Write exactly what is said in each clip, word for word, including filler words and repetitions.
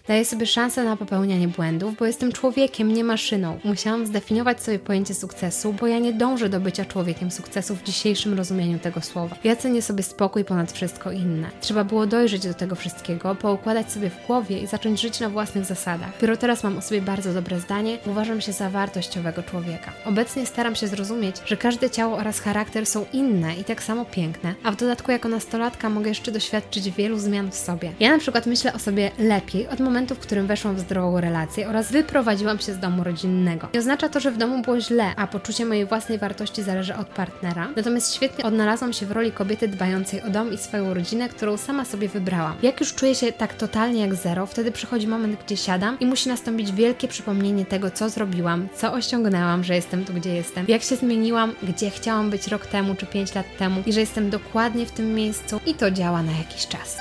Daję sobie szansę na popełnianie błędów, bo jestem człowiekiem, nie maszyną. Musiałam zdefiniować sobie pojęcie sukcesu, bo ja nie dążę do bycia człowiekiem sukcesu w dzisiejszym rozumieniu tego słowa. Ja cenię sobie spokój ponad wszystko inne. Trzeba było dojrzeć do tego wszystkiego, poukładać sobie w głowie i zacząć żyć na własnych zasadach. Dopiero teraz mam o sobie bardzo dobre zdanie, uważam się za wartościowego człowieka. Obecnie staram się zrozumieć, że każde ciało oraz charakter są inne i tak samo piękne, a w dodatku jako nastolatka mogę jeszcze doświadczyć wielu zmian w sobie. Ja na przykład myślę o sobie lepiej od momentu, w którym weszłam w zdrową relację oraz wyprowadziłam się z domu rodzinnego. Nie oznacza to, że w domu było źle, a poczucie mojej własnej wartości zależy od partnera, natomiast świetnie odnalazłam się w roli kobiety dbającej o dom i swoją rodzinę, którą sama sobie wybrałam. Jak już czuję się tak totalnie jak zero, wtedy przychodzi moment, gdzie siadam i musi nastąpić wielkie przypomnienie tego, co zrobiłam, co osiągnęłam, że jestem tu, gdzie jestem, jak się zmieniłam, gdzie chciałam być rok temu czy pięć lat temu i że jestem dokładnie w tym miejscu i to działa na jakiś czas.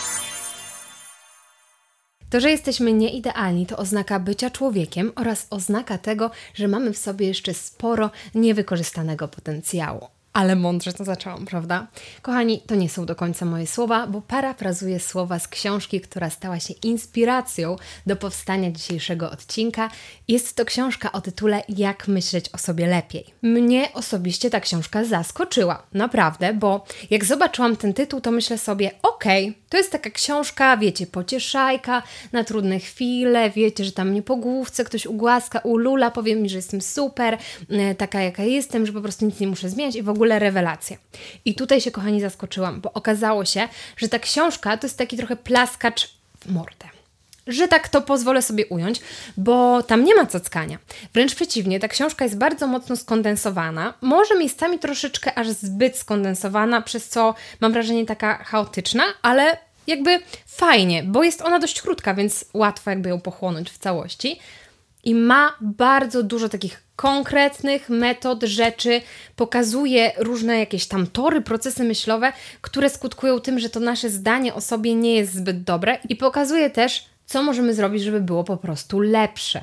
To, że jesteśmy nieidealni, to oznaka bycia człowiekiem oraz oznaka tego, że mamy w sobie jeszcze sporo niewykorzystanego potencjału. Ale mądrze to zaczęłam, prawda? Kochani, to nie są do końca moje słowa, bo parafrazuję słowa z książki, która stała się inspiracją do powstania dzisiejszego odcinka. Jest to książka o tytule Jak myśleć o sobie lepiej. Mnie osobiście ta książka zaskoczyła, naprawdę, bo jak zobaczyłam ten tytuł, to myślę sobie, okej, okay, to jest taka książka, wiecie, pocieszajka na trudne chwile, wiecie, że tam mnie po główce ktoś ugłaska, ulula, powie mi, że jestem super, taka jaka jestem, że po prostu nic nie muszę zmieniać i w ogóle rewelacja. I tutaj się, kochani, zaskoczyłam, bo okazało się, że ta książka to jest taki trochę plaskacz w mordę. Że tak to pozwolę sobie ująć, bo tam nie ma cackania. Wręcz przeciwnie, ta książka jest bardzo mocno skondensowana, może miejscami troszeczkę aż zbyt skondensowana, przez co mam wrażenie taka chaotyczna, ale jakby fajnie, bo jest ona dość krótka, więc łatwo jakby ją pochłonąć w całości. I ma bardzo dużo takich konkretnych metod, rzeczy, pokazuje różne jakieś tam tory, procesy myślowe, które skutkują tym, że to nasze zdanie o sobie nie jest zbyt dobre i pokazuje też, co możemy zrobić, żeby było po prostu lepsze.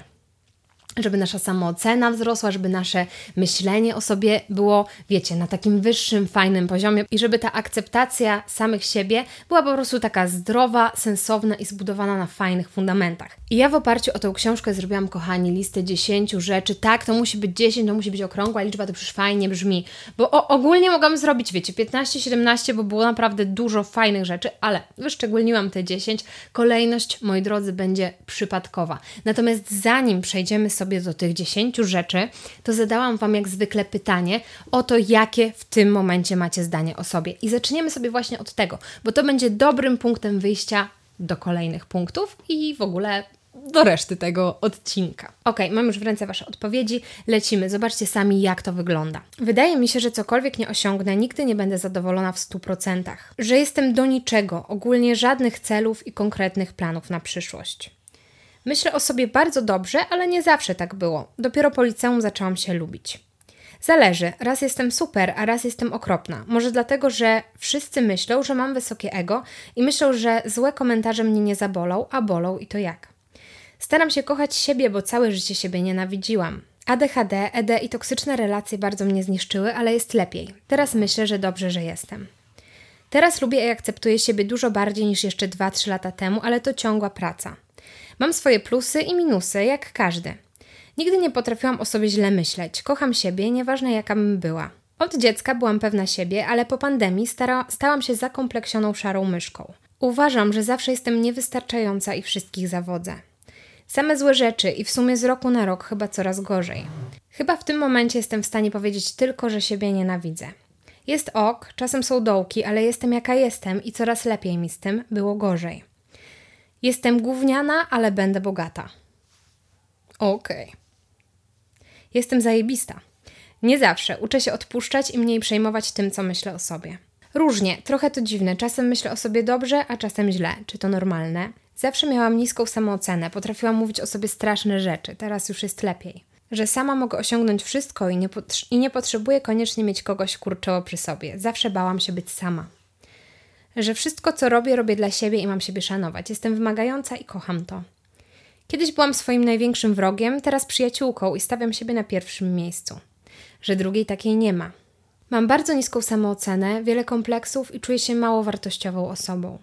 Żeby nasza samoocena wzrosła, żeby nasze myślenie o sobie było, wiecie, na takim wyższym, fajnym poziomie i żeby ta akceptacja samych siebie była po prostu taka zdrowa, sensowna i zbudowana na fajnych fundamentach. I ja w oparciu o tę książkę zrobiłam, kochani, listę dziesięciu rzeczy. Tak, to musi być dziesięć, to musi być okrągła liczba, to przecież fajnie brzmi. Bo o, ogólnie mogłam zrobić, wiecie, piętnaście, siedemnaście, bo było naprawdę dużo fajnych rzeczy, ale wyszczególniłam te dziesięć. Kolejność, moi drodzy, będzie przypadkowa. Natomiast zanim przejdziemy sobie sobie do tych dziesięciu rzeczy, to zadałam Wam jak zwykle pytanie o to, jakie w tym momencie macie zdanie o sobie. I zaczniemy sobie właśnie od tego, bo to będzie dobrym punktem wyjścia do kolejnych punktów i w ogóle do reszty tego odcinka. Ok, mam już w ręce Wasze odpowiedzi, lecimy. Zobaczcie sami, jak to wygląda. Wydaje mi się, że cokolwiek nie osiągnę, nigdy nie będę zadowolona w stu procentach. Że jestem do niczego, ogólnie żadnych celów i konkretnych planów na przyszłość. Myślę o sobie bardzo dobrze, ale nie zawsze tak było. Dopiero po liceum zaczęłam się lubić. Zależy, raz jestem super, a raz jestem okropna. Może dlatego, że wszyscy myślą, że mam wysokie ego i myślą, że złe komentarze mnie nie zabolą, a bolą i to jak. Staram się kochać siebie, bo całe życie siebie nienawidziłam. A D H D, E D i toksyczne relacje bardzo mnie zniszczyły, ale jest lepiej. Teraz myślę, że dobrze, że jestem. Teraz lubię i akceptuję siebie dużo bardziej niż jeszcze dwa trzy lata temu, ale to ciągła praca. Mam swoje plusy i minusy, jak każdy. Nigdy nie potrafiłam o sobie źle myśleć. Kocham siebie, nieważne jaka bym była. Od dziecka byłam pewna siebie, ale po pandemii stara- stałam się zakompleksioną szarą myszką. Uważam, że zawsze jestem niewystarczająca i wszystkich zawodzę. Same złe rzeczy i w sumie z roku na rok chyba coraz gorzej. Chyba w tym momencie jestem w stanie powiedzieć tylko, że siebie nienawidzę. Jest ok, czasem są dołki, ale jestem jaka jestem i coraz lepiej mi z tym, było gorzej. Jestem gówniana, ale będę bogata. Okej. Okay. Jestem zajebista. Nie zawsze. Uczę się odpuszczać i mniej przejmować tym, co myślę o sobie. Różnie, trochę to dziwne. Czasem myślę o sobie dobrze, a czasem źle. Czy to normalne? Zawsze miałam niską samoocenę. Potrafiłam mówić o sobie straszne rzeczy. Teraz już jest lepiej. Że sama mogę osiągnąć wszystko i nie, pot- i nie potrzebuję koniecznie mieć kogoś kurczowo przy sobie. Zawsze bałam się być sama. Że wszystko, co robię, robię dla siebie i mam siebie szanować. Jestem wymagająca i kocham to. Kiedyś byłam swoim największym wrogiem, teraz przyjaciółką i stawiam siebie na pierwszym miejscu. Że drugiej takiej nie ma. Mam bardzo niską samoocenę, wiele kompleksów i czuję się mało wartościową osobą.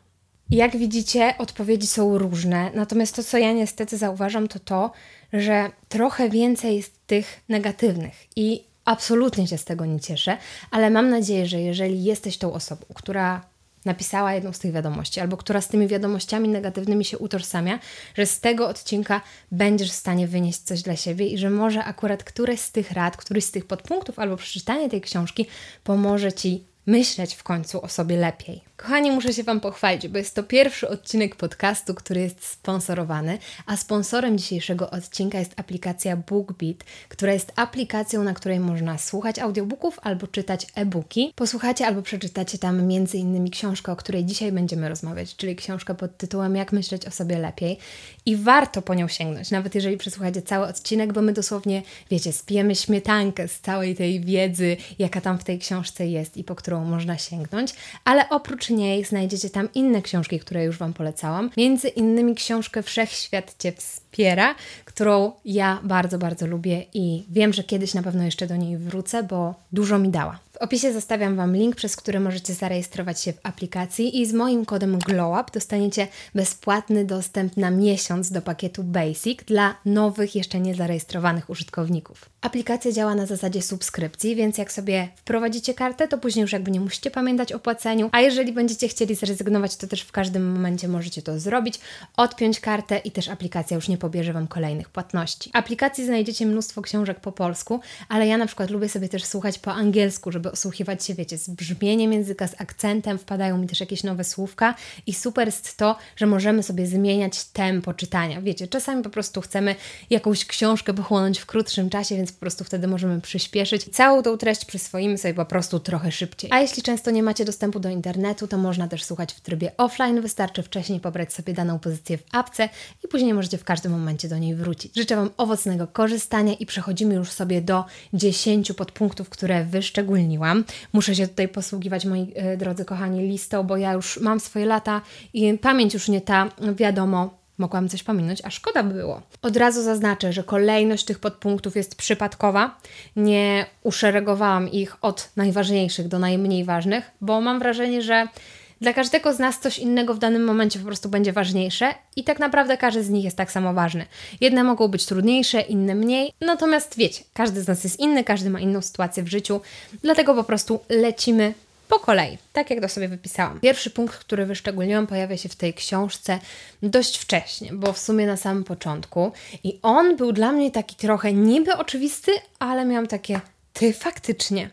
I jak widzicie, odpowiedzi są różne, natomiast to, co ja niestety zauważam, to to, że trochę więcej jest tych negatywnych i absolutnie się z tego nie cieszę, ale mam nadzieję, że jeżeli jesteś tą osobą, która napisała jedną z tych wiadomości, albo która z tymi wiadomościami negatywnymi się utożsamia, że z tego odcinka będziesz w stanie wynieść coś dla siebie i że może akurat któreś z tych rad, któryś z tych podpunktów albo przeczytanie tej książki pomoże Ci myśleć w końcu o sobie lepiej. Kochani, muszę się Wam pochwalić, bo jest to pierwszy odcinek podcastu, który jest sponsorowany, a sponsorem dzisiejszego odcinka jest aplikacja BookBeat, która jest aplikacją, na której można słuchać audiobooków albo czytać e-booki. Posłuchacie albo przeczytacie tam między innymi książkę, o której dzisiaj będziemy rozmawiać, czyli książkę pod tytułem Jak myśleć o sobie lepiej. I warto po nią sięgnąć, nawet jeżeli przesłuchacie cały odcinek, bo my dosłownie, wiecie, spijemy śmietankę z całej tej wiedzy, jaka tam w tej książce jest i po którą można sięgnąć, ale oprócz niej znajdziecie tam inne książki, które już Wam polecałam. Między innymi książkę Wszechświat Cię wspiera, którą ja bardzo, bardzo lubię i wiem, że kiedyś na pewno jeszcze do niej wrócę, bo dużo mi dała. W opisie zostawiam Wam link, przez który możecie zarejestrować się w aplikacji i z moim kodem GLOWUP dostaniecie bezpłatny dostęp na miesiąc do pakietu Basic dla nowych, jeszcze nie zarejestrowanych użytkowników. Aplikacja działa na zasadzie subskrypcji, więc jak sobie wprowadzicie kartę, to później już jakby nie musicie pamiętać o płaceniu, a jeżeli będziecie chcieli zrezygnować, to też w każdym momencie możecie to zrobić, odpiąć kartę i też aplikacja już nie pobierze Wam kolejnych płatności. W aplikacji znajdziecie mnóstwo książek po polsku, ale ja na przykład lubię sobie też słuchać po angielsku, żeby osłuchiwać się, wiecie, z brzmieniem języka, z akcentem, wpadają mi też jakieś nowe słówka i super jest to, że możemy sobie zmieniać tempo czytania. Wiecie, czasami po prostu chcemy jakąś książkę pochłonąć w krótszym czasie, więc po prostu wtedy możemy przyspieszyć i całą tą treść przyswoimy sobie po prostu trochę szybciej. A jeśli często nie macie dostępu do internetu, to można też słuchać w trybie offline, wystarczy wcześniej pobrać sobie daną pozycję w apce i później możecie w każdym momencie do niej wrócić. Życzę Wam owocnego korzystania i przechodzimy już sobie do dziesięciu podpunktów, które wyszczególniłam. Muszę się tutaj posługiwać, moi e, drodzy kochani, listą, bo ja już mam swoje lata i pamięć już nie ta, wiadomo, mogłam coś pominąć, a szkoda by było. Od razu zaznaczę, że kolejność tych podpunktów jest przypadkowa. Nie uszeregowałam ich od najważniejszych do najmniej ważnych, bo mam wrażenie, że dla każdego z nas coś innego w danym momencie po prostu będzie ważniejsze i tak naprawdę każdy z nich jest tak samo ważny. Jedne mogą być trudniejsze, inne mniej, natomiast wiecie, każdy z nas jest inny, każdy ma inną sytuację w życiu, dlatego po prostu lecimy po kolei, tak jak to sobie wypisałam. Pierwszy punkt, który wyszczególniłam, pojawia się w tej książce dość wcześnie, bo w sumie na samym początku i on był dla mnie taki trochę niby oczywisty, ale miałam takie, ty faktycznie.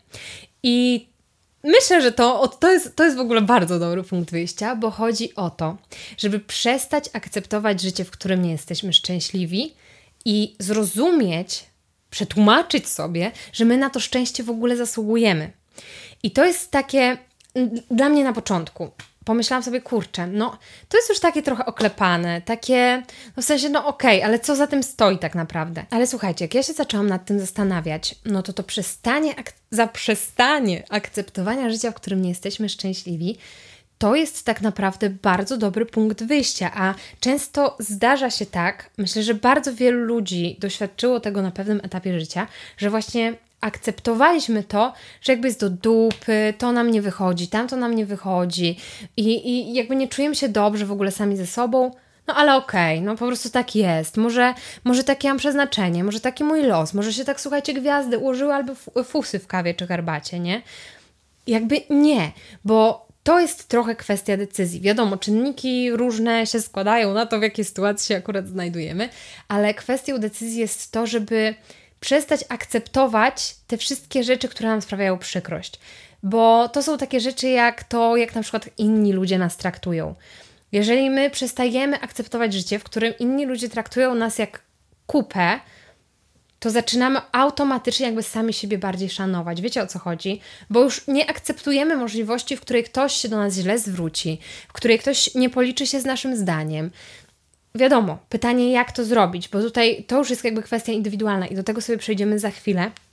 I myślę, że to, to, jest, to jest w ogóle bardzo dobry punkt wyjścia, bo chodzi o to, żeby przestać akceptować życie, w którym nie jesteśmy szczęśliwi i zrozumieć, przetłumaczyć sobie, że my na to szczęście w ogóle zasługujemy. I to jest takie, dla mnie na początku, pomyślałam sobie, kurczę, no to jest już takie trochę oklepane, takie, no w sensie, no okej, okay, ale co za tym stoi tak naprawdę? Ale słuchajcie, jak ja się zaczęłam nad tym zastanawiać, no to to przestanie, ak- zaprzestanie akceptowania życia, w którym nie jesteśmy szczęśliwi, to jest tak naprawdę bardzo dobry punkt wyjścia, a często zdarza się tak, myślę, że bardzo wielu ludzi doświadczyło tego na pewnym etapie życia, że właśnie akceptowaliśmy to, że jakby jest do dupy, to nam nie wychodzi, tamto nam nie wychodzi i, i jakby nie czujemy się dobrze w ogóle sami ze sobą, no ale okej, okay, no po prostu tak jest, może, może takie mam przeznaczenie, może taki mój los, może się tak, słuchajcie, gwiazdy ułożyły albo fusy w kawie czy herbacie, nie? Jakby nie, bo to jest trochę kwestia decyzji. Wiadomo, czynniki różne się składają na to, w jakiej sytuacji się akurat znajdujemy, ale kwestią decyzji jest to, żeby przestać akceptować te wszystkie rzeczy, które nam sprawiają przykrość. Bo to są takie rzeczy jak to, jak na przykład inni ludzie nas traktują. Jeżeli my przestajemy akceptować życie, w którym inni ludzie traktują nas jak kupę, to zaczynamy automatycznie jakby sami siebie bardziej szanować. Wiecie, o co chodzi? Bo już nie akceptujemy możliwości, w której ktoś się do nas źle zwróci, w której ktoś nie policzy się z naszym zdaniem. Wiadomo, pytanie jak to zrobić, bo tutaj to już jest jakby kwestia indywidualna i do tego sobie przejdziemy za chwilę,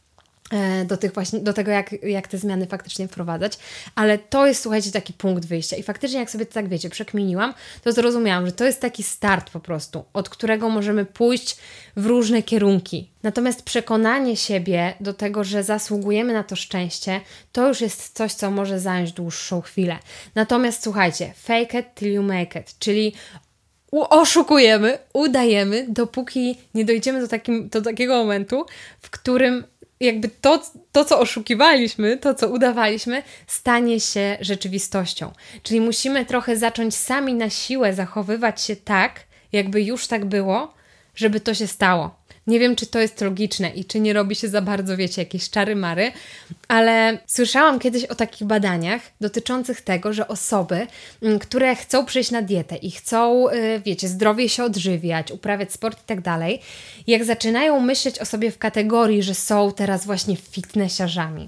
do tych właśnie, do tego, jak, jak te zmiany faktycznie wprowadzać, ale to jest, słuchajcie, taki punkt wyjścia i faktycznie jak sobie to tak, wiecie, przekminiłam, to zrozumiałam, że to jest taki start po prostu, od którego możemy pójść w różne kierunki. Natomiast przekonanie siebie do tego, że zasługujemy na to szczęście, to już jest coś, co może zająć dłuższą chwilę. Natomiast słuchajcie, fake it till you make it, czyli oszukujemy, udajemy, dopóki nie dojdziemy do, takim, do takiego momentu, w którym jakby to, to, co oszukiwaliśmy, to, co udawaliśmy, stanie się rzeczywistością. Czyli musimy trochę zacząć sami na siłę zachowywać się tak, jakby już tak było, żeby to się stało. Nie wiem, czy to jest logiczne i czy nie robi się za bardzo, wiecie, jakieś czary-mary, ale słyszałam kiedyś o takich badaniach dotyczących tego, że osoby, które chcą przejść na dietę i chcą, wiecie, zdrowie się odżywiać, uprawiać sport i tak dalej, jak zaczynają myśleć o sobie w kategorii, że są teraz właśnie fitnessiarzami,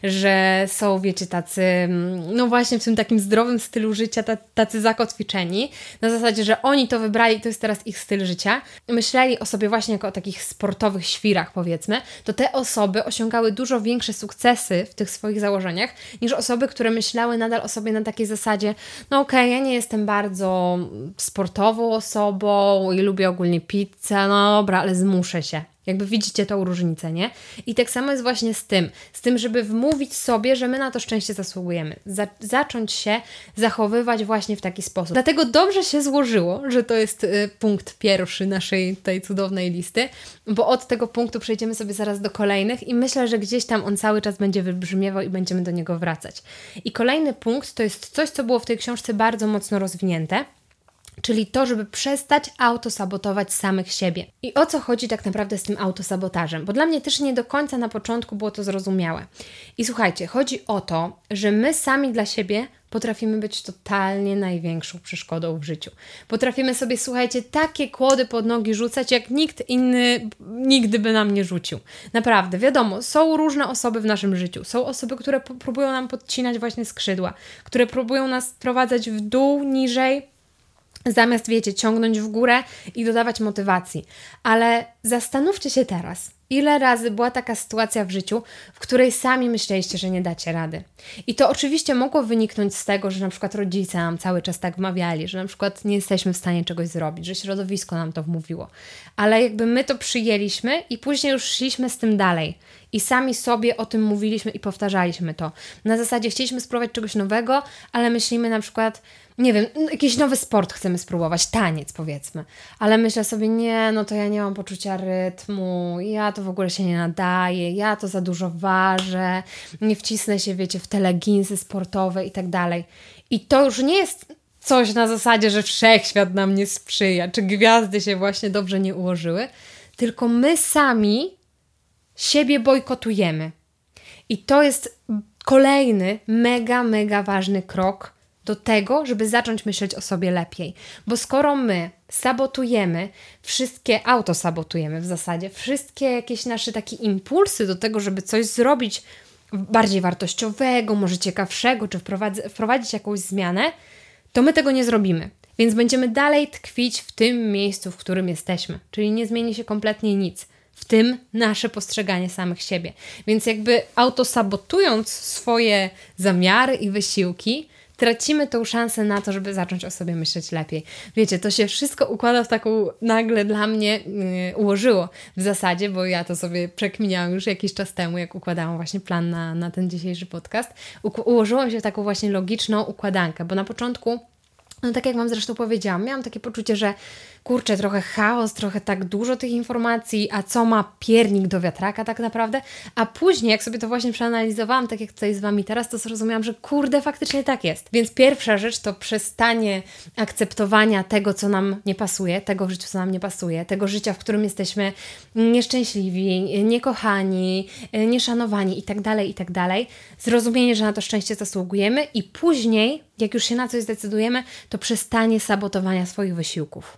że są, wiecie, tacy, no właśnie w tym takim zdrowym stylu życia, tacy zakotwiczeni, na zasadzie, że oni to wybrali, to jest teraz ich styl życia, myśleli o sobie właśnie jako o takich sportowych świrach, powiedzmy, to te osoby osiągały dużo większe sukcesy w tych swoich założeniach niż osoby, które myślały nadal o sobie na takiej zasadzie, no okej, okay, ja nie jestem bardzo sportową osobą i lubię ogólnie pizzę, no dobra, ale zmuszę się. Jakby widzicie tą różnicę, nie? I tak samo jest właśnie z tym, z tym, żeby wmówić sobie, że my na to szczęście zasługujemy. Za- zacząć się zachowywać właśnie w taki sposób. Dlatego dobrze się złożyło, że to jest y, punkt pierwszy naszej tej cudownej listy, bo od tego punktu przejdziemy sobie zaraz do kolejnych i myślę, że gdzieś tam on cały czas będzie wybrzmiewał i będziemy do niego wracać. I kolejny punkt to jest coś, co było w tej książce bardzo mocno rozwinięte, czyli to, żeby przestać autosabotować samych siebie. I o co chodzi tak naprawdę z tym autosabotażem? Bo dla mnie też nie do końca na początku było to zrozumiałe. I słuchajcie, chodzi o to, że my sami dla siebie potrafimy być totalnie największą przeszkodą w życiu. Potrafimy sobie, słuchajcie, takie kłody pod nogi rzucać, jak nikt inny nigdy by nam nie rzucił. Naprawdę, wiadomo, są różne osoby w naszym życiu. Są osoby, które p- próbują nam podcinać właśnie skrzydła, które próbują nas prowadzać w dół, niżej, zamiast, wiecie, ciągnąć w górę i dodawać motywacji. Ale zastanówcie się teraz, ile razy była taka sytuacja w życiu, w której sami myśleliście, że nie dacie rady. I to oczywiście mogło wyniknąć z tego, że na przykład rodzice nam cały czas tak wmawiali, że na przykład nie jesteśmy w stanie czegoś zrobić, że środowisko nam to wmówiło. Ale jakby my to przyjęliśmy i później już szliśmy z tym dalej. I sami sobie o tym mówiliśmy i powtarzaliśmy to. Na zasadzie chcieliśmy spróbować czegoś nowego, ale myślimy na przykład, nie wiem, jakiś nowy sport chcemy spróbować, taniec powiedzmy. Ale myślę sobie, nie, no to ja nie mam poczucia rytmu, ja to w ogóle się nie nadaję, ja to za dużo ważę, nie wcisnę się, wiecie, w te leginsy sportowe i tak dalej. I to już nie jest coś na zasadzie, że wszechświat nam nie sprzyja, czy gwiazdy się właśnie dobrze nie ułożyły, tylko my sami siebie bojkotujemy. I to jest kolejny mega, mega ważny krok do tego, żeby zacząć myśleć o sobie lepiej. Bo skoro my sabotujemy, wszystkie, autosabotujemy w zasadzie, wszystkie jakieś nasze takie impulsy do tego, żeby coś zrobić bardziej wartościowego, może ciekawszego, czy wprowadzi, wprowadzić jakąś zmianę, to my tego nie zrobimy. Więc będziemy dalej tkwić w tym miejscu, w którym jesteśmy. Czyli nie zmieni się kompletnie nic. W tym nasze postrzeganie samych siebie. Więc jakby autosabotując swoje zamiary i wysiłki, tracimy tą szansę na to, żeby zacząć o sobie myśleć lepiej. Wiecie, to się wszystko układa w taką, nagle dla mnie yy, ułożyło w zasadzie, bo ja to sobie przekminiałam już jakiś czas temu, jak układałam właśnie plan na, na ten dzisiejszy podcast. U- ułożyło się w taką właśnie logiczną układankę, bo na początku, no tak jak Wam zresztą powiedziałam, miałam takie poczucie, że kurczę, trochę chaos, trochę tak dużo tych informacji, a co ma piernik do wiatraka tak naprawdę? A później, jak sobie to właśnie przeanalizowałam, tak jak tutaj z Wami teraz, to zrozumiałam, że kurde, faktycznie tak jest. Więc pierwsza rzecz to przestanie akceptowania tego, co nam nie pasuje, tego w życiu, co nam nie pasuje, tego życia, w którym jesteśmy nieszczęśliwi, niekochani, nieszanowani i tak dalej, i tak dalej. Zrozumienie, że na to szczęście zasługujemy i później, jak już się na coś zdecydujemy, to przestanie sabotowania swoich wysiłków. W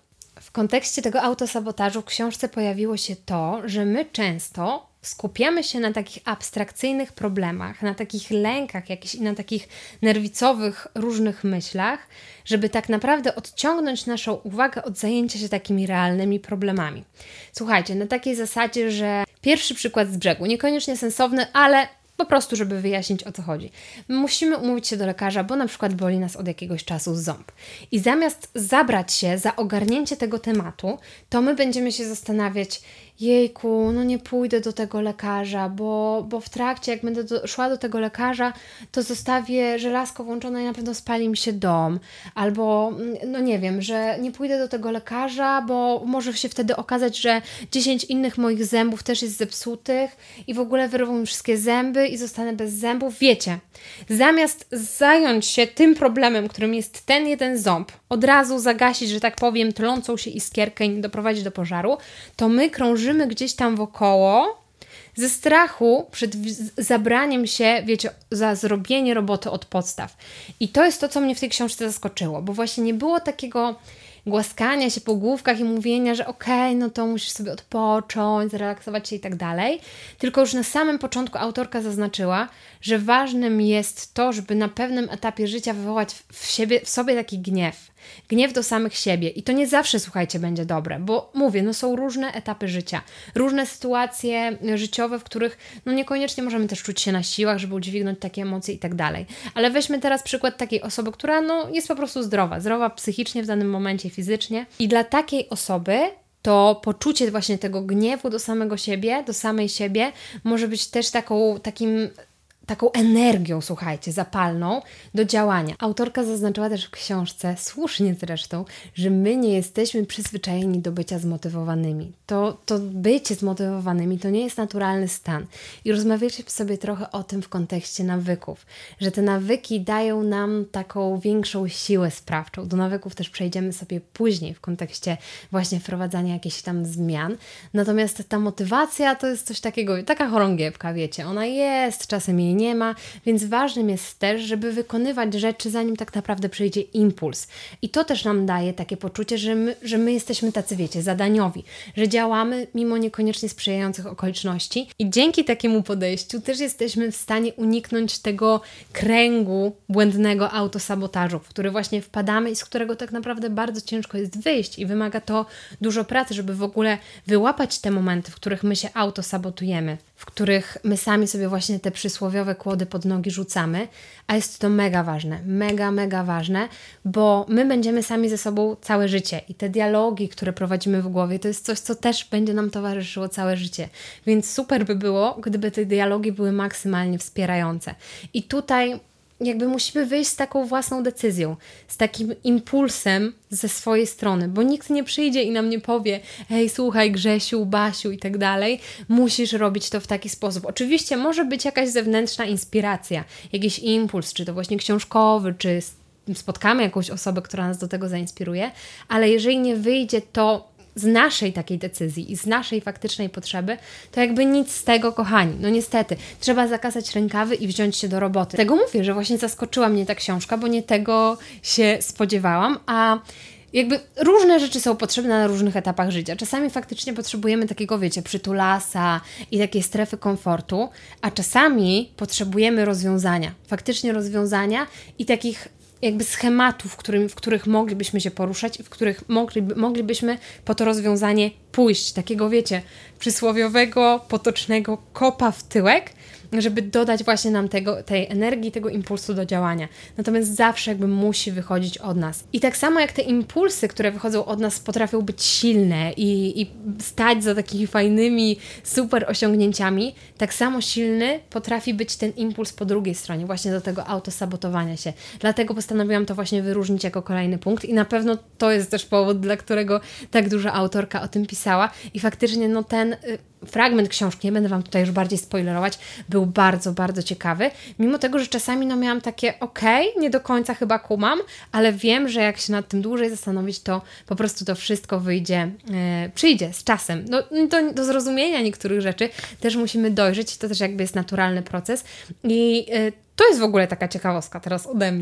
W kontekście tego autosabotażu w książce pojawiło się to, że my często skupiamy się na takich abstrakcyjnych problemach, na takich lękach jakichś i na takich nerwicowych różnych myślach, żeby tak naprawdę odciągnąć naszą uwagę od zajęcia się takimi realnymi problemami. Słuchajcie, na takiej zasadzie, że pierwszy przykład z brzegu, niekoniecznie sensowny, ale po prostu, żeby wyjaśnić, o co chodzi. Musimy umówić się do lekarza, bo na przykład boli nas od jakiegoś czasu ząb. I zamiast zabrać się za ogarnięcie tego tematu, to my będziemy się zastanawiać, jejku, no nie pójdę do tego lekarza, bo, bo w trakcie, jak będę do, szła do tego lekarza, to zostawię żelazko włączone i na pewno spali mi się dom. Albo, no nie wiem, że nie pójdę do tego lekarza, bo może się wtedy okazać, że dziesięć innych moich zębów też jest zepsutych i w ogóle wyrwą mi wszystkie zęby i zostanę bez zębów. Wiecie, zamiast zająć się tym problemem, którym jest ten jeden ząb, od razu zagasić, że tak powiem, tlącą się iskierkę i nie doprowadzić do pożaru, to my krążymy gdzieś tam wokoło ze strachu przed zabraniem się, wiecie, za zrobienie roboty od podstaw. I to jest to, co mnie w tej książce zaskoczyło, bo właśnie nie było takiego głaskania się po główkach i mówienia, że okej, okay, no to musisz sobie odpocząć, zrelaksować się i tak dalej. Tylko już na samym początku autorka zaznaczyła, że ważnym jest to, żeby na pewnym etapie życia wywołać w, siebie, w sobie taki gniew. Gniew do samych siebie. I to nie zawsze, słuchajcie, będzie dobre, bo mówię, no są różne etapy życia, różne sytuacje życiowe, w których no niekoniecznie możemy też czuć się na siłach, żeby udźwignąć takie emocje i tak dalej. Ale weźmy teraz przykład takiej osoby, która no jest po prostu zdrowa, zdrowa psychicznie w danym momencie, fizycznie. I dla takiej osoby to poczucie właśnie tego gniewu do samego siebie, do samej siebie może być też taką, takim taką energią, słuchajcie, zapalną do działania. Autorka zaznaczyła też w książce, słusznie zresztą, że my nie jesteśmy przyzwyczajeni do bycia zmotywowanymi. To, to bycie zmotywowanymi to nie jest naturalny stan. I rozmawiacie sobie trochę o tym w kontekście nawyków, że te nawyki dają nam taką większą siłę sprawczą. Do nawyków też przejdziemy sobie później w kontekście właśnie wprowadzania jakichś tam zmian. Natomiast ta motywacja to jest coś takiego, taka chorągiewka, wiecie, ona jest, czasem jej nie ma, więc ważnym jest też, żeby wykonywać rzeczy, zanim tak naprawdę przyjdzie impuls. I to też nam daje takie poczucie, że my, że my jesteśmy tacy, wiecie, zadaniowi, że działamy mimo niekoniecznie sprzyjających okoliczności i dzięki takiemu podejściu też jesteśmy w stanie uniknąć tego kręgu błędnego autosabotażu, w który właśnie wpadamy i z którego tak naprawdę bardzo ciężko jest wyjść i wymaga to dużo pracy, żeby w ogóle wyłapać te momenty, w których my się autosabotujemy, w których my sami sobie właśnie te przysłowiowe kłody pod nogi rzucamy, a jest to mega ważne, mega, mega ważne, bo my będziemy sami ze sobą całe życie i te dialogi, które prowadzimy w głowie, to jest coś, co też będzie nam towarzyszyło całe życie, więc super by było, gdyby te dialogi były maksymalnie wspierające. I tutaj jakby musimy wyjść z taką własną decyzją, z takim impulsem ze swojej strony, bo nikt nie przyjdzie i nam nie powie: hej, słuchaj Grzesiu, Basiu i tak dalej, musisz robić to w taki sposób. Oczywiście może być jakaś zewnętrzna inspiracja, jakiś impuls, czy to właśnie książkowy, czy spotkamy jakąś osobę, która nas do tego zainspiruje, ale jeżeli nie wyjdzie to z naszej takiej decyzji i z naszej faktycznej potrzeby, to jakby nic z tego, kochani. No niestety, trzeba zakasać rękawy i wziąć się do roboty. Tego mówię, że właśnie zaskoczyła mnie ta książka, bo nie tego się spodziewałam, a jakby różne rzeczy są potrzebne na różnych etapach życia. Czasami faktycznie potrzebujemy takiego, wiecie, przytulasa i takiej strefy komfortu, a czasami potrzebujemy rozwiązania. Faktycznie rozwiązania i takich jakby schematów, w, którym, w których moglibyśmy się poruszać i w których mogli, moglibyśmy po to rozwiązanie pójść. Takiego, wiecie, przysłowiowego, potocznego kopa w tyłek, żeby dodać właśnie nam tego, tej energii, tego impulsu do działania. Natomiast zawsze jakby musi wychodzić od nas. I tak samo jak te impulsy, które wychodzą od nas, potrafią być silne i, i stać za takimi fajnymi, super osiągnięciami, tak samo silny potrafi być ten impuls po drugiej stronie, właśnie do tego autosabotowania się. Dlatego postanowiłam to właśnie wyróżnić jako kolejny punkt i na pewno to jest też powód, dla którego tak duża autorka o tym pisała i faktycznie no ten y, fragment książki, nie będę Wam tutaj już bardziej spoilerować, był bardzo, bardzo ciekawy, mimo tego, że czasami no miałam takie okej, okay, nie do końca chyba kumam, ale wiem, że jak się nad tym dłużej zastanowić, to po prostu to wszystko wyjdzie, e, przyjdzie z czasem. No, do, do zrozumienia niektórych rzeczy też musimy dojrzeć, to też jakby jest naturalny proces i e, to jest w ogóle taka ciekawostka teraz ode mnie,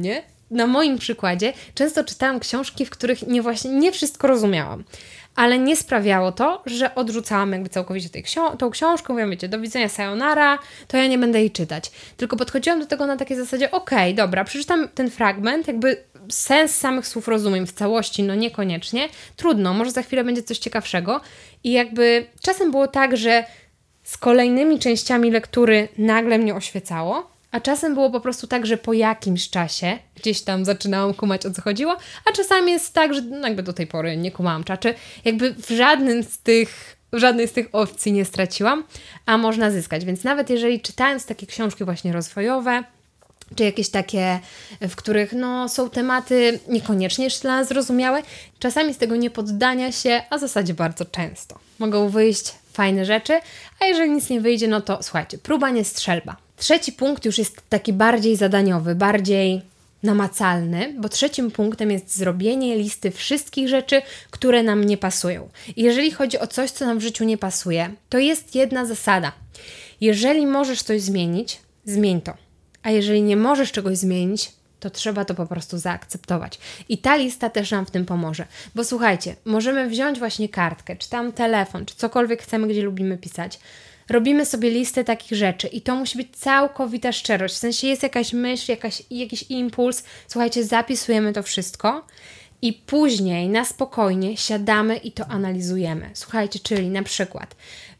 na moim przykładzie często czytałam książki, w których nie właśnie nie wszystko rozumiałam. Ale nie sprawiało to, że odrzucałam jakby całkowicie tej ksio- tą książkę, mówiłam, wiecie, do widzenia, sayonara, to ja nie będę jej czytać. Tylko podchodziłam do tego na takiej zasadzie, okej, okay, dobra, przeczytam ten fragment, jakby sens samych słów rozumiem w całości, no niekoniecznie, trudno, może za chwilę będzie coś ciekawszego. I jakby czasem było tak, że z kolejnymi częściami lektury nagle mnie oświecało, a czasem było po prostu tak, że po jakimś czasie gdzieś tam zaczynałam kumać, o co chodziło, a czasami jest tak, że no jakby do tej pory nie kumałam czaczy. Jakby w żadnym z tych, w żadnej z tych opcji nie straciłam, a można zyskać. Więc nawet jeżeli czytając takie książki właśnie rozwojowe, czy jakieś takie, w których no, są tematy niekoniecznie jeszcze dla nas zrozumiałe, czasami z tego niepoddania się, a w zasadzie bardzo często mogą wyjść fajne rzeczy, a jeżeli nic nie wyjdzie, no to słuchajcie, próba nie strzelba. Trzeci punkt już jest taki bardziej zadaniowy, bardziej namacalny, bo trzecim punktem jest zrobienie listy wszystkich rzeczy, które nam nie pasują. I jeżeli chodzi o coś, co nam w życiu nie pasuje, to jest jedna zasada. Jeżeli możesz coś zmienić, zmień to. A jeżeli nie możesz czegoś zmienić, to trzeba to po prostu zaakceptować. I ta lista też nam w tym pomoże. Bo słuchajcie, możemy wziąć właśnie kartkę, czy tam telefon, czy cokolwiek chcemy, gdzie lubimy pisać. Robimy sobie listę takich rzeczy i to musi być całkowita szczerość. W sensie jest jakaś myśl, jakaś, jakiś impuls. Słuchajcie, zapisujemy to wszystko i później na spokojnie siadamy i to analizujemy. Słuchajcie, czyli na przykład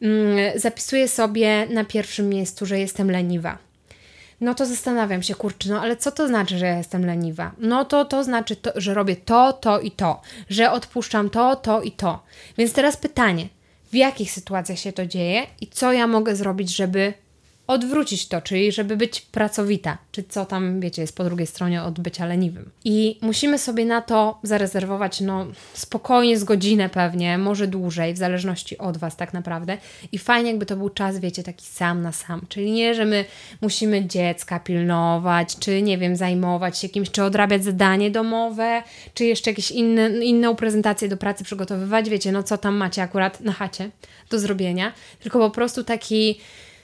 mm, zapisuję sobie na pierwszym miejscu, że jestem leniwa. No to zastanawiam się, kurczę, no ale co to znaczy, że ja jestem leniwa? No to to znaczy, to, że robię to, to i to, że odpuszczam to, to i to. Więc teraz pytanie, w jakich sytuacjach się to dzieje i co ja mogę zrobić, żeby odwrócić to, czyli żeby być pracowita, czy co tam, wiecie, jest po drugiej stronie od bycia leniwym. I musimy sobie na to zarezerwować, no spokojnie z godzinę pewnie, może dłużej, w zależności od Was tak naprawdę. I fajnie jakby to był czas, wiecie, taki sam na sam, czyli nie, że my musimy dziecka pilnować, czy nie wiem, zajmować się kimś, czy odrabiać zadanie domowe, czy jeszcze jakieś inne, inną prezentację do pracy przygotowywać, wiecie, no co tam macie akurat na chacie do zrobienia, tylko po prostu taki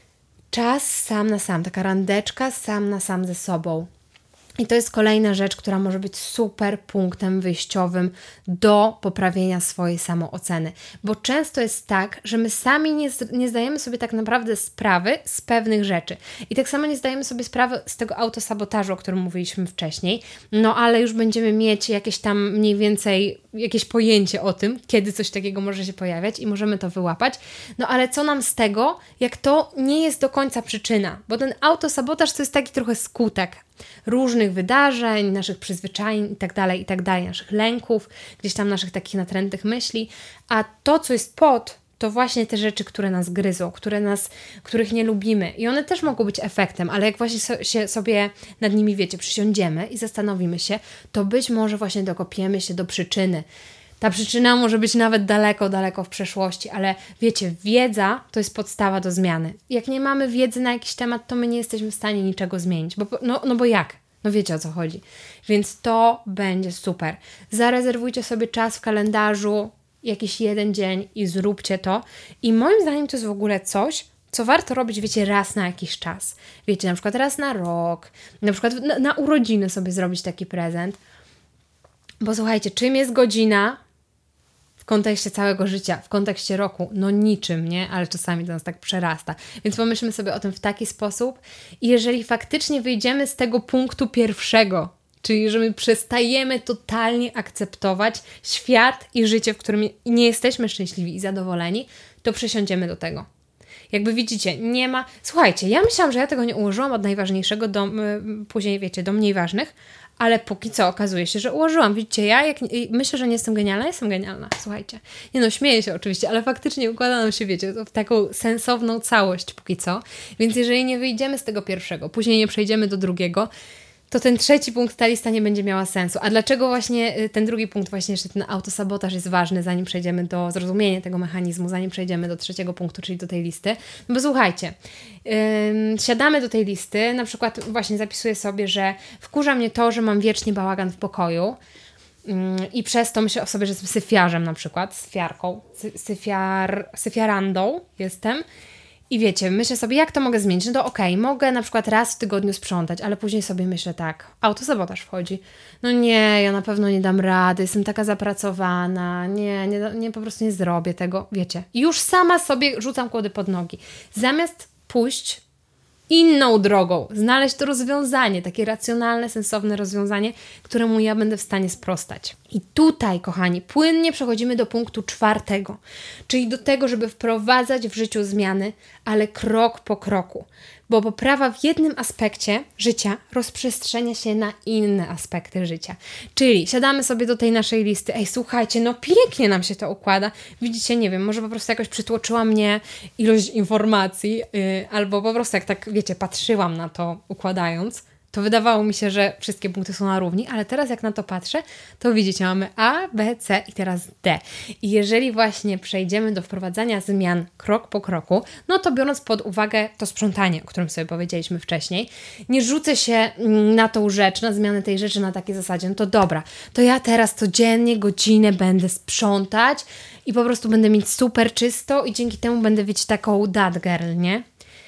czas sam na sam, taka randeczka sam na sam ze sobą. I to jest kolejna rzecz, która może być super punktem wyjściowym do poprawienia swojej samooceny. Bo często jest tak, że my sami nie, nie zdajemy sobie tak naprawdę sprawy z pewnych rzeczy. I tak samo nie zdajemy sobie sprawy z tego autosabotażu, o którym mówiliśmy wcześniej. No ale już będziemy mieć jakieś tam mniej więcej jakieś pojęcie o tym, kiedy coś takiego może się pojawiać i możemy to wyłapać. No ale co nam z tego, jak to nie jest do końca przyczyna? Bo ten autosabotaż to jest taki trochę skutek różnych wydarzeń, naszych przyzwyczajeń i tak dalej, i tak dalej, naszych lęków, gdzieś tam naszych takich natrętnych myśli, a to, co jest pod, to właśnie te rzeczy, które nas gryzą, które nas, których nie lubimy i one też mogą być efektem, ale jak właśnie so, się sobie nad nimi, wiecie, przysiądziemy i zastanowimy się, to być może właśnie dokopiemy się do przyczyny. Ta przyczyna może być nawet daleko, daleko w przeszłości, ale wiecie, wiedza to jest podstawa do zmiany. Jak nie mamy wiedzy na jakiś temat, to my nie jesteśmy w stanie niczego zmienić, bo, no, no bo jak? No wiecie, o co chodzi. Więc to będzie super. Zarezerwujcie sobie czas w kalendarzu, jakiś jeden dzień i zróbcie to. I moim zdaniem to jest w ogóle coś, co warto robić, wiecie, raz na jakiś czas. Wiecie, na przykład raz na rok, na przykład na, na urodziny sobie zrobić taki prezent. Bo słuchajcie, czym jest godzina w kontekście całego życia, w kontekście roku? No niczym, nie? Ale czasami to nas tak przerasta. Więc pomyślmy sobie o tym w taki sposób i jeżeli faktycznie wyjdziemy z tego punktu pierwszego, czyli że my przestajemy totalnie akceptować świat i życie, w którym nie jesteśmy szczęśliwi i zadowoleni, to przesiądziemy do tego. Jakby widzicie, nie ma... Słuchajcie, ja myślałam, że ja tego nie ułożyłam od najważniejszego do, później, wiecie, do mniej ważnych, ale póki co okazuje się, że ułożyłam. Widzicie, ja jak, myślę, że nie jestem genialna, jestem genialna, słuchajcie. Nie no, śmieję się oczywiście, ale faktycznie układa nam się, wiecie, w taką sensowną całość póki co. Więc jeżeli nie wyjdziemy z tego pierwszego, później nie przejdziemy do drugiego, to ten trzeci punkt, ta lista nie będzie miała sensu. A dlaczego właśnie ten drugi punkt, właśnie jeszcze ten autosabotaż jest ważny, zanim przejdziemy do zrozumienia tego mechanizmu, zanim przejdziemy do trzeciego punktu, czyli do tej listy? No bo słuchajcie, yy, siadamy do tej listy, na przykład właśnie zapisuję sobie, że wkurza mnie to, że mam wiecznie bałagan w pokoju yy, i przez to myślę o sobie, że jestem syfiarzem na przykład, syfiarką, sy, syfiar, syfiarandą jestem. I wiecie, myślę sobie, jak to mogę zmienić? No to okej, okay, mogę na przykład raz w tygodniu sprzątać, ale później sobie myślę tak, autosabotaż wchodzi. No nie, ja na pewno nie dam rady, jestem taka zapracowana, nie, nie, nie po prostu nie zrobię tego, wiecie. I już sama sobie rzucam kłody pod nogi. Zamiast pójść inną drogą, znaleźć to rozwiązanie, takie racjonalne, sensowne rozwiązanie, któremu ja będę w stanie sprostać. I tutaj, kochani, płynnie przechodzimy do punktu czwartego, czyli do tego, żeby wprowadzać w życiu zmiany, ale krok po kroku, bo poprawa w jednym aspekcie życia rozprzestrzenia się na inne aspekty życia. Czyli siadamy sobie do tej naszej listy, ej, słuchajcie, no pięknie nam się to układa. Widzicie, nie wiem, może po prostu jakoś przytłoczyła mnie ilość informacji, yy, albo po prostu jak tak, wiecie, patrzyłam na to układając, to wydawało mi się, że wszystkie punkty są na równi, ale teraz jak na to patrzę, to widzicie, mamy A, B, C i teraz D. I jeżeli właśnie przejdziemy do wprowadzania zmian krok po kroku, no to biorąc pod uwagę to sprzątanie, o którym sobie powiedzieliśmy wcześniej, nie rzucę się na tą rzecz, na zmianę tej rzeczy na takiej zasadzie, no to dobra, to ja teraz codziennie godzinę będę sprzątać i po prostu będę mieć super czysto i dzięki temu będę być taką that girl, nie?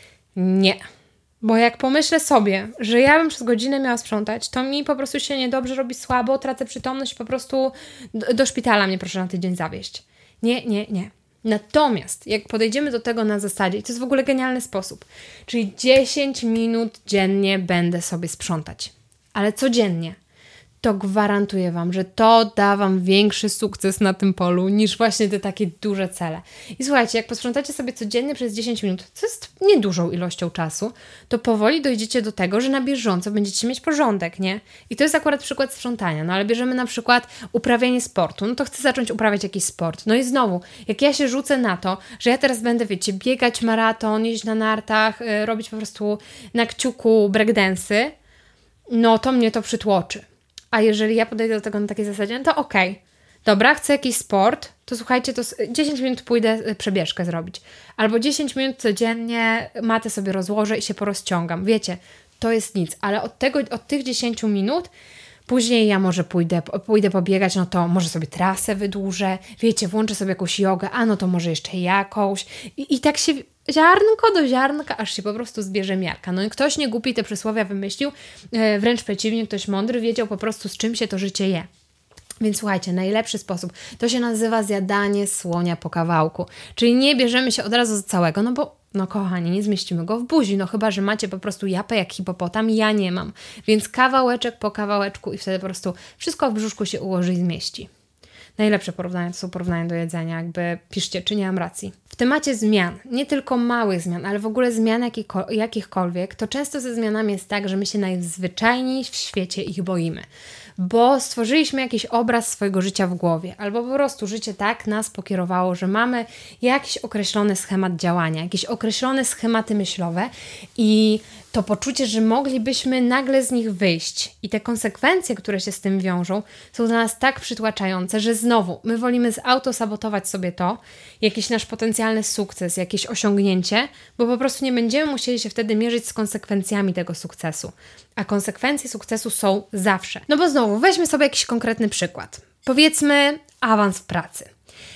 Nie. Bo jak pomyślę sobie, że ja bym przez godzinę miała sprzątać, to mi po prostu się niedobrze robi, słabo, tracę przytomność i po prostu do, do szpitala mnie proszę na tydzień zawieźć. Nie, nie, nie. Natomiast jak podejdziemy do tego na zasadzie, i to jest w ogóle genialny sposób, czyli dziesięć minut dziennie będę sobie sprzątać, ale codziennie, to gwarantuję Wam, że to da Wam większy sukces na tym polu niż właśnie te takie duże cele. I słuchajcie, jak posprzątacie sobie codziennie przez dziesięć minut, co jest niedużą ilością czasu, to powoli dojdziecie do tego, że na bieżąco będziecie mieć porządek, nie? I to jest akurat przykład sprzątania, no ale bierzemy na przykład uprawianie sportu, no to chcę zacząć uprawiać jakiś sport. No i znowu, jak ja się rzucę na to, że ja teraz będę, wiecie, biegać maraton, jeździć na nartach, yy, robić po prostu na kciuku breakdance'y, no to mnie to przytłoczy. A jeżeli ja podejdę do tego na takiej zasadzie, no to okej, okay. Dobra, chcę jakiś sport, to słuchajcie, to dziesięć minut pójdę przebieżkę zrobić. Albo dziesięć minut codziennie matę sobie rozłożę i się porozciągam. Wiecie, to jest nic, ale od tego, od tych dziesięciu minut później ja może pójdę, pójdę pobiegać, no to może sobie trasę wydłużę, wiecie, włączę sobie jakąś jogę, a no to może jeszcze jakąś. I, i tak się ziarnko do ziarnka, aż się po prostu zbierze miarka. No i ktoś nie głupi te przysłowia wymyślił, e, wręcz przeciwnie, ktoś mądry wiedział po prostu, z czym się to życie je. Więc słuchajcie, najlepszy sposób, to się nazywa zjadanie słonia po kawałku. Czyli nie bierzemy się od razu z całego, no bo, no kochani, nie zmieścimy go w buzi, no chyba, że macie po prostu japę jak hipopotam, ja nie mam. Więc kawałeczek po kawałeczku i wtedy po prostu wszystko w brzuszku się ułoży i zmieści. Najlepsze porównania to są porównania do jedzenia, jakby piszcie, czy nie mam racji. W temacie zmian, nie tylko małych zmian, ale w ogóle zmian jakiko- jakichkolwiek, to często ze zmianami jest tak, że my się najzwyczajniej w świecie ich boimy. Bo stworzyliśmy jakiś obraz swojego życia w głowie, albo po prostu życie tak nas pokierowało, że mamy jakiś określony schemat działania, jakieś określone schematy myślowe i to poczucie, że moglibyśmy nagle z nich wyjść i te konsekwencje, które się z tym wiążą, są dla nas tak przytłaczające, że znowu my wolimy zautosabotować sobie to, jakiś nasz potencjalny sukces, jakieś osiągnięcie, bo po prostu nie będziemy musieli się wtedy mierzyć z konsekwencjami tego sukcesu. A konsekwencje sukcesu są zawsze. No bo znowu, weźmy sobie jakiś konkretny przykład. Powiedzmy awans w pracy.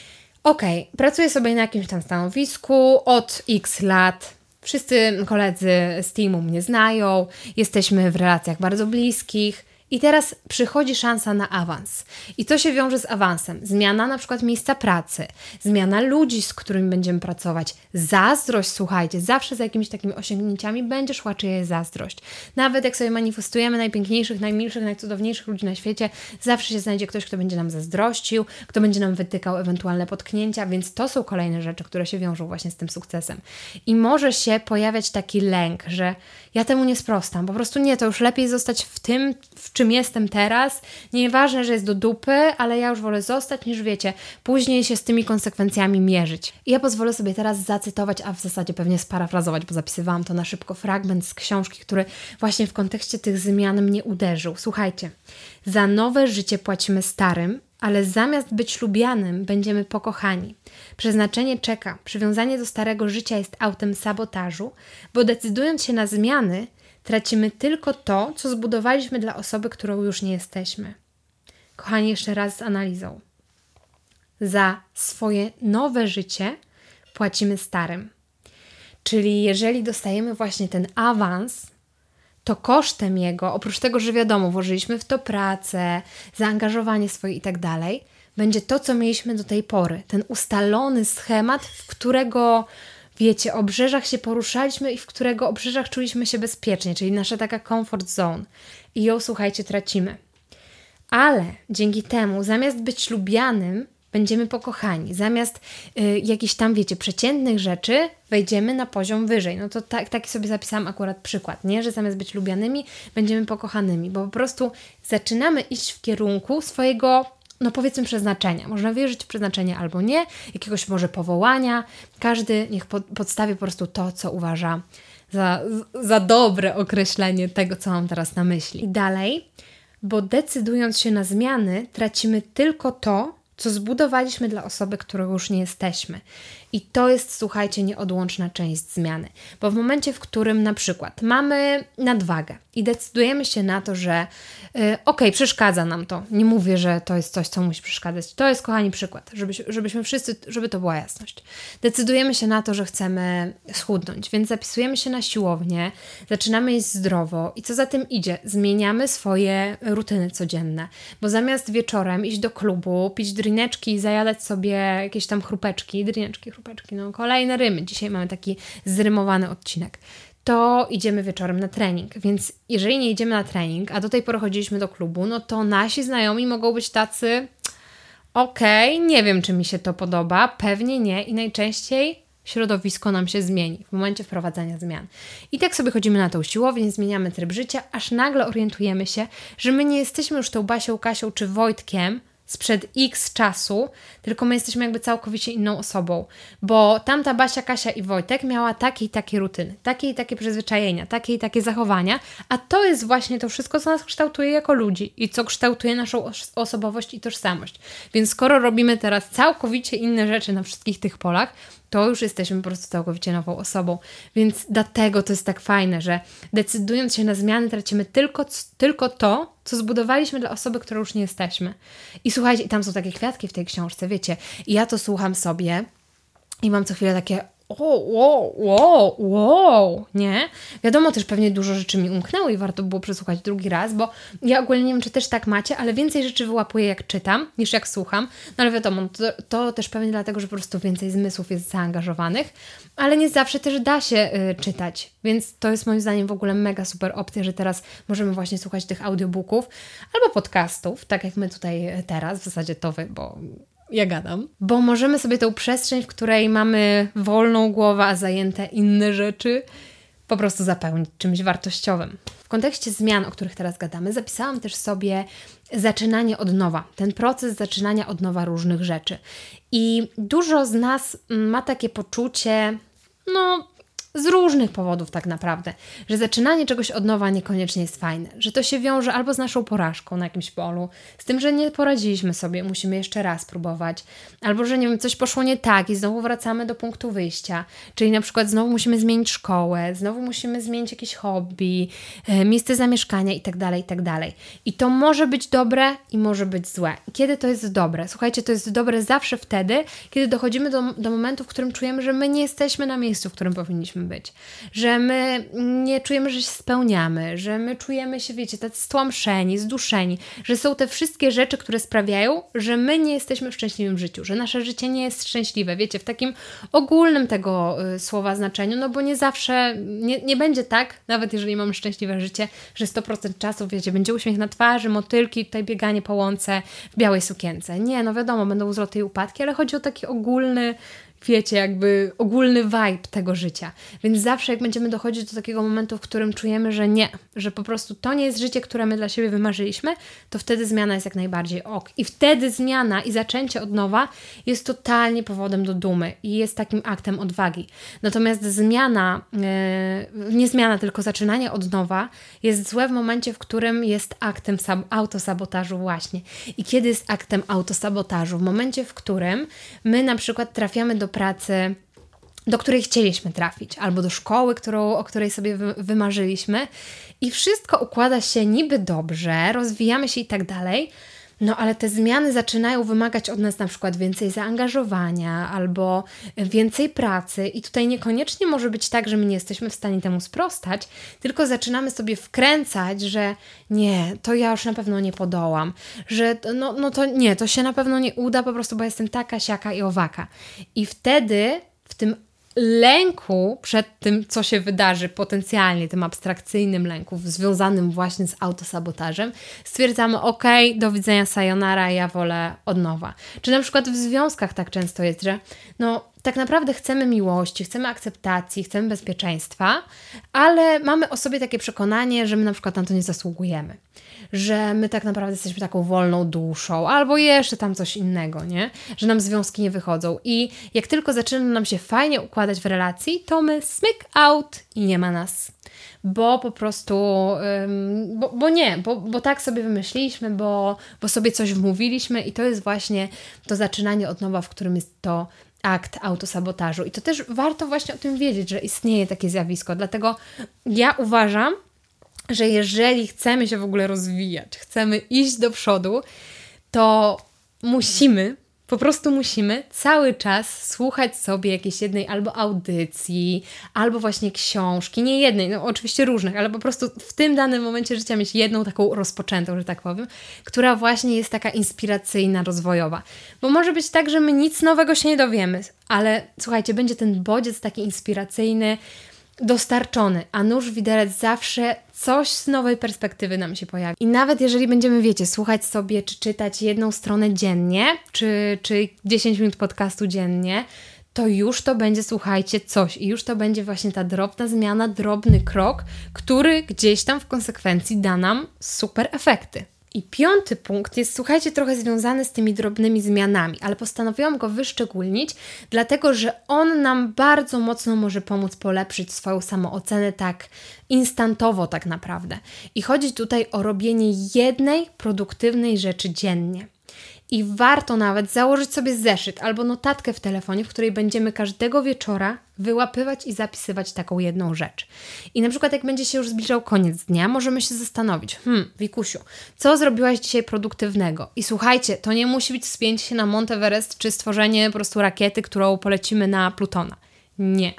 Okej, okay, pracuję sobie na jakimś tam stanowisku od X lat. Wszyscy koledzy z teamu mnie znają, jesteśmy w relacjach bardzo bliskich i teraz przychodzi szansa na awans. I co się wiąże z awansem? Zmiana na przykład miejsca pracy, zmiana ludzi, z którymi będziemy pracować, zazdrość, słuchajcie, zawsze za jakimiś takimi osiągnięciami będzie szła czyjaś zazdrość. Nawet jak sobie manifestujemy najpiękniejszych, najmilszych, najcudowniejszych ludzi na świecie, zawsze się znajdzie ktoś, kto będzie nam zazdrościł, kto będzie nam wytykał ewentualne potknięcia, więc to są kolejne rzeczy, które się wiążą właśnie z tym sukcesem. I może się pojawiać taki lęk, że ja temu nie sprostam, po prostu nie, to już lepiej zostać w tym, w czym jestem teraz, nieważne, że jest do dupy, ale ja już wolę zostać, niż wiecie, później się z tymi konsekwencjami mierzyć. I ja pozwolę sobie teraz zacytować, a w zasadzie pewnie sparafrazować, bo zapisywałam to na szybko, fragment z książki, który właśnie w kontekście tych zmian mnie uderzył. Słuchajcie, za nowe życie płacimy starym, ale zamiast być lubianym, będziemy pokochani. Przeznaczenie czeka, przywiązanie do starego życia jest autem sabotażu, bo decydując się na zmiany, tracimy tylko to, co zbudowaliśmy dla osoby, którą już nie jesteśmy. Kochani, jeszcze raz z analizą. Za swoje nowe życie płacimy starym. Czyli jeżeli dostajemy właśnie ten awans, to kosztem jego, oprócz tego, że wiadomo, włożyliśmy w to pracę, zaangażowanie swoje i tak dalej, będzie to, co mieliśmy do tej pory. Ten ustalony schemat, w którego, wiecie, obrzeżach się poruszaliśmy i w którego obrzeżach czuliśmy się bezpiecznie, czyli nasza taka comfort zone. I ją, słuchajcie, tracimy. Ale dzięki temu, zamiast być lubianym, będziemy pokochani. Zamiast y, jakichś tam, wiecie, przeciętnych rzeczy wejdziemy na poziom wyżej. No to tak, taki sobie zapisałam akurat przykład, nie? Że zamiast być lubianymi, będziemy pokochanymi, bo po prostu zaczynamy iść w kierunku swojego, no powiedzmy, przeznaczenia. Można wierzyć w przeznaczenie albo nie, jakiegoś może powołania. Każdy niech pod, podstawi po prostu to, co uważa za, za dobre określenie tego, co mam teraz na myśli. I dalej, bo decydując się na zmiany, tracimy tylko to, co zbudowaliśmy dla osoby, którą już nie jesteśmy. I to jest, słuchajcie, nieodłączna część zmiany. Bo w momencie, w którym na przykład mamy nadwagę i decydujemy się na to, że yy, okej, okay, przeszkadza nam to. Nie mówię, że to jest coś, co musi przeszkadzać. To jest, kochani, przykład, żebyś, żebyśmy wszyscy, żeby to była jasność. Decydujemy się na to, że chcemy schudnąć, więc zapisujemy się na siłownię, zaczynamy jeść zdrowo i co za tym idzie? Zmieniamy swoje rutyny codzienne. Bo zamiast wieczorem iść do klubu, pić drineczki i zajadać sobie jakieś tam chrupeczki, drineczki, chrupeczki, no kolejne rymy. Dzisiaj mamy taki zrymowany odcinek. To idziemy wieczorem na trening. Więc jeżeli nie idziemy na trening, a do tej pory chodziliśmy do klubu, no to nasi znajomi mogą być tacy okej, okay, nie wiem, czy mi się to podoba, pewnie nie i najczęściej środowisko nam się zmieni w momencie wprowadzania zmian. I tak sobie chodzimy na tą siłownię, zmieniamy tryb życia, aż nagle orientujemy się, że my nie jesteśmy już tą Basią, Kasią czy Wojtkiem sprzed X czasu, tylko my jesteśmy jakby całkowicie inną osobą, bo tamta Basia, Kasia i Wojtek miała takie i takie rutyny, takie i takie przyzwyczajenia, takie i takie zachowania, a to jest właśnie to wszystko, co nas kształtuje jako ludzi i co kształtuje naszą os- osobowość i tożsamość. Więc skoro robimy teraz całkowicie inne rzeczy na wszystkich tych polach, to już jesteśmy po prostu całkowicie nową osobą. Więc dlatego to jest tak fajne, że decydując się na zmiany, tracimy tylko, tylko to, co zbudowaliśmy dla osoby, którą już nie jesteśmy. I słuchajcie, i tam są takie kwiatki w tej książce, wiecie. I ja to słucham sobie i mam co chwilę takie o, wow, wow, wow, nie? Wiadomo, też pewnie dużo rzeczy mi umknęło i warto było przesłuchać drugi raz, bo ja ogólnie nie wiem, czy też tak macie, ale więcej rzeczy wyłapuję jak czytam, niż jak słucham. No ale wiadomo, to, to też pewnie dlatego, że po prostu więcej zmysłów jest zaangażowanych, ale nie zawsze też da się y, czytać, więc to jest moim zdaniem w ogóle mega super opcja, że teraz możemy właśnie słuchać tych audiobooków albo podcastów, tak jak my tutaj teraz, w zasadzie to wy, bo ja gadam, bo możemy sobie tą przestrzeń, w której mamy wolną głowę, a zajęte inne rzeczy, po prostu zapełnić czymś wartościowym. W kontekście zmian, o których teraz gadamy, zapisałam też sobie zaczynanie od nowa, ten proces zaczynania od nowa różnych rzeczy. I dużo z nas ma takie poczucie, no z różnych powodów tak naprawdę, że zaczynanie czegoś od nowa niekoniecznie jest fajne, że to się wiąże albo z naszą porażką na jakimś polu, z tym, że nie poradziliśmy sobie, musimy jeszcze raz próbować, albo że nie wiem, coś poszło nie tak i znowu wracamy do punktu wyjścia, czyli na przykład znowu musimy zmienić szkołę, znowu musimy zmienić jakieś hobby, e, miejsce zamieszkania i tak dalej, i tak dalej. I to może być dobre i może być złe. I kiedy to jest dobre? Słuchajcie, to jest dobre zawsze wtedy, kiedy dochodzimy do, do momentu, w którym czujemy, że my nie jesteśmy na miejscu, w którym powinniśmy być. Że my nie czujemy, że się spełniamy, że my czujemy się, wiecie, tacy stłamszeni, zduszeni, że są te wszystkie rzeczy, które sprawiają, że my nie jesteśmy w szczęśliwym życiu, że nasze życie nie jest szczęśliwe, wiecie, w takim ogólnym tego y, słowa znaczeniu, no bo nie zawsze, nie, nie będzie tak, nawet jeżeli mamy szczęśliwe życie, że sto procent czasu, wiecie, będzie uśmiech na twarzy, motylki, tutaj bieganie po łące w białej sukience. Nie, no wiadomo, będą wzloty i upadki, ale chodzi o taki ogólny, wiecie, jakby ogólny vibe tego życia. Więc zawsze jak będziemy dochodzić do takiego momentu, w którym czujemy, że nie, że po prostu to nie jest życie, które my dla siebie wymarzyliśmy, to wtedy zmiana jest jak najbardziej ok. I wtedy zmiana i zaczęcie od nowa jest totalnie powodem do dumy i jest takim aktem odwagi. Natomiast zmiana, yy, nie zmiana, tylko zaczynanie od nowa jest złe w momencie, w którym jest aktem sab- autosabotażu właśnie. I kiedy jest aktem autosabotażu? W momencie, w którym my na przykład trafiamy do pracy, do której chcieliśmy trafić, albo do szkoły, którą, o której sobie wy, wymarzyliśmy i wszystko układa się niby dobrze, rozwijamy się i tak dalej, No ale te zmiany zaczynają wymagać od nas na przykład więcej zaangażowania albo więcej pracy i tutaj niekoniecznie może być tak, że my nie jesteśmy w stanie temu sprostać, tylko zaczynamy sobie wkręcać, że nie, to ja już na pewno nie podołam, że no, no to nie, to się na pewno nie uda po prostu, bo jestem taka, siaka i owaka. I wtedy w tym lęku przed tym, co się wydarzy potencjalnie, tym abstrakcyjnym lęku związanym właśnie z autosabotażem, stwierdzamy, ok, do widzenia, sayonara, ja wolę od nowa. Czy na przykład w związkach tak często jest, że no tak naprawdę chcemy miłości, chcemy akceptacji, chcemy bezpieczeństwa, ale mamy o sobie takie przekonanie, że my na przykład na to nie zasługujemy. Że my tak naprawdę jesteśmy taką wolną duszą, albo jeszcze tam coś innego, nie? Że nam związki nie wychodzą. I jak tylko zaczyna nam się fajnie układać w relacji, to my smyk out i nie ma nas. Bo po prostu, ym, bo, bo nie, bo, bo tak sobie wymyśliliśmy, bo, bo sobie coś wmówiliśmy i to jest właśnie to zaczynanie od nowa, w którym jest to akt autosabotażu. I to też warto właśnie o tym wiedzieć, że istnieje takie zjawisko. Dlatego ja uważam, że jeżeli chcemy się w ogóle rozwijać, chcemy iść do przodu, to musimy, po prostu musimy cały czas słuchać sobie jakiejś jednej albo audycji, albo właśnie książki, nie jednej, no oczywiście różnych, ale po prostu w tym danym momencie życia mieć jedną taką rozpoczętą, że tak powiem, która właśnie jest taka inspiracyjna, rozwojowa. Bo może być tak, że my nic nowego się nie dowiemy, ale słuchajcie, będzie ten bodziec taki inspiracyjny, dostarczony, a nóż widelec zawsze coś z nowej perspektywy nam się pojawi. I nawet jeżeli będziemy, wiecie, słuchać sobie, czy czytać jedną stronę dziennie, czy, czy dziesięć minut podcastu dziennie, to już to będzie, słuchajcie, coś i już to będzie właśnie ta drobna zmiana, drobny krok, który gdzieś tam w konsekwencji da nam super efekty. I piąty punkt jest, słuchajcie, trochę związany z tymi drobnymi zmianami, ale postanowiłam go wyszczególnić, dlatego że on nam bardzo mocno może pomóc polepszyć swoją samoocenę tak instantowo tak naprawdę. I chodzi tutaj o robienie jednej produktywnej rzeczy dziennie. I warto nawet założyć sobie zeszyt albo notatkę w telefonie, w której będziemy każdego wieczora wyłapywać i zapisywać taką jedną rzecz. I na przykład jak będzie się już zbliżał koniec dnia, możemy się zastanowić, hmm, Wikusiu, co zrobiłaś dzisiaj produktywnego? I słuchajcie, to nie musi być wspięcie się na Mount Everest czy stworzenie po prostu rakiety, którą polecimy na Plutona. Nie.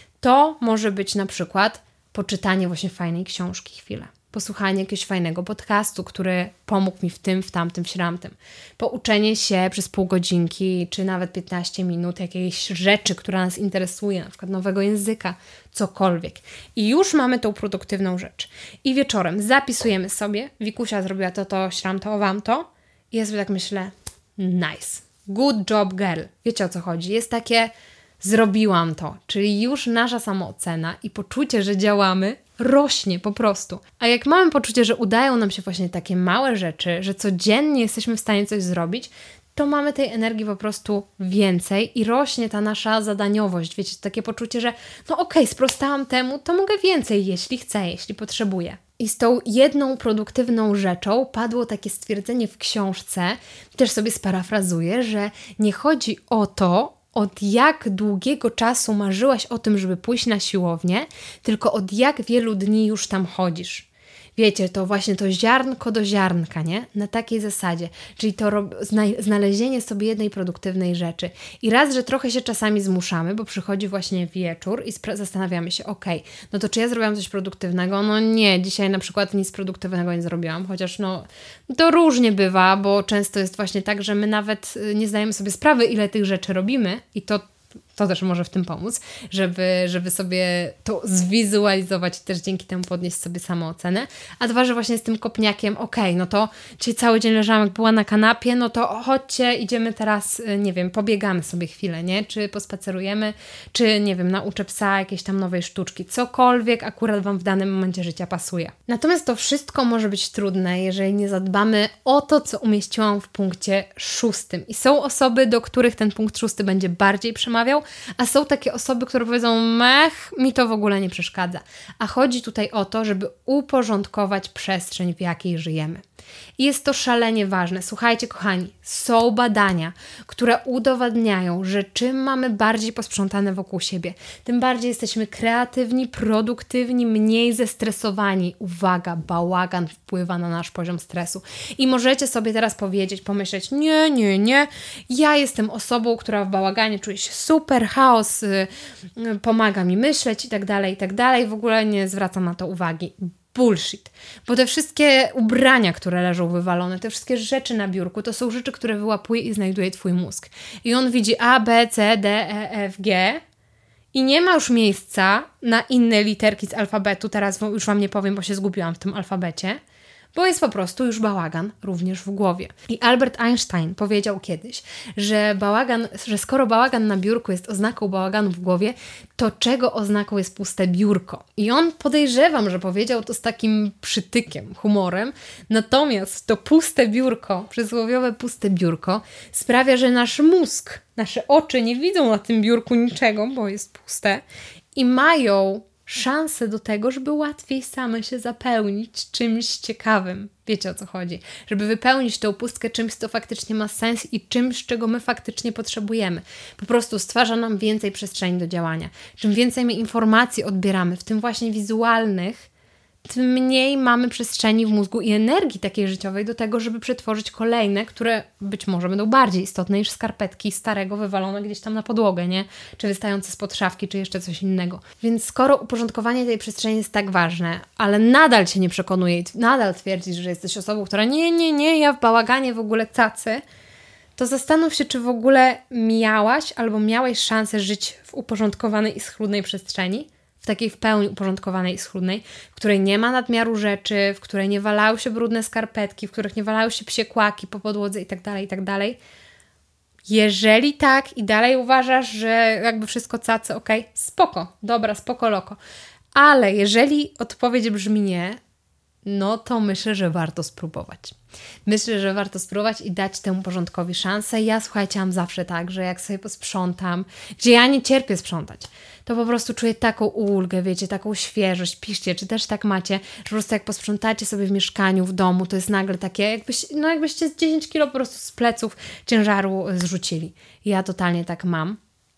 To może być na przykład poczytanie właśnie fajnej książki chwilę. Posłuchanie jakiegoś fajnego podcastu, który pomógł mi w tym, w tamtym, w śramtym. Pouczenie się przez pół godzinki, czy nawet piętnaście minut jakiejś rzeczy, która nas interesuje, na przykład nowego języka, cokolwiek. I już mamy tą produktywną rzecz. I wieczorem zapisujemy sobie, Wikusia zrobiła to, to, śramto, wam to. I ja sobie tak myślę, nice, good job girl. Wiecie o co chodzi? Jest takie, zrobiłam to, czyli już nasza samoocena i poczucie, że działamy, rośnie po prostu. A jak mamy poczucie, że udają nam się właśnie takie małe rzeczy, że codziennie jesteśmy w stanie coś zrobić, to mamy tej energii po prostu więcej i rośnie ta nasza zadaniowość. Wiecie, takie poczucie, że no okej, sprostałam temu, to mogę więcej, jeśli chcę, jeśli potrzebuję. I z tą jedną produktywną rzeczą padło takie stwierdzenie w książce, też sobie sparafrazuję, że nie chodzi o to, od jak długiego czasu marzyłaś o tym, żeby pójść na siłownię, tylko od jak wielu dni już tam chodzisz. Wiecie, to właśnie to ziarnko do ziarnka, nie? Na takiej zasadzie. Czyli to rob- zna- znalezienie sobie jednej produktywnej rzeczy. I raz, że trochę się czasami zmuszamy, bo przychodzi właśnie wieczór i spra- zastanawiamy się, okej, okay, no to czy ja zrobiłam coś produktywnego? No nie, dzisiaj na przykład nic produktywnego nie zrobiłam, chociaż no to różnie bywa, bo często jest właśnie tak, że my nawet nie zdajemy sobie sprawy, ile tych rzeczy robimy i to To też może w tym pomóc, żeby, żeby sobie to zwizualizować i też dzięki temu podnieść sobie samoocenę. A dwa, że właśnie z tym kopniakiem, okej, okay, no to czyli cały dzień leżałam, jak była na kanapie, no to chodźcie, idziemy teraz, nie wiem, pobiegamy sobie chwilę, nie? Czy pospacerujemy, czy nie wiem, nauczę psa jakiejś tam nowej sztuczki, cokolwiek akurat Wam w danym momencie życia pasuje. Natomiast to wszystko może być trudne, jeżeli nie zadbamy o to, co umieściłam w punkcie szóstym. I są osoby, do których ten punkt szósty będzie bardziej przemawiał, a są takie osoby, które powiedzą, mech, mi to w ogóle nie przeszkadza. A chodzi tutaj o to, żeby uporządkować przestrzeń, w jakiej żyjemy. I jest to szalenie ważne. Słuchajcie, kochani, są badania, które udowadniają, że czym mamy bardziej posprzątane wokół siebie, tym bardziej jesteśmy kreatywni, produktywni, mniej zestresowani. Uwaga, bałagan wpływa na nasz poziom stresu. I możecie sobie teraz powiedzieć, pomyśleć, nie, nie, nie, ja jestem osobą, która w bałaganie czuje się super, chaos, yy, yy, pomaga mi myśleć i tak dalej, i tak dalej. W ogóle nie zwracam na to uwagi. Bullshit. Bo te wszystkie ubrania, które leżą wywalone, te wszystkie rzeczy na biurku, to są rzeczy, które wyłapuje i znajduje Twój mózg. I on widzi A, B, C, D, E, F, G i nie ma już miejsca na inne literki z alfabetu. Teraz już Wam nie powiem, bo się zgubiłam w tym alfabecie. Bo jest po prostu już bałagan również w głowie. I Albert Einstein powiedział kiedyś, że bałagan, że skoro bałagan na biurku jest oznaką bałaganu w głowie, to czego oznaką jest puste biurko? I on, podejrzewam, że powiedział to z takim przytykiem, humorem, natomiast to puste biurko, przysłowiowe puste biurko, sprawia, że nasz mózg, nasze oczy nie widzą na tym biurku niczego, bo jest puste i mają szansę do tego, żeby łatwiej same się zapełnić czymś ciekawym. Wiecie, o co chodzi? Żeby wypełnić tę pustkę czymś, co faktycznie ma sens i czymś, czego my faktycznie potrzebujemy. Po prostu stwarza nam więcej przestrzeni do działania. Czym więcej my informacji odbieramy, w tym właśnie wizualnych, tym mniej mamy przestrzeni w mózgu i energii takiej życiowej do tego, żeby przetworzyć kolejne, które być może będą bardziej istotne niż skarpetki starego wywalone gdzieś tam na podłogę, nie? Czy wystające spod szafki, czy jeszcze coś innego. Więc skoro uporządkowanie tej przestrzeni jest tak ważne, ale nadal Cię nie przekonuje i nadal twierdzisz, że jesteś osobą, która nie, nie, nie, ja w bałaganie w ogóle cacy, to zastanów się, czy w ogóle miałaś albo miałeś szansę żyć w uporządkowanej i schludnej przestrzeni, w takiej w pełni uporządkowanej i schludnej, w której nie ma nadmiaru rzeczy, w której nie walały się brudne skarpetki, w których nie walały się psie kłaki po podłodze i tak dalej, i tak dalej. Jeżeli tak i dalej uważasz, że jakby wszystko cacy, okej, okay, spoko, dobra, spoko, loko. Ale jeżeli odpowiedź brzmi nie, no to myślę, że warto spróbować. Myślę, że warto spróbować i dać temu porządkowi szansę. Ja, słuchajcie, mam zawsze tak, że jak sobie posprzątam, gdzie ja nie cierpię sprzątać, to po prostu czuję taką ulgę, wiecie, taką świeżość. Piszcie, czy też tak macie, że po prostu jak posprzątacie sobie w mieszkaniu, w domu, to jest nagle takie, jakbyś, no jakbyście dziesięć kilo po prostu z pleców ciężaru zrzucili. Ja totalnie tak mam.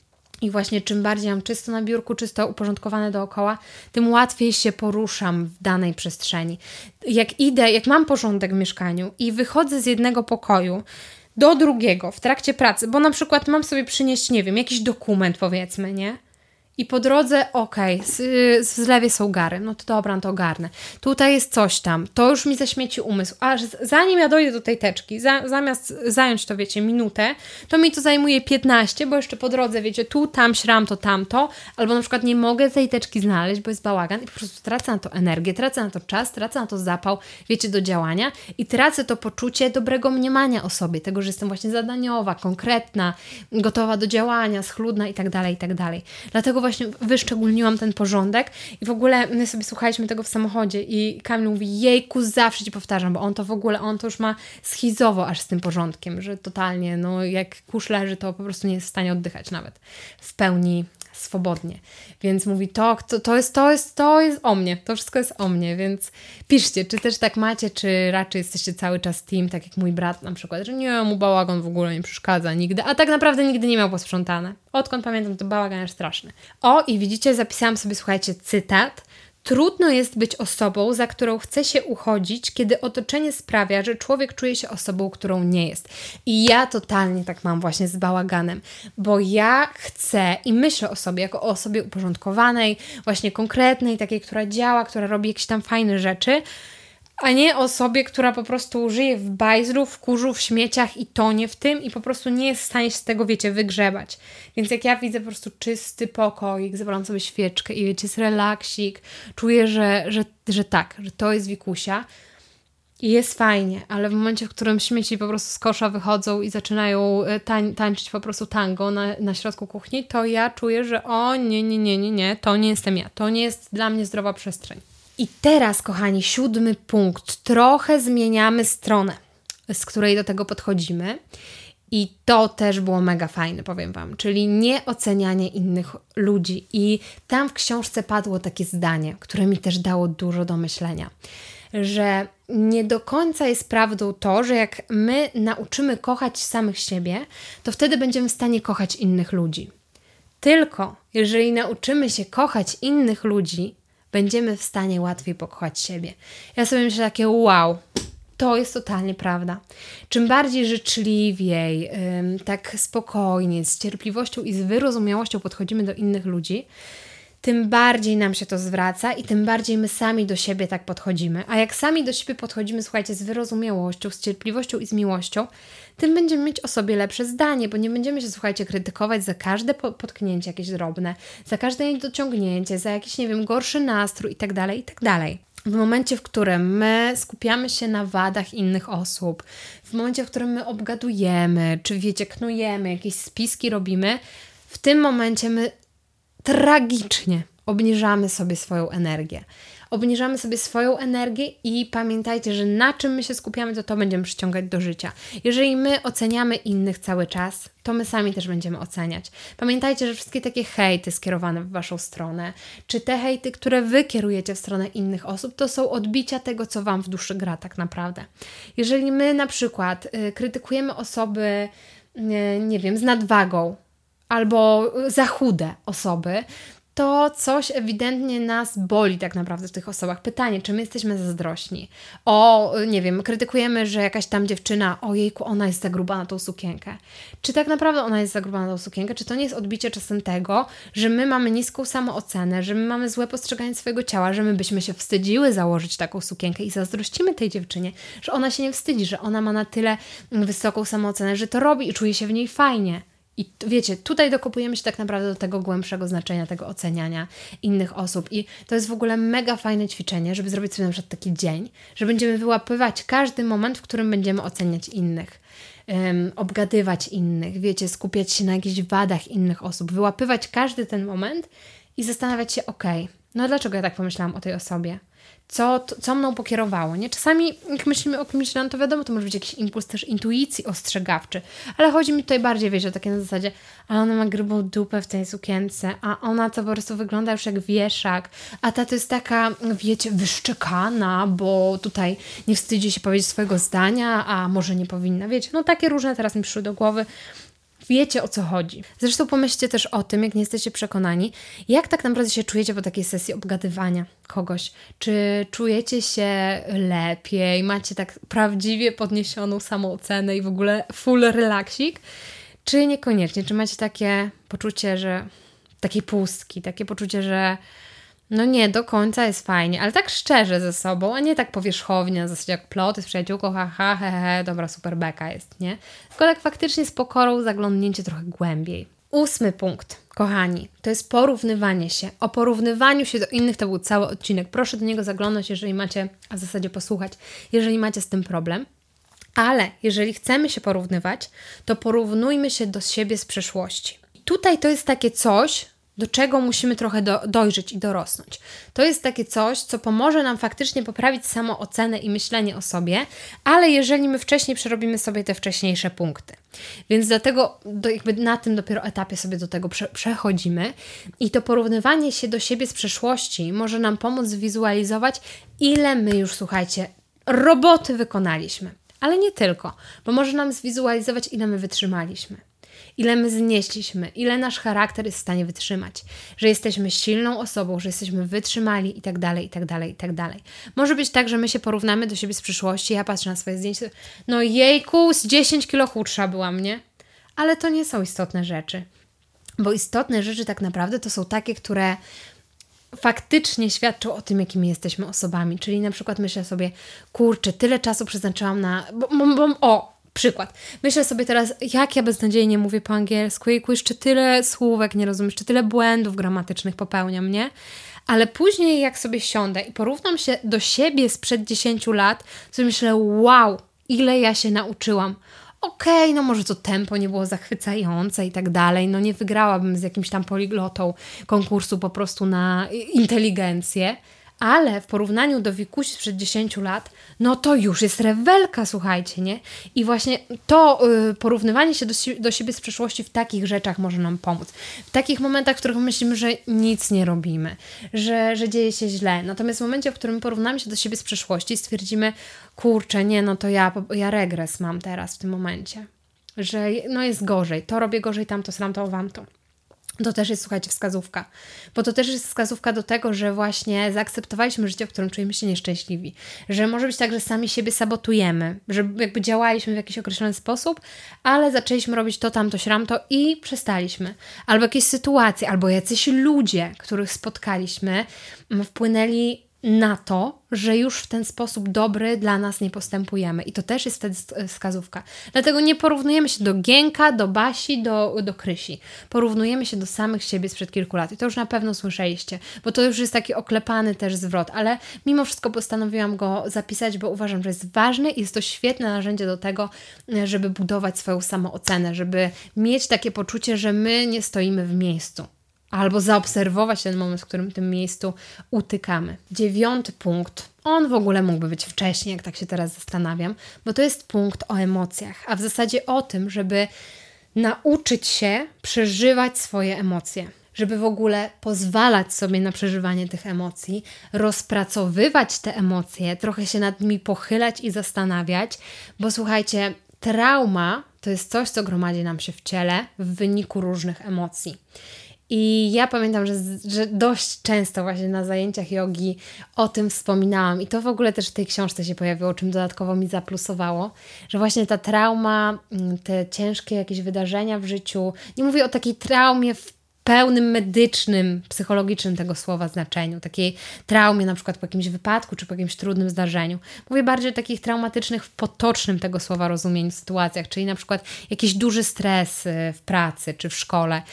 I właśnie czym bardziej mam czysto na biurku, czysto uporządkowane dookoła, tym łatwiej się poruszam w danej przestrzeni. Jak idę, jak mam porządek w mieszkaniu i wychodzę z jednego pokoju do drugiego w trakcie pracy, bo na przykład mam sobie przynieść, nie wiem, jakiś dokument powiedzmy, nie? I po drodze, okej, okay, z, z lewej są gary, no to dobra, no to ogarnę. Tutaj jest coś tam, to już mi zaśmieci umysł. Aż zanim ja dojdę do tej teczki, za, zamiast zająć to, wiecie, minutę, to mi to zajmuje piętnaście, bo jeszcze po drodze, wiecie, tu, tam, śram, to, tamto, albo na przykład nie mogę tej teczki znaleźć, bo jest bałagan i po prostu tracę na to energię, tracę na to czas, tracę na to zapał, wiecie, do działania i tracę to poczucie dobrego mniemania o sobie, tego, że jestem właśnie zadaniowa, konkretna, gotowa do działania, schludna i tak dalej, i tak dalej. Dlatego właśnie wyszczególniłam ten porządek i w ogóle my sobie słuchaliśmy tego w samochodzie i Kamil mówi, jejku, zawsze Ci powtarzam, bo on to w ogóle, on to już ma schizowo aż z tym porządkiem, że totalnie, no jak kurz leży, to po prostu nie jest w stanie oddychać nawet w pełni swobodnie. Więc mówi, to, to, to, jest, to, jest, to jest o mnie, to wszystko jest o mnie, więc piszcie, czy też tak macie, czy raczej jesteście cały czas team, tak jak mój brat na przykład, że nie, mu bałagan w ogóle nie przeszkadza nigdy, a tak naprawdę nigdy nie miał posprzątane. Odkąd pamiętam, to bałagan jest straszny. O, i widzicie, zapisałam sobie, słuchajcie, cytat. Trudno jest być osobą, za którą chce się uchodzić, kiedy otoczenie sprawia, że człowiek czuje się osobą, którą nie jest. I ja totalnie tak mam właśnie z bałaganem, bo ja chcę i myślę o sobie jako o osobie uporządkowanej, właśnie konkretnej, takiej, która działa, która robi jakieś tam fajne rzeczy, a nie osobie, która po prostu żyje w bajzlu, w kurzu, w śmieciach i tonie w tym i po prostu nie jest w stanie się z tego, wiecie, wygrzebać. Więc jak ja widzę po prostu czysty pokoik, zapalam sobie świeczkę i wiecie, jest relaksik, czuję, że, że, że tak, że to jest Wikusia i jest fajnie, ale w momencie, w którym śmieci po prostu z kosza wychodzą i zaczynają tań, tańczyć po prostu tango na, na środku kuchni, to ja czuję, że o nie, nie, nie, nie, nie, to nie jestem ja, to nie jest dla mnie zdrowa przestrzeń. I teraz, kochani, siódmy punkt. Trochę zmieniamy stronę, z której do tego podchodzimy, I to też było mega fajne, powiem Wam. Czyli nieocenianie innych ludzi. I tam w książce padło takie zdanie, które mi też dało dużo do myślenia, że nie do końca jest prawdą to, że jak my nauczymy kochać samych siebie, to wtedy będziemy w stanie kochać innych ludzi. Tylko jeżeli nauczymy się kochać innych ludzi, będziemy w stanie łatwiej pokochać siebie. Ja sobie myślę takie wow, to jest totalnie prawda. Czym bardziej życzliwiej, ym, tak spokojnie, z cierpliwością i z wyrozumiałością podchodzimy do innych ludzi, tym bardziej nam się to zwraca i tym bardziej my sami do siebie tak podchodzimy. A jak sami do siebie podchodzimy, słuchajcie, z wyrozumiałością, z cierpliwością i z miłością, tym będziemy mieć o sobie lepsze zdanie, bo nie będziemy się, słuchajcie, krytykować za każde potknięcie jakieś drobne, za każde niedociągnięcie, za jakiś, nie wiem, gorszy nastrój i tak dalej, i tak dalej. W momencie, w którym my skupiamy się na wadach innych osób, w momencie, w którym my obgadujemy, czy wiecie, knujemy, jakieś spiski robimy, w tym momencie my tragicznie obniżamy sobie swoją energię. Obniżamy sobie swoją energię i pamiętajcie, że na czym my się skupiamy, to to będziemy przyciągać do życia. Jeżeli my oceniamy innych cały czas, to my sami też będziemy oceniać. Pamiętajcie, że wszystkie takie hejty skierowane w Waszą stronę, czy te hejty, które Wy kierujecie w stronę innych osób, to są odbicia tego, co Wam w duszy gra tak naprawdę. Jeżeli my na przykład y, krytykujemy osoby, y, nie wiem, z nadwagą, albo za chude osoby, to coś ewidentnie nas boli tak naprawdę w tych osobach. Pytanie, czy my jesteśmy zazdrośni? O, nie wiem, krytykujemy, że jakaś tam dziewczyna, ojejku, ona jest za gruba na tą sukienkę. Czy tak naprawdę ona jest za gruba na tą sukienkę? Czy to nie jest odbicie czasem tego, że my mamy niską samoocenę, że my mamy złe postrzeganie swojego ciała, że my byśmy się wstydziły założyć taką sukienkę i zazdrościmy tej dziewczynie, że ona się nie wstydzi, że ona ma na tyle wysoką samoocenę, że to robi i czuje się w niej fajnie. I wiecie, tutaj dokopujemy się tak naprawdę do tego głębszego znaczenia, tego oceniania innych osób i to jest w ogóle mega fajne ćwiczenie, żeby zrobić sobie na przykład taki dzień, że będziemy wyłapywać każdy moment, w którym będziemy oceniać innych, um, obgadywać innych, wiecie, skupiać się na jakichś wadach innych osób, wyłapywać każdy ten moment i zastanawiać się, okej, okay, no dlaczego ja tak pomyślałam o tej osobie? Co, to, co mną pokierowało, nie? Czasami jak myślimy o kimś, no to wiadomo, to może być jakiś impuls też intuicji ostrzegawczy, ale chodzi mi tutaj bardziej, wiecie, o takie na zasadzie, a ona ma grubą dupę w tej sukience, a ona to po prostu wygląda już jak wieszak, a ta to jest taka, wiecie, wyszczekana, bo tutaj nie wstydzi się powiedzieć swojego zdania, a może nie powinna, wiecie, no takie różne teraz mi przyszły do głowy. Wiecie, o co chodzi. Zresztą pomyślcie też o tym, jak nie jesteście przekonani, jak tak naprawdę się czujecie po takiej sesji obgadywania kogoś. Czy czujecie się lepiej, macie tak prawdziwie podniesioną samoocenę i w ogóle full relaksik, czy niekoniecznie? Czy macie takie poczucie, że takiej pustki, takie poczucie, że no nie, do końca jest fajnie, ale tak szczerze ze sobą, a nie tak powierzchownie, w zasadzie jak ploty z przyjaciółką, ha, ha, he, he, dobra, super beka jest, nie? Tylko tak faktycznie z pokorą zaglądnięcie trochę głębiej. Ósmy punkt, kochani, to jest porównywanie się. O porównywaniu się do innych to był cały odcinek. Proszę do niego zaglądać, jeżeli macie, a w zasadzie posłuchać, jeżeli macie z tym problem. Ale jeżeli chcemy się porównywać, to porównujmy się do siebie z przeszłości. I tutaj to jest takie coś, do czego musimy trochę do, dojrzeć i dorosnąć. To jest takie coś, co pomoże nam faktycznie poprawić samoocenę i myślenie o sobie, ale jeżeli my wcześniej przerobimy sobie te wcześniejsze punkty. Więc dlatego do, jakby na tym dopiero etapie sobie do tego prze, przechodzimy i to porównywanie się do siebie z przeszłości może nam pomóc zwizualizować, ile my już, słuchajcie, roboty wykonaliśmy. Ale nie tylko, bo może nam zwizualizować, ile my wytrzymaliśmy. Ile my znieśliśmy, ile nasz charakter jest w stanie wytrzymać, że jesteśmy silną osobą, że jesteśmy wytrzymali i tak dalej, i tak dalej, i tak dalej. Może być tak, że my się porównamy do siebie z przyszłości, ja patrzę na swoje zdjęcie, no jejku, z dziesięć kilo chudsza byłam, nie? Ale to nie są istotne rzeczy, bo istotne rzeczy tak naprawdę to są takie, które faktycznie świadczą o tym, jakimi jesteśmy osobami, czyli na przykład myślę sobie, kurczę, tyle czasu przeznaczyłam na, bo, bo, bo, o, przykład. Myślę sobie teraz, jak ja beznadziejnie mówię po angielsku, jejku, jeszcze tyle słówek nie rozumiem, jeszcze tyle błędów gramatycznych popełniam, nie? Ale później jak sobie siądę i porównam się do siebie sprzed dziesięciu lat, to myślę, wow, ile ja się nauczyłam. Okej, okay, no może to tempo nie było zachwycające i tak dalej, no nie wygrałabym z jakimś tam poliglotą konkursu po prostu na inteligencję, Ale w porównaniu do Wikusi sprzed dziesięciu lat, no to już jest rewelka, słuchajcie, nie? I właśnie to y, porównywanie się do, do siebie z przeszłości w takich rzeczach może nam pomóc. W takich momentach, w których myślimy, że nic nie robimy, że, że dzieje się źle. Natomiast w momencie, w którym porównamy się do siebie z przeszłości, stwierdzimy, kurczę, nie, no to ja, ja regres mam teraz w tym momencie. Że no jest gorzej, to robię gorzej, tamto, sramto, wamto. To też jest, słuchajcie, wskazówka. Bo to też jest wskazówka do tego, że właśnie zaakceptowaliśmy życie, w którym czujemy się nieszczęśliwi. Że może być tak, że sami siebie sabotujemy. Że jakby działaliśmy w jakiś określony sposób, ale zaczęliśmy robić to, tamto, śramto i przestaliśmy. Albo jakieś sytuacje, albo jacyś ludzie, których spotkaliśmy, wpłynęli na to, że już w ten sposób dobry dla nas nie postępujemy. I to też jest wtedy wskazówka. Dlatego nie porównujemy się do Gienka, do Basi, do, do Krysi. Porównujemy się do samych siebie sprzed kilku lat. I to już na pewno słyszeliście, bo to już jest taki oklepany też zwrot, ale mimo wszystko postanowiłam go zapisać, bo uważam, że jest ważny i jest to świetne narzędzie do tego, żeby budować swoją samoocenę, żeby mieć takie poczucie, że my nie stoimy w miejscu. Albo zaobserwować ten moment, w którym w tym miejscu utykamy. Dziewiąty punkt. On w ogóle mógłby być wcześniej, jak tak się teraz zastanawiam, bo to jest punkt o emocjach, a w zasadzie o tym, żeby nauczyć się przeżywać swoje emocje. Żeby w ogóle pozwalać sobie na przeżywanie tych emocji, rozpracowywać te emocje, trochę się nad nimi pochylać i zastanawiać, bo słuchajcie, trauma to jest coś, co gromadzi nam się w ciele w wyniku różnych emocji. I ja pamiętam, że, że dość często właśnie na zajęciach jogi o tym wspominałam i to w ogóle też w tej książce się pojawiło, czym dodatkowo mi zaplusowało, że właśnie ta trauma, te ciężkie jakieś wydarzenia w życiu, nie mówię o takiej traumie w pełnym medycznym, psychologicznym tego słowa znaczeniu, takiej traumie na przykład po jakimś wypadku czy po jakimś trudnym zdarzeniu. Mówię bardziej o takich traumatycznych w potocznym tego słowa rozumieniu sytuacjach, czyli na przykład jakiś duży stres w pracy czy w szkole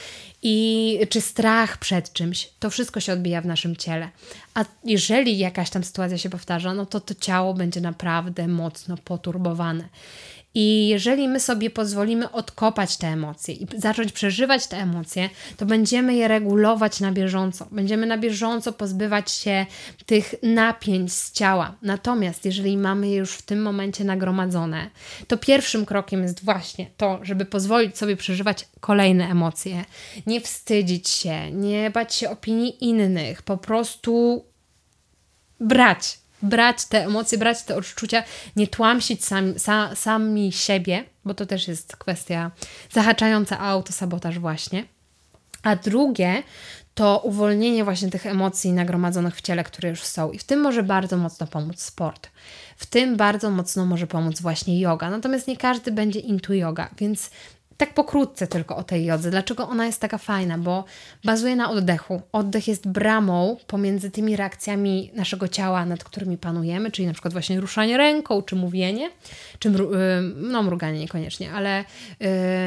i czy strach przed czymś. To wszystko się odbija w naszym ciele. A jeżeli jakaś tam sytuacja się powtarza, no to to ciało będzie naprawdę mocno poturbowane. I jeżeli my sobie pozwolimy odkopać te emocje i zacząć przeżywać te emocje, to będziemy je regulować na bieżąco. Będziemy na bieżąco pozbywać się tych napięć z ciała. Natomiast jeżeli mamy je już w tym momencie nagromadzone, to pierwszym krokiem jest właśnie to, żeby pozwolić sobie przeżywać kolejne emocje. Nie wstydzić się, nie bać się opinii innych, po prostu brać. Brać te emocje, brać te odczucia, nie tłamsić sami, sa, sami siebie, bo to też jest kwestia zahaczająca o autosabotaż właśnie. A drugie to uwolnienie właśnie tych emocji nagromadzonych w ciele, które już są. I w tym może bardzo mocno pomóc sport. W tym bardzo mocno może pomóc właśnie yoga. Natomiast nie każdy będzie into yoga, więc tak pokrótce tylko o tej jodze. Dlaczego ona jest taka fajna? Bo bazuje na oddechu. Oddech jest bramą pomiędzy tymi reakcjami naszego ciała, nad którymi panujemy, czyli na przykład właśnie ruszanie ręką, czy mówienie, czy mru- no mruganie niekoniecznie, ale yy,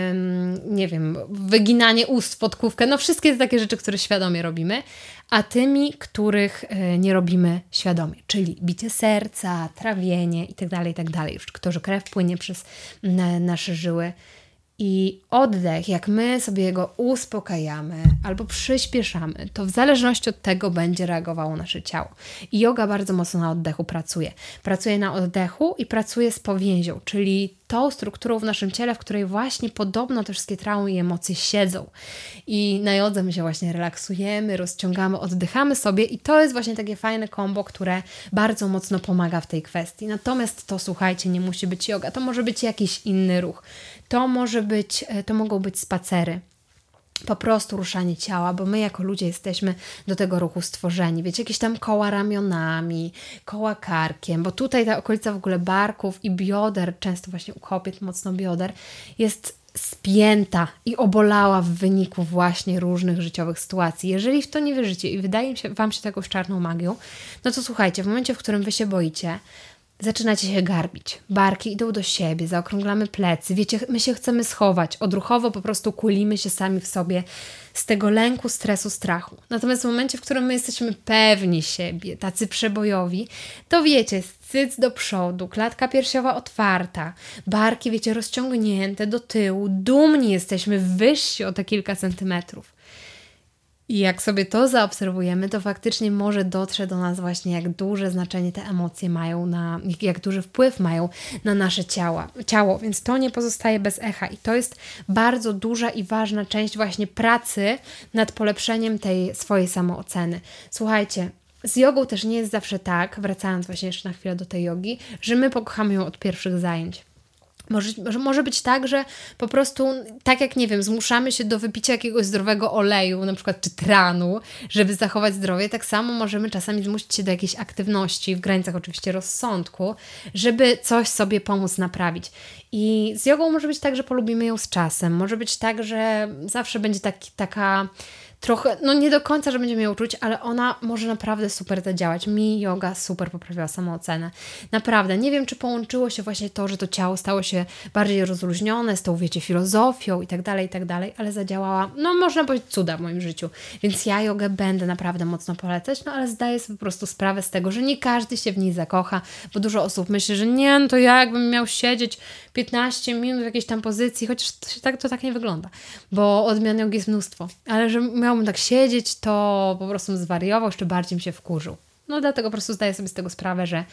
nie wiem, wyginanie ust w podkówkę, no wszystkie takie rzeczy, które świadomie robimy, a tymi, których yy, nie robimy świadomie, czyli bicie serca, trawienie itd., itd., już to, że krew płynie przez na, nasze żyły. I oddech, jak my sobie jego uspokajamy albo przyspieszamy, to w zależności od tego będzie reagowało nasze ciało. I yoga bardzo mocno na oddechu pracuje. Pracuje na oddechu i pracuje z powięzią, czyli tą strukturą w naszym ciele, w której właśnie podobno te wszystkie traumy i emocje siedzą. I na jodze my się właśnie relaksujemy, rozciągamy, oddychamy sobie i to jest właśnie takie fajne kombo, które bardzo mocno pomaga w tej kwestii. Natomiast to, słuchajcie, nie musi być yoga, to może być jakiś inny ruch. To może być, to mogą być spacery. Po prostu ruszanie ciała, bo my jako ludzie jesteśmy do tego ruchu stworzeni. Wiecie, jakieś tam koła ramionami, koła karkiem, bo tutaj ta okolica w ogóle barków i bioder, często właśnie u kobiet mocno bioder, jest spięta i obolała w wyniku właśnie różnych życiowych sytuacji. Jeżeli w to nie wierzycie i wydaje się, Wam się to jakąś czarną magią, no to słuchajcie, w momencie, w którym Wy się boicie, zaczynacie się garbić. Barki idą do siebie, zaokrąglamy plecy. Wiecie, my się chcemy schować. Odruchowo po prostu kulimy się sami w sobie z tego lęku, stresu, strachu. Natomiast w momencie, w którym my jesteśmy pewni siebie, tacy przebojowi, to wiecie, cyc do przodu, klatka piersiowa otwarta, barki, wiecie, rozciągnięte do tyłu, dumni jesteśmy, wyżsi o te kilka centymetrów. I jak sobie to zaobserwujemy, to faktycznie może dotrze do nas właśnie, jak duże znaczenie te emocje mają, na, jak duży wpływ mają na nasze ciała, ciało, więc to nie pozostaje bez echa i to jest bardzo duża i ważna część właśnie pracy nad polepszeniem tej swojej samooceny. Słuchajcie, z jogą też nie jest zawsze tak, wracając właśnie jeszcze na chwilę do tej jogi, że my pokochamy ją od pierwszych zajęć. Może, może być tak, że po prostu, tak jak nie wiem, zmuszamy się do wypicia jakiegoś zdrowego oleju, na przykład czy tranu, żeby zachować zdrowie, tak samo możemy czasami zmusić się do jakiejś aktywności, w granicach oczywiście rozsądku, żeby coś sobie pomóc naprawić. I z jogą może być tak, że polubimy ją z czasem, może być tak, że zawsze będzie taki, taka trochę, no nie do końca, że będziemy ją czuć, ale ona może naprawdę super zadziałać. Mi yoga super poprawiła samoocenę. Naprawdę. Nie wiem, czy połączyło się właśnie to, że to ciało stało się bardziej rozluźnione z tą, wiecie, filozofią i tak dalej, i tak dalej, ale zadziałała, no można powiedzieć, cuda w moim życiu. Więc ja jogę będę naprawdę mocno polecać, no ale zdaję sobie po prostu sprawę z tego, że nie każdy się w niej zakocha, bo dużo osób myśli, że nie, no to ja jakbym miał siedzieć piętnaście minut w jakiejś tam pozycji, chociaż to, tak, to tak nie wygląda, bo odmian jogi jest mnóstwo, ale że miałbym tak siedzieć, to po prostu zwariował, jeszcze bardziej mi się wkurzył. No dlatego po prostu zdaję sobie z tego sprawę, że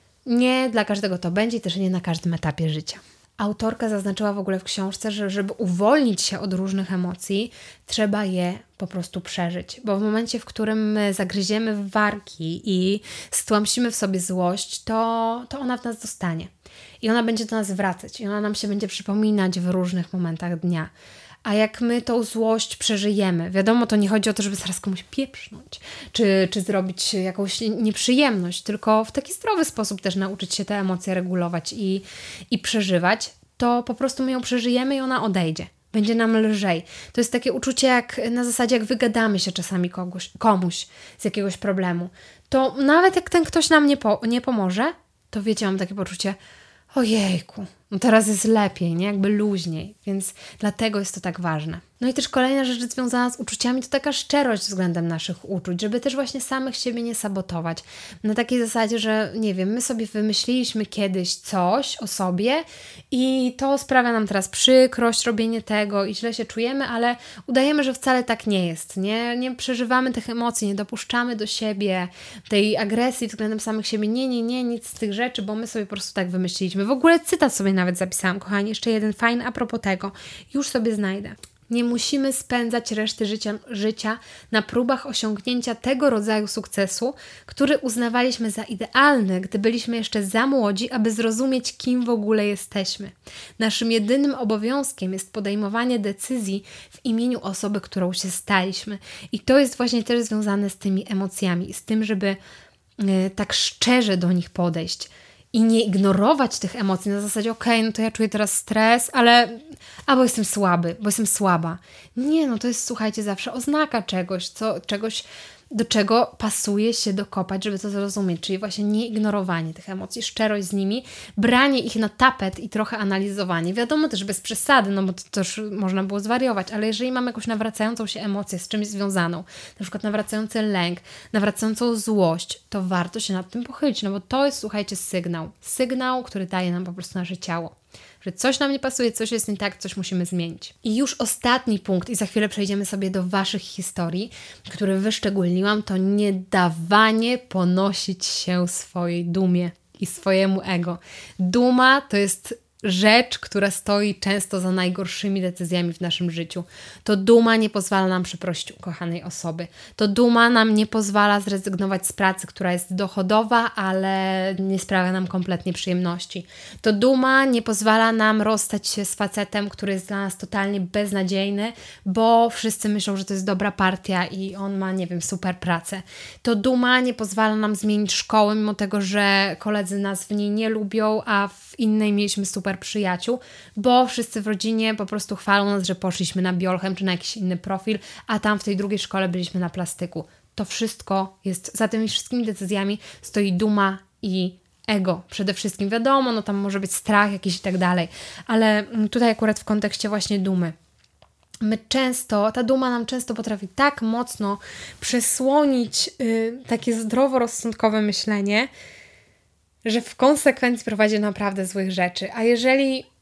nie dla każdego to będzie i też nie na każdym etapie życia. Autorka zaznaczyła w ogóle w książce, że żeby uwolnić się od różnych emocji, trzeba je po prostu przeżyć. Bo w momencie, w którym my zagryziemy w warki i stłamsimy w sobie złość, to, to ona w nas zostanie. I ona będzie do nas wracać. I ona nam się będzie przypominać w różnych momentach dnia. A jak my tą złość przeżyjemy, wiadomo, to nie chodzi o to, żeby zaraz komuś pieprznąć, czy, czy zrobić jakąś nieprzyjemność, tylko w taki zdrowy sposób też nauczyć się te emocje regulować i, i przeżywać, to po prostu my ją przeżyjemy i ona odejdzie. Będzie nam lżej. To jest takie uczucie jak na zasadzie, jak wygadamy się czasami kogoś, komuś z jakiegoś problemu. To nawet jak ten ktoś nam nie, po, nie pomoże, to wiecie, mam takie poczucie, ojejku, no teraz jest lepiej, nie? Jakby luźniej, więc dlatego jest to tak ważne. No i też kolejna rzecz związana z uczuciami to taka szczerość względem naszych uczuć, żeby też właśnie samych siebie nie sabotować. Na takiej zasadzie, że nie wiem, my sobie wymyśliliśmy kiedyś coś o sobie i to sprawia nam teraz przykrość, robienie tego i źle się czujemy, ale udajemy, że wcale tak nie jest, nie? Nie przeżywamy tych emocji, nie dopuszczamy do siebie tej agresji względem samych siebie. Nie, nie, nie, nic z tych rzeczy, bo my sobie po prostu tak wymyśliliśmy. W ogóle cytat sobie nawet zapisałam, kochani, jeszcze jeden fajny a propos tego. Już sobie znajdę. Nie musimy spędzać reszty życia, życia na próbach osiągnięcia tego rodzaju sukcesu, który uznawaliśmy za idealny, gdy byliśmy jeszcze za młodzi, aby zrozumieć, kim w ogóle jesteśmy. Naszym jedynym obowiązkiem jest podejmowanie decyzji w imieniu osoby, którą się staliśmy. I to jest właśnie też związane z tymi emocjami, z tym, żeby yy, tak szczerze do nich podejść. I nie ignorować tych emocji na zasadzie, okej, okay, no to ja czuję teraz stres, ale albo jestem słaby, bo jestem słaba. Nie, no to jest, słuchajcie, zawsze oznaka czegoś, co, czegoś, do czego pasuje się dokopać, żeby to zrozumieć, czyli właśnie nie ignorowanie tych emocji, szczerość z nimi, branie ich na tapet i trochę analizowanie. Wiadomo też bez przesady, no bo to też można było zwariować, ale jeżeli mamy jakąś nawracającą się emocję z czymś związaną, na przykład nawracający lęk, nawracającą złość, to warto się nad tym pochylić, no bo to jest, słuchajcie, sygnał. Sygnał, który daje nam po prostu nasze ciało. Że coś nam nie pasuje, coś jest nie tak, coś musimy zmienić. I już ostatni punkt, i za chwilę przejdziemy sobie do waszych historii, które wyszczególniłam, to nie dawanie ponosić się swojej dumie i swojemu ego. Duma to jest rzecz, która stoi często za najgorszymi decyzjami w naszym życiu. To duma nie pozwala nam przeprosić ukochanej osoby. To duma nam nie pozwala zrezygnować z pracy, która jest dochodowa, ale nie sprawia nam kompletnie przyjemności. To duma nie pozwala nam rozstać się z facetem, który jest dla nas totalnie beznadziejny, bo wszyscy myślą, że to jest dobra partia i on ma, nie wiem, super pracę. To duma nie pozwala nam zmienić szkoły, mimo tego, że koledzy nas w niej nie lubią, a w innej mieliśmy super przyjaciół, bo wszyscy w rodzinie po prostu chwalą nas, że poszliśmy na biolchem czy na jakiś inny profil, a tam w tej drugiej szkole byliśmy na plastyku. To wszystko jest, za tymi wszystkimi decyzjami stoi duma i ego. Przede wszystkim wiadomo, no tam może być strach jakiś i tak dalej, ale tutaj akurat w kontekście właśnie dumy. My często, ta duma nam często potrafi tak mocno przesłonić yy, takie zdroworozsądkowe myślenie, że w konsekwencji prowadzi do naprawdę złych rzeczy. A jeżeli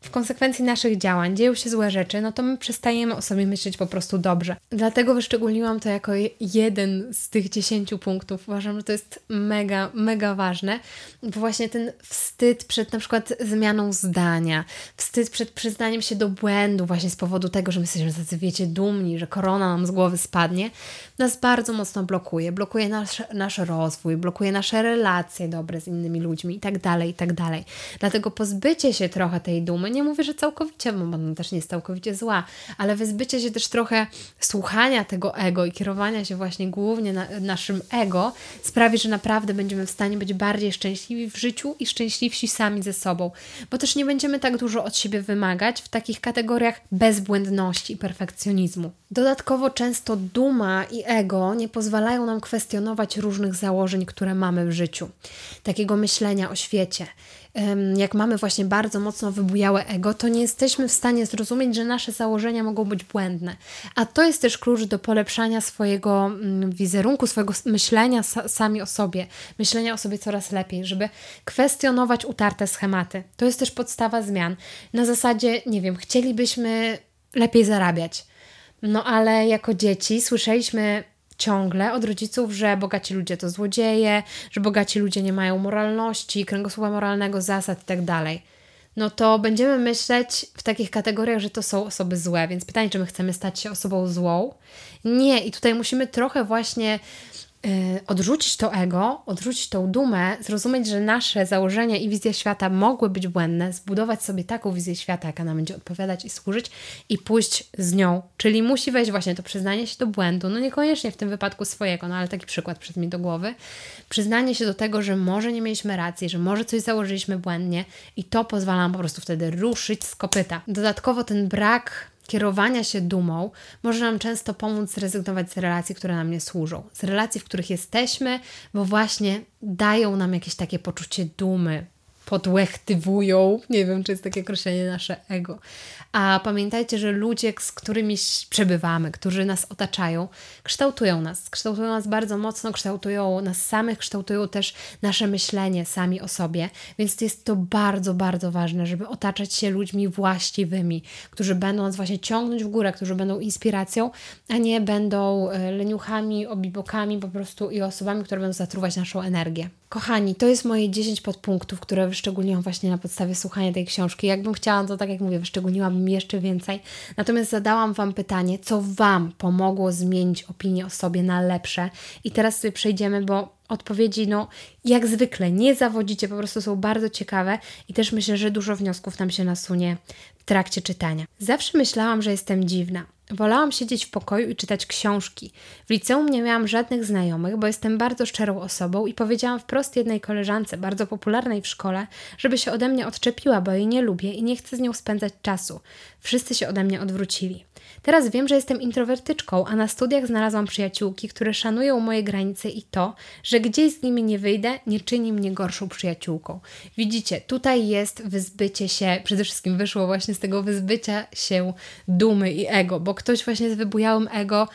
w konsekwencji naszych działań dzieją się złe rzeczy, no to my przestajemy o sobie myśleć po prostu dobrze. Dlatego wyszczególniłam to jako jeden z tych dziesięciu punktów. Uważam, że to jest mega, mega ważne, bo właśnie ten wstyd przed na przykład zmianą zdania, wstyd przed przyznaniem się do błędu właśnie z powodu tego, że my jesteśmy tacy, wiecie, dumni, że korona nam z głowy spadnie, nas bardzo mocno blokuje. Blokuje nasz, nasz rozwój, blokuje nasze relacje dobre z innymi ludźmi i tak dalej, i tak dalej. Dlatego pozbycie się trochę tej dumy, nie mówię, że całkowicie, bo ona też nie jest całkowicie zła, ale wyzbycie się też trochę słuchania tego ego i kierowania się właśnie głównie na, naszym ego sprawi, że naprawdę będziemy w stanie być bardziej szczęśliwi w życiu i szczęśliwsi sami ze sobą, bo też nie będziemy tak dużo od siebie wymagać w takich kategoriach bezbłędności i perfekcjonizmu. Dodatkowo często duma i ego nie pozwalają nam kwestionować różnych założeń, które mamy w życiu. Takiego myślenia o świecie. Jak mamy właśnie bardzo mocno wybujałe ego, to nie jesteśmy w stanie zrozumieć, że nasze założenia mogą być błędne. A to jest też klucz do polepszania swojego wizerunku, swojego myślenia sami o sobie, myślenia o sobie coraz lepiej, żeby kwestionować utarte schematy. To jest też podstawa zmian. Na zasadzie, nie wiem, chcielibyśmy lepiej zarabiać. No ale jako dzieci słyszeliśmy ciągle od rodziców, że bogaci ludzie to złodzieje, że bogaci ludzie nie mają moralności, kręgosłupa moralnego, zasad i tak dalej. No to będziemy myśleć w takich kategoriach, że to są osoby złe, więc pytanie, czy my chcemy stać się osobą złą? Nie, i tutaj musimy trochę właśnie Yy, odrzucić to ego, odrzucić tą dumę, zrozumieć, że nasze założenia i wizja świata mogły być błędne, zbudować sobie taką wizję świata, jaka nam będzie odpowiadać i służyć i pójść z nią. Czyli musi wejść właśnie to przyznanie się do błędu, no niekoniecznie w tym wypadku swojego, no ale taki przykład przyszedł mi do głowy. Przyznanie się do tego, że może nie mieliśmy racji, że może coś założyliśmy błędnie i to pozwala nam po prostu wtedy ruszyć z kopyta. Dodatkowo ten brak kierowania się dumą może nam często pomóc zrezygnować z relacji, które nam nie służą. Z relacji, w których jesteśmy, bo właśnie dają nam jakieś takie poczucie dumy, podłechtywują, nie wiem, czy jest takie określenie, nasze ego. A pamiętajcie, że ludzie, z którymi przebywamy, którzy nas otaczają, kształtują nas, kształtują nas bardzo mocno, kształtują nas samych, kształtują też nasze myślenie sami o sobie, więc jest to bardzo, bardzo ważne, żeby otaczać się ludźmi właściwymi, którzy będą nas właśnie ciągnąć w górę, którzy będą inspiracją, a nie będą leniuchami, obibokami po prostu i osobami, które będą zatruwać naszą energię. Kochani, to jest moje dziesięć podpunktów, które wyszczególniłam właśnie na podstawie słuchania tej książki. Jakbym chciała, to tak jak mówię, wyszczególniłabym jeszcze więcej. Natomiast zadałam Wam pytanie, co Wam pomogło zmienić opinię o sobie na lepsze. I teraz sobie przejdziemy, bo odpowiedzi, no jak zwykle, nie zawodzicie, po prostu są bardzo ciekawe i też myślę, że dużo wniosków nam się nasunie w trakcie czytania. Zawsze myślałam, że jestem dziwna. Wolałam siedzieć w pokoju i czytać książki. W liceum nie miałam żadnych znajomych, bo jestem bardzo szczerą osobą i powiedziałam wprost jednej koleżance, bardzo popularnej w szkole, żeby się ode mnie odczepiła, bo jej nie lubię i nie chcę z nią spędzać czasu. Wszyscy się ode mnie odwrócili. Teraz wiem, że jestem introwertyczką, a na studiach znalazłam przyjaciółki, które szanują moje granice i to, że gdzieś z nimi nie wyjdę, nie czyni mnie gorszą przyjaciółką. Widzicie, tutaj jest wyzbycie się, przede wszystkim wyszło właśnie z tego wyzbycia się dumy i ego, bo ktoś właśnie z wybujałym ego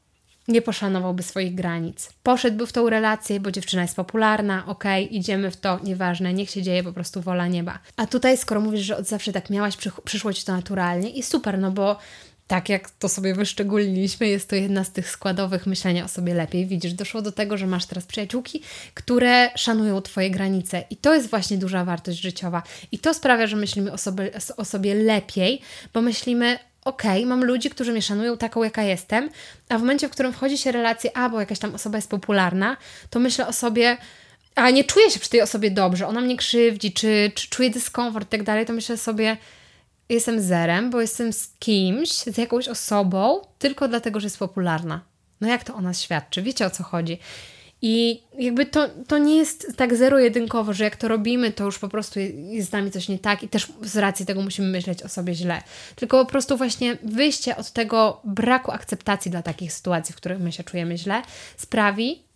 nie poszanowałby swoich granic. Poszedłby w tą relację, bo dziewczyna jest popularna, okej, okay, idziemy w to, nieważne, niech się dzieje po prostu wola nieba. A tutaj, skoro mówisz, że od zawsze tak miałaś, przyszło Ci to naturalnie i super, no bo tak jak to sobie wyszczególniliśmy, jest to jedna z tych składowych myślenia o sobie lepiej. Widzisz, doszło do tego, że masz teraz przyjaciółki, które szanują Twoje granice i to jest właśnie duża wartość życiowa. I to sprawia, że myślimy o sobie, o sobie lepiej, bo myślimy, okej, okay, mam ludzi, którzy mnie szanują taką, jaka jestem, a w momencie, w którym wchodzi się relację, a bo jakaś tam osoba jest popularna, to myślę o sobie, a nie czuję się przy tej osobie dobrze, ona mnie krzywdzi, czy, czy czuję dyskomfort i tak dalej, to myślę sobie, jestem zerem, bo jestem z kimś, z jakąś osobą, tylko dlatego, że jest popularna. No jak to o nas świadczy? Wiecie, o co chodzi? I jakby to, to nie jest tak zero-jedynkowo, że jak to robimy, to już po prostu jest z nami coś nie tak i też z racji tego musimy myśleć o sobie źle. Tylko po prostu właśnie wyjście od tego braku akceptacji dla takich sytuacji, w których my się czujemy źle, sprawi,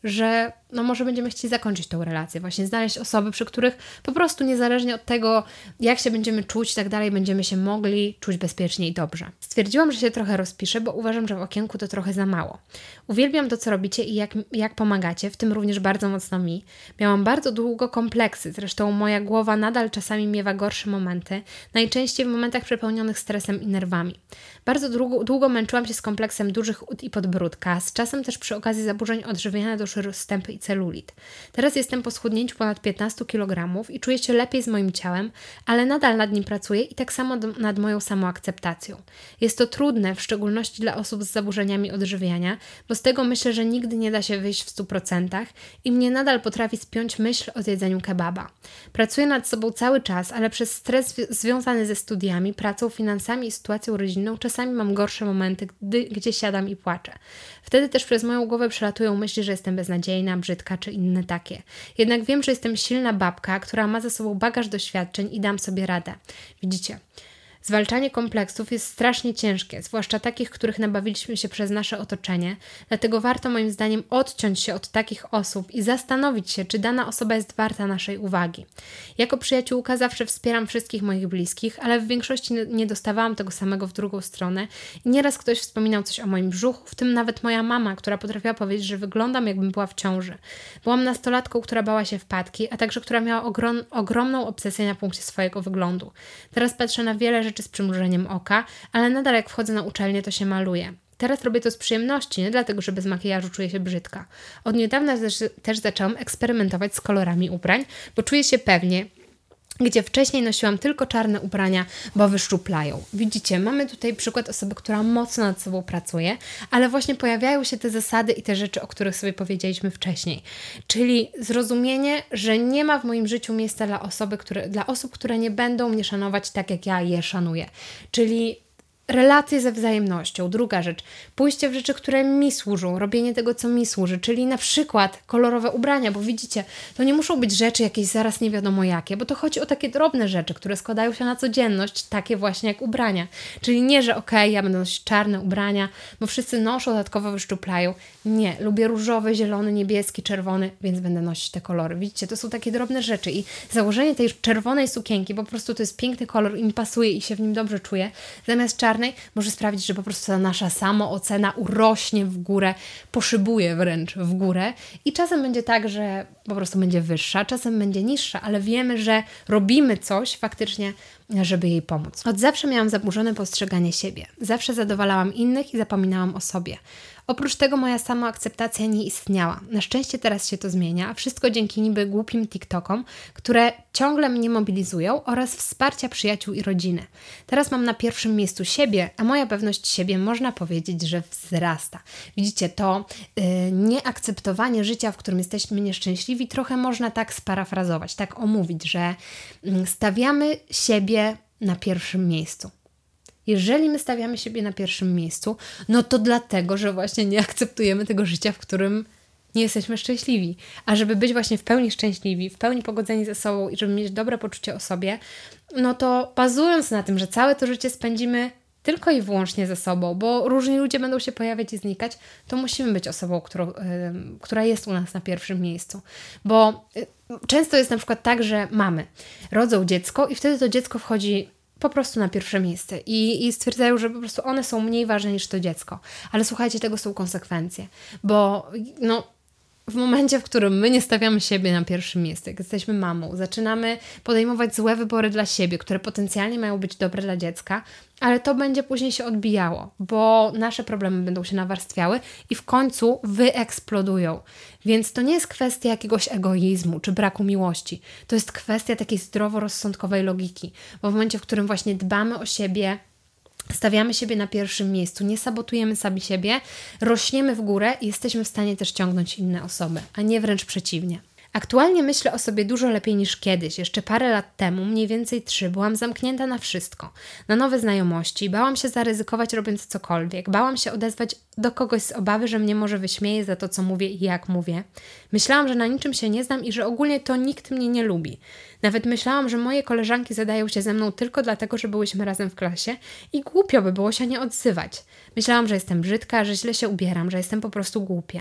że no może będziemy chcieli zakończyć tą relację, właśnie znaleźć osoby, przy których po prostu niezależnie od tego, jak się będziemy czuć i tak dalej, będziemy się mogli czuć bezpiecznie i dobrze. Stwierdziłam, że się trochę rozpiszę, bo uważam, że w okienku to trochę za mało. Uwielbiam to, co robicie i jak, jak pomagacie, w tym również bardzo mocno mi. Miałam bardzo długo kompleksy, zresztą moja głowa nadal czasami miewa gorsze momenty, najczęściej w momentach przepełnionych stresem i nerwami. Bardzo długo, długo męczyłam się z kompleksem dużych ud i podbródka, z czasem też przy okazji zaburzeń odżywiania doszły rozstępy i celulit. Teraz jestem po schudnięciu ponad piętnastu kilogramów i czuję się lepiej z moim ciałem, ale nadal nad nim pracuję i tak samo do, nad moją samoakceptacją. Jest to trudne, w szczególności dla osób z zaburzeniami odżywiania, bo z tego myślę, że nigdy nie da się wyjść w stu procentach i mnie nadal potrafi spiąć myśl o zjedzeniu kebaba. Pracuję nad sobą cały czas, ale przez stres zwi- związany ze studiami, pracą, finansami i sytuacją rodzinną czasami mam gorsze momenty, gdy, gdzie siadam i płaczę. Wtedy też przez moją głowę przelatują myśli, że jestem beznadziejna, brzydka czy inne takie. Jednak wiem, że jestem silna babka, która ma za sobą bagaż doświadczeń i dam sobie radę. Widzicie? Zwalczanie kompleksów jest strasznie ciężkie, zwłaszcza takich, których nabawiliśmy się przez nasze otoczenie, dlatego warto moim zdaniem odciąć się od takich osób i zastanowić się, czy dana osoba jest warta naszej uwagi. Jako przyjaciółka zawsze wspieram wszystkich moich bliskich, ale w większości nie dostawałam tego samego w drugą stronę i nieraz ktoś wspominał coś o moim brzuchu, w tym nawet moja mama, która potrafiła powiedzieć, że wyglądam, jakbym była w ciąży. Byłam nastolatką, która bała się wpadki, a także która miała ogrom, ogromną obsesję na punkcie swojego wyglądu. Teraz patrzę na wiele rzeczy z przymrużeniem oka, ale nadal jak wchodzę na uczelnię, to się maluję. Teraz robię to z przyjemności, nie dlatego, że bez makijażu czuję się brzydka. Od niedawna też, też zaczęłam eksperymentować z kolorami ubrań, bo czuję się pewnie, gdzie wcześniej nosiłam tylko czarne ubrania, bo wyszczuplają. Widzicie, mamy tutaj przykład osoby, która mocno nad sobą pracuje, ale właśnie pojawiają się te zasady i te rzeczy, o których sobie powiedzieliśmy wcześniej. Czyli zrozumienie, że nie ma w moim życiu miejsca dla, osoby, które, dla osób, które nie będą mnie szanować tak, jak ja je szanuję. Czyli relacje ze wzajemnością. Druga rzecz, pójście w rzeczy, które mi służą, robienie tego, co mi służy, czyli na przykład kolorowe ubrania, bo widzicie, to nie muszą być rzeczy jakieś zaraz nie wiadomo jakie, bo to chodzi o takie drobne rzeczy, które składają się na codzienność, takie właśnie jak ubrania. Czyli nie, że okej, okay, ja będę nosić czarne ubrania, bo wszyscy noszą, dodatkowo wyszczuplają. Nie, lubię różowy, zielony, niebieski, czerwony, więc będę nosić te kolory. Widzicie, to są takie drobne rzeczy i założenie tej czerwonej sukienki, po prostu to jest piękny kolor i mi pasuje i się w nim dobrze czuję, zamiast czarnej może sprawić, że po prostu ta nasza samoocena urośnie w górę, poszybuje wręcz w górę i czasem będzie tak, że po prostu będzie wyższa, czasem będzie niższa, ale wiemy, że robimy coś faktycznie, żeby jej pomóc. Od zawsze miałam zaburzone postrzeganie siebie. Zawsze zadowalałam innych i zapominałam o sobie. Oprócz tego moja samoakceptacja nie istniała. Na szczęście teraz się to zmienia, a wszystko dzięki niby głupim TikTokom, które ciągle mnie mobilizują oraz wsparcia przyjaciół i rodziny. Teraz mam na pierwszym miejscu siebie, a moja pewność siebie można powiedzieć, że wzrasta. Widzicie, to yy, nieakceptowanie życia, w którym jesteśmy nieszczęśliwi, trochę można tak sparafrazować, tak omówić, że yy, stawiamy siebie na pierwszym miejscu. Jeżeli my stawiamy siebie na pierwszym miejscu, no to dlatego, że właśnie nie akceptujemy tego życia, w którym nie jesteśmy szczęśliwi. A żeby być właśnie w pełni szczęśliwi, w pełni pogodzeni ze sobą i żeby mieć dobre poczucie o sobie, no to bazując na tym, że całe to życie spędzimy tylko i wyłącznie ze sobą, bo różni ludzie będą się pojawiać i znikać, to musimy być osobą, którą, yy, która jest u nas na pierwszym miejscu. Bo yy, często jest na przykład tak, że mamy rodzą dziecko i wtedy to dziecko wchodzi po prostu na pierwsze miejsce i, i stwierdzają, że po prostu one są mniej ważne niż to dziecko. Ale słuchajcie, tego są konsekwencje, bo no, w momencie, w którym my nie stawiamy siebie na pierwszym miejscu, jak jesteśmy mamą, zaczynamy podejmować złe wybory dla siebie, które potencjalnie mają być dobre dla dziecka, ale to będzie później się odbijało, bo nasze problemy będą się nawarstwiały i w końcu wyeksplodują. Więc to nie jest kwestia jakiegoś egoizmu czy braku miłości. To jest kwestia takiej zdroworozsądkowej logiki, bo w momencie, w którym właśnie dbamy o siebie, stawiamy siebie na pierwszym miejscu, nie sabotujemy sami siebie, rośniemy w górę i jesteśmy w stanie też ciągnąć inne osoby, a nie wręcz przeciwnie. Aktualnie myślę o sobie dużo lepiej niż kiedyś. Jeszcze parę lat temu, mniej więcej trzy, byłam zamknięta na wszystko. Na nowe znajomości, bałam się zaryzykować robiąc cokolwiek. Bałam się odezwać do kogoś z obawy, że mnie może wyśmieje za to, co mówię i jak mówię. Myślałam, że na niczym się nie znam i że ogólnie to nikt mnie nie lubi. Nawet myślałam, że moje koleżanki zadają się ze mną tylko dlatego, że byłyśmy razem w klasie i głupio by było się nie odzywać. Myślałam, że jestem brzydka, że źle się ubieram, że jestem po prostu głupia.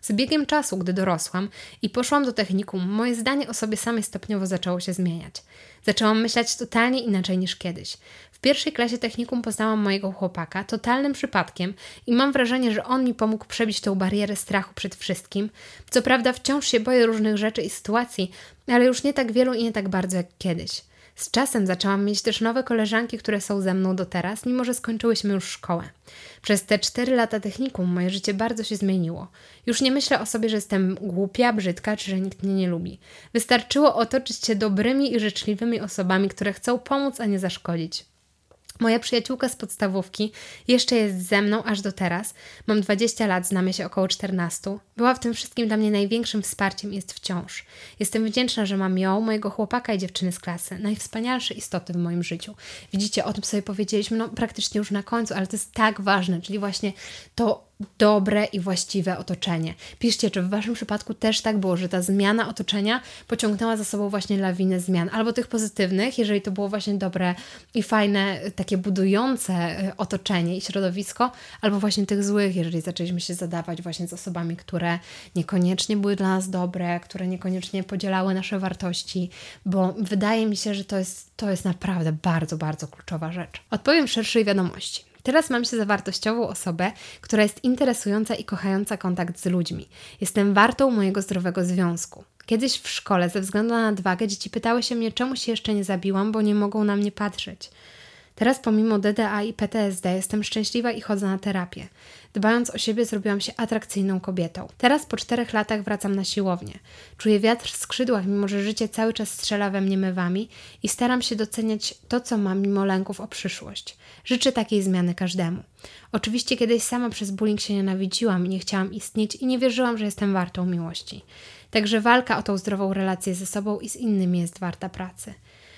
Z biegiem czasu, gdy dorosłam i poszłam do technikum, moje zdanie o sobie samej stopniowo zaczęło się zmieniać. Zaczęłam myśleć totalnie inaczej niż kiedyś. W pierwszej klasie technikum poznałam mojego chłopaka totalnym przypadkiem i mam wrażenie, że on mi pomógł przebić tę barierę strachu przed wszystkim. Co prawda wciąż się boję różnych rzeczy i sytuacji, ale już nie tak wielu i nie tak bardzo jak kiedyś. Z czasem zaczęłam mieć też nowe koleżanki, które są ze mną do teraz, mimo że skończyłyśmy już szkołę. Przez te cztery lata technikum moje życie bardzo się zmieniło. Już nie myślę o sobie, że jestem głupia, brzydka, czy że nikt mnie nie lubi. Wystarczyło otoczyć się dobrymi i życzliwymi osobami, które chcą pomóc, a nie zaszkodzić. Moja przyjaciółka z podstawówki jeszcze jest ze mną aż do teraz. Mam dwadzieścia lat, znamy się około czternaście. Była w tym wszystkim dla mnie największym wsparciem i jest wciąż. Jestem wdzięczna, że mam ją, mojego chłopaka i dziewczyny z klasy. Najwspanialsze istoty w moim życiu. Widzicie, o tym sobie powiedzieliśmy no praktycznie już na końcu, ale to jest tak ważne, czyli właśnie to dobre i właściwe otoczenie. Piszcie, czy w waszym przypadku też tak było, że ta zmiana otoczenia pociągnęła za sobą właśnie lawinę zmian, albo tych pozytywnych, jeżeli to było właśnie dobre i fajne, takie budujące otoczenie i środowisko, albo właśnie tych złych, jeżeli zaczęliśmy się zadawać właśnie z osobami, które niekoniecznie były dla nas dobre, które niekoniecznie podzielały nasze wartości, bo wydaje mi się, że to jest, to jest naprawdę bardzo, bardzo kluczowa rzecz. Odpowiem szerszej wiadomości. Teraz mam się za wartościową osobę, która jest interesująca i kochająca kontakt z ludźmi. Jestem wartą mojego zdrowego związku. Kiedyś w szkole ze względu na nadwagę dzieci pytały się mnie, czemu się jeszcze nie zabiłam, bo nie mogą na mnie patrzeć. Teraz pomimo D D A i P T S D jestem szczęśliwa i chodzę na terapię. Dbając o siebie zrobiłam się atrakcyjną kobietą. Teraz po czterech latach wracam na siłownię. Czuję wiatr w skrzydłach, mimo że życie cały czas strzela we mnie mywami i staram się doceniać to, co mam, mimo lęków o przyszłość. Życzę takiej zmiany każdemu. Oczywiście kiedyś sama przez bullying się nienawidziłam i nie chciałam istnieć i nie wierzyłam, że jestem wartą miłości. Także walka o tą zdrową relację ze sobą i z innymi jest warta pracy.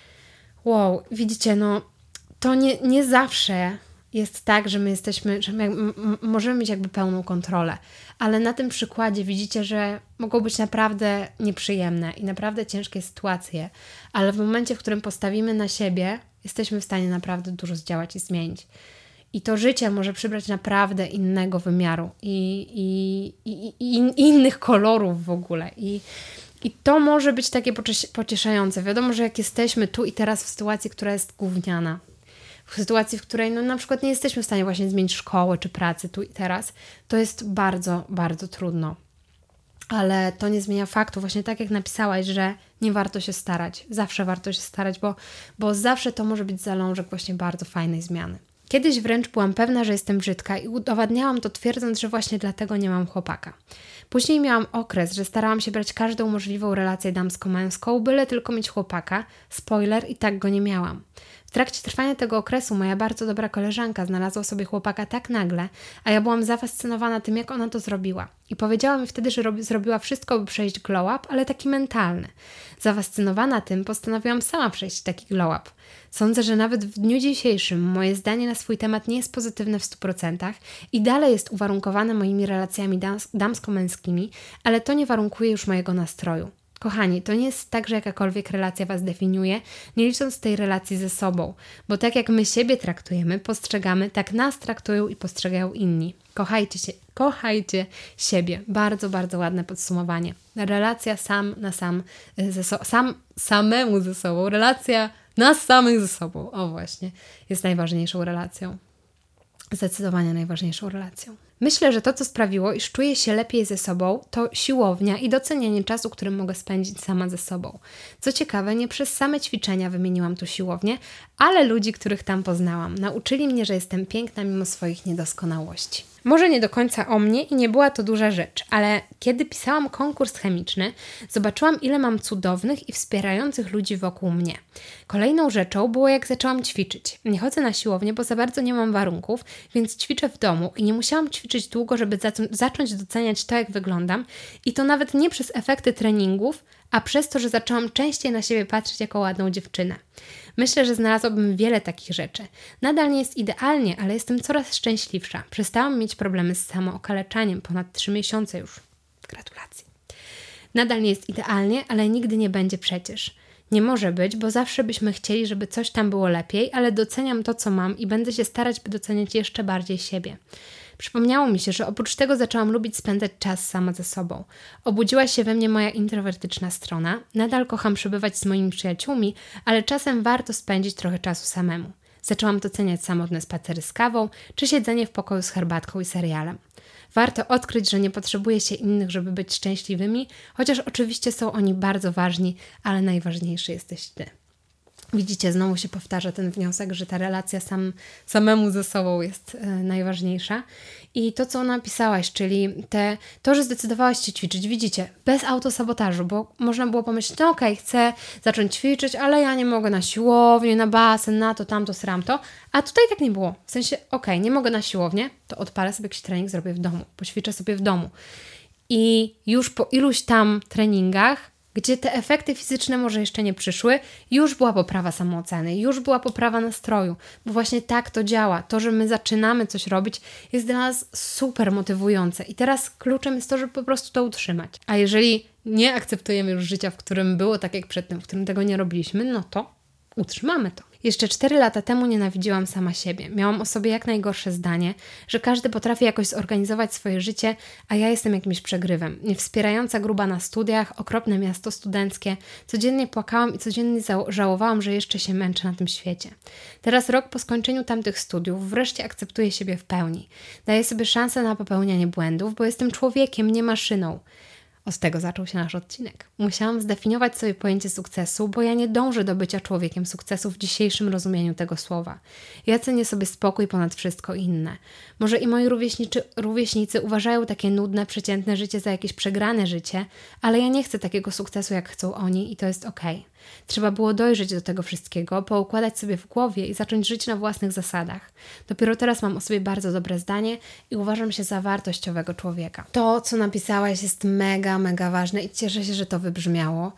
Wow, widzicie, no to nie, nie zawsze jest tak, że my jesteśmy, że my m- m- możemy mieć jakby pełną kontrolę, ale na tym przykładzie widzicie, że mogą być naprawdę nieprzyjemne i naprawdę ciężkie sytuacje, ale w momencie, w którym postawimy na siebie, jesteśmy w stanie naprawdę dużo zdziałać i zmienić. I to życie może przybrać naprawdę innego wymiaru i, i, i, i, i innych kolorów w ogóle. I, I to może być takie pocieszające. Wiadomo, że jak jesteśmy tu i teraz w sytuacji, która jest gówniana, w sytuacji, w której no, na przykład nie jesteśmy w stanie właśnie zmienić szkoły czy pracy tu i teraz, to jest bardzo, bardzo trudno. Ale to nie zmienia faktu, właśnie tak jak napisałaś, że nie warto się starać. Zawsze warto się starać, bo, bo zawsze to może być zalążek właśnie bardzo fajnej zmiany. Kiedyś wręcz byłam pewna, że jestem brzydka i udowadniałam to twierdząc, że właśnie dlatego nie mam chłopaka. Później miałam okres, że starałam się brać każdą możliwą relację damsko-męską, byle tylko mieć chłopaka. Spoiler, i tak go nie miałam. W trakcie trwania tego okresu moja bardzo dobra koleżanka znalazła sobie chłopaka tak nagle, a ja byłam zafascynowana tym, jak ona to zrobiła. I powiedziała mi wtedy, że robi, zrobiła wszystko, by przejść glow up, ale taki mentalny. Zafascynowana tym, postanowiłam sama przejść taki glow up. Sądzę, że nawet w dniu dzisiejszym moje zdanie na swój temat nie jest pozytywne w stu procentach i dalej jest uwarunkowane moimi relacjami dams- damsko-męskimi, ale to nie warunkuje już mojego nastroju. Kochani, to nie jest tak, że jakakolwiek relacja Was definiuje, nie licząc tej relacji ze sobą, bo tak jak my siebie traktujemy, postrzegamy, tak nas traktują i postrzegają inni. Kochajcie się, kochajcie siebie. Bardzo, bardzo ładne podsumowanie. Relacja sam na sam, ze so- sam samemu ze sobą, relacja nas samych ze sobą, o właśnie, jest najważniejszą relacją. Zdecydowanie najważniejszą relacją. Myślę, że to, co sprawiło, iż czuję się lepiej ze sobą, to siłownia i docenianie czasu, który mogę spędzić sama ze sobą. Co ciekawe, nie przez same ćwiczenia wymieniłam tu siłownię, ale ludzi, których tam poznałam. Nauczyli mnie, że jestem piękna mimo swoich niedoskonałości. Może nie do końca o mnie i nie była to duża rzecz, ale kiedy pisałam konkurs chemiczny, zobaczyłam, ile mam cudownych i wspierających ludzi wokół mnie. Kolejną rzeczą było, jak zaczęłam ćwiczyć. Nie chodzę na siłownię, bo za bardzo nie mam warunków, więc ćwiczę w domu i nie musiałam ćwiczyć długo, żeby zac- zacząć doceniać to, jak wyglądam i to nawet nie przez efekty treningów, a przez to, że zaczęłam częściej na siebie patrzeć jako ładną dziewczynę. Myślę, że znalazłabym wiele takich rzeczy. Nadal nie jest idealnie, ale jestem coraz szczęśliwsza. Przestałam mieć problemy z samookaleczaniem ponad trzy miesiące już. Gratulacje. Nadal nie jest idealnie, ale nigdy nie będzie przecież. Nie może być, bo zawsze byśmy chcieli, żeby coś tam było lepiej, ale doceniam to, co mam i będę się starać, by doceniać jeszcze bardziej siebie. Przypomniało mi się, że oprócz tego zaczęłam lubić spędzać czas sama ze sobą. Obudziła się we mnie moja introwertyczna strona. Nadal kocham przebywać z moimi przyjaciółmi, ale czasem warto spędzić trochę czasu samemu. Zaczęłam doceniać samotne spacery z kawą, czy siedzenie w pokoju z herbatką i serialem. Warto odkryć, że nie potrzebuje się innych, żeby być szczęśliwymi, chociaż oczywiście są oni bardzo ważni, ale najważniejszy jesteś ty. Widzicie, znowu się powtarza ten wniosek, że ta relacja sam, samemu ze sobą jest e, najważniejsza. I to, co napisałaś, czyli te, to, że zdecydowałaś się ćwiczyć, widzicie, bez autosabotażu, bo można było pomyśleć, no okej, okay, chcę zacząć ćwiczyć, ale ja nie mogę na siłownię, na basen, na to, tamto, sramto. A tutaj tak nie było. W sensie, okej, okay, nie mogę na siłownię, to odpalę sobie jakiś trening, zrobię w domu, poćwiczę sobie w domu. I już po iluś tam treningach, gdzie te efekty fizyczne może jeszcze nie przyszły, już była poprawa samooceny, już była poprawa nastroju, bo właśnie tak to działa. To, że my zaczynamy coś robić, jest dla nas super motywujące i teraz kluczem jest to, żeby po prostu to utrzymać. A jeżeli nie akceptujemy już życia, w którym było tak jak przedtem, w którym tego nie robiliśmy, no to utrzymamy to. Jeszcze cztery lata temu nienawidziłam sama siebie. Miałam o sobie jak najgorsze zdanie, że każdy potrafi jakoś zorganizować swoje życie, a ja jestem jakimś przegrywem. Niewspierająca gruba na studiach, okropne miasto studenckie. Codziennie płakałam i codziennie żałowałam, że jeszcze się męczę na tym świecie. Teraz rok po skończeniu tamtych studiów wreszcie akceptuję siebie w pełni. Daję sobie szansę na popełnianie błędów, bo jestem człowiekiem, nie maszyną. Od tego zaczął się nasz odcinek. Musiałam zdefiniować sobie pojęcie sukcesu, bo ja nie dążę do bycia człowiekiem sukcesu w dzisiejszym rozumieniu tego słowa. Ja cenię sobie spokój ponad wszystko inne. Może i moi rówieśniczy, rówieśnicy uważają takie nudne, przeciętne życie za jakieś przegrane życie, ale ja nie chcę takiego sukcesu, jak chcą oni i to jest okej. Okay. Trzeba było dojrzeć do tego wszystkiego, poukładać sobie w głowie i zacząć żyć na własnych zasadach. Dopiero teraz mam o sobie bardzo dobre zdanie i uważam się za wartościowego człowieka. To, co napisałaś, jest mega, mega ważne i cieszę się, że to wybrzmiało,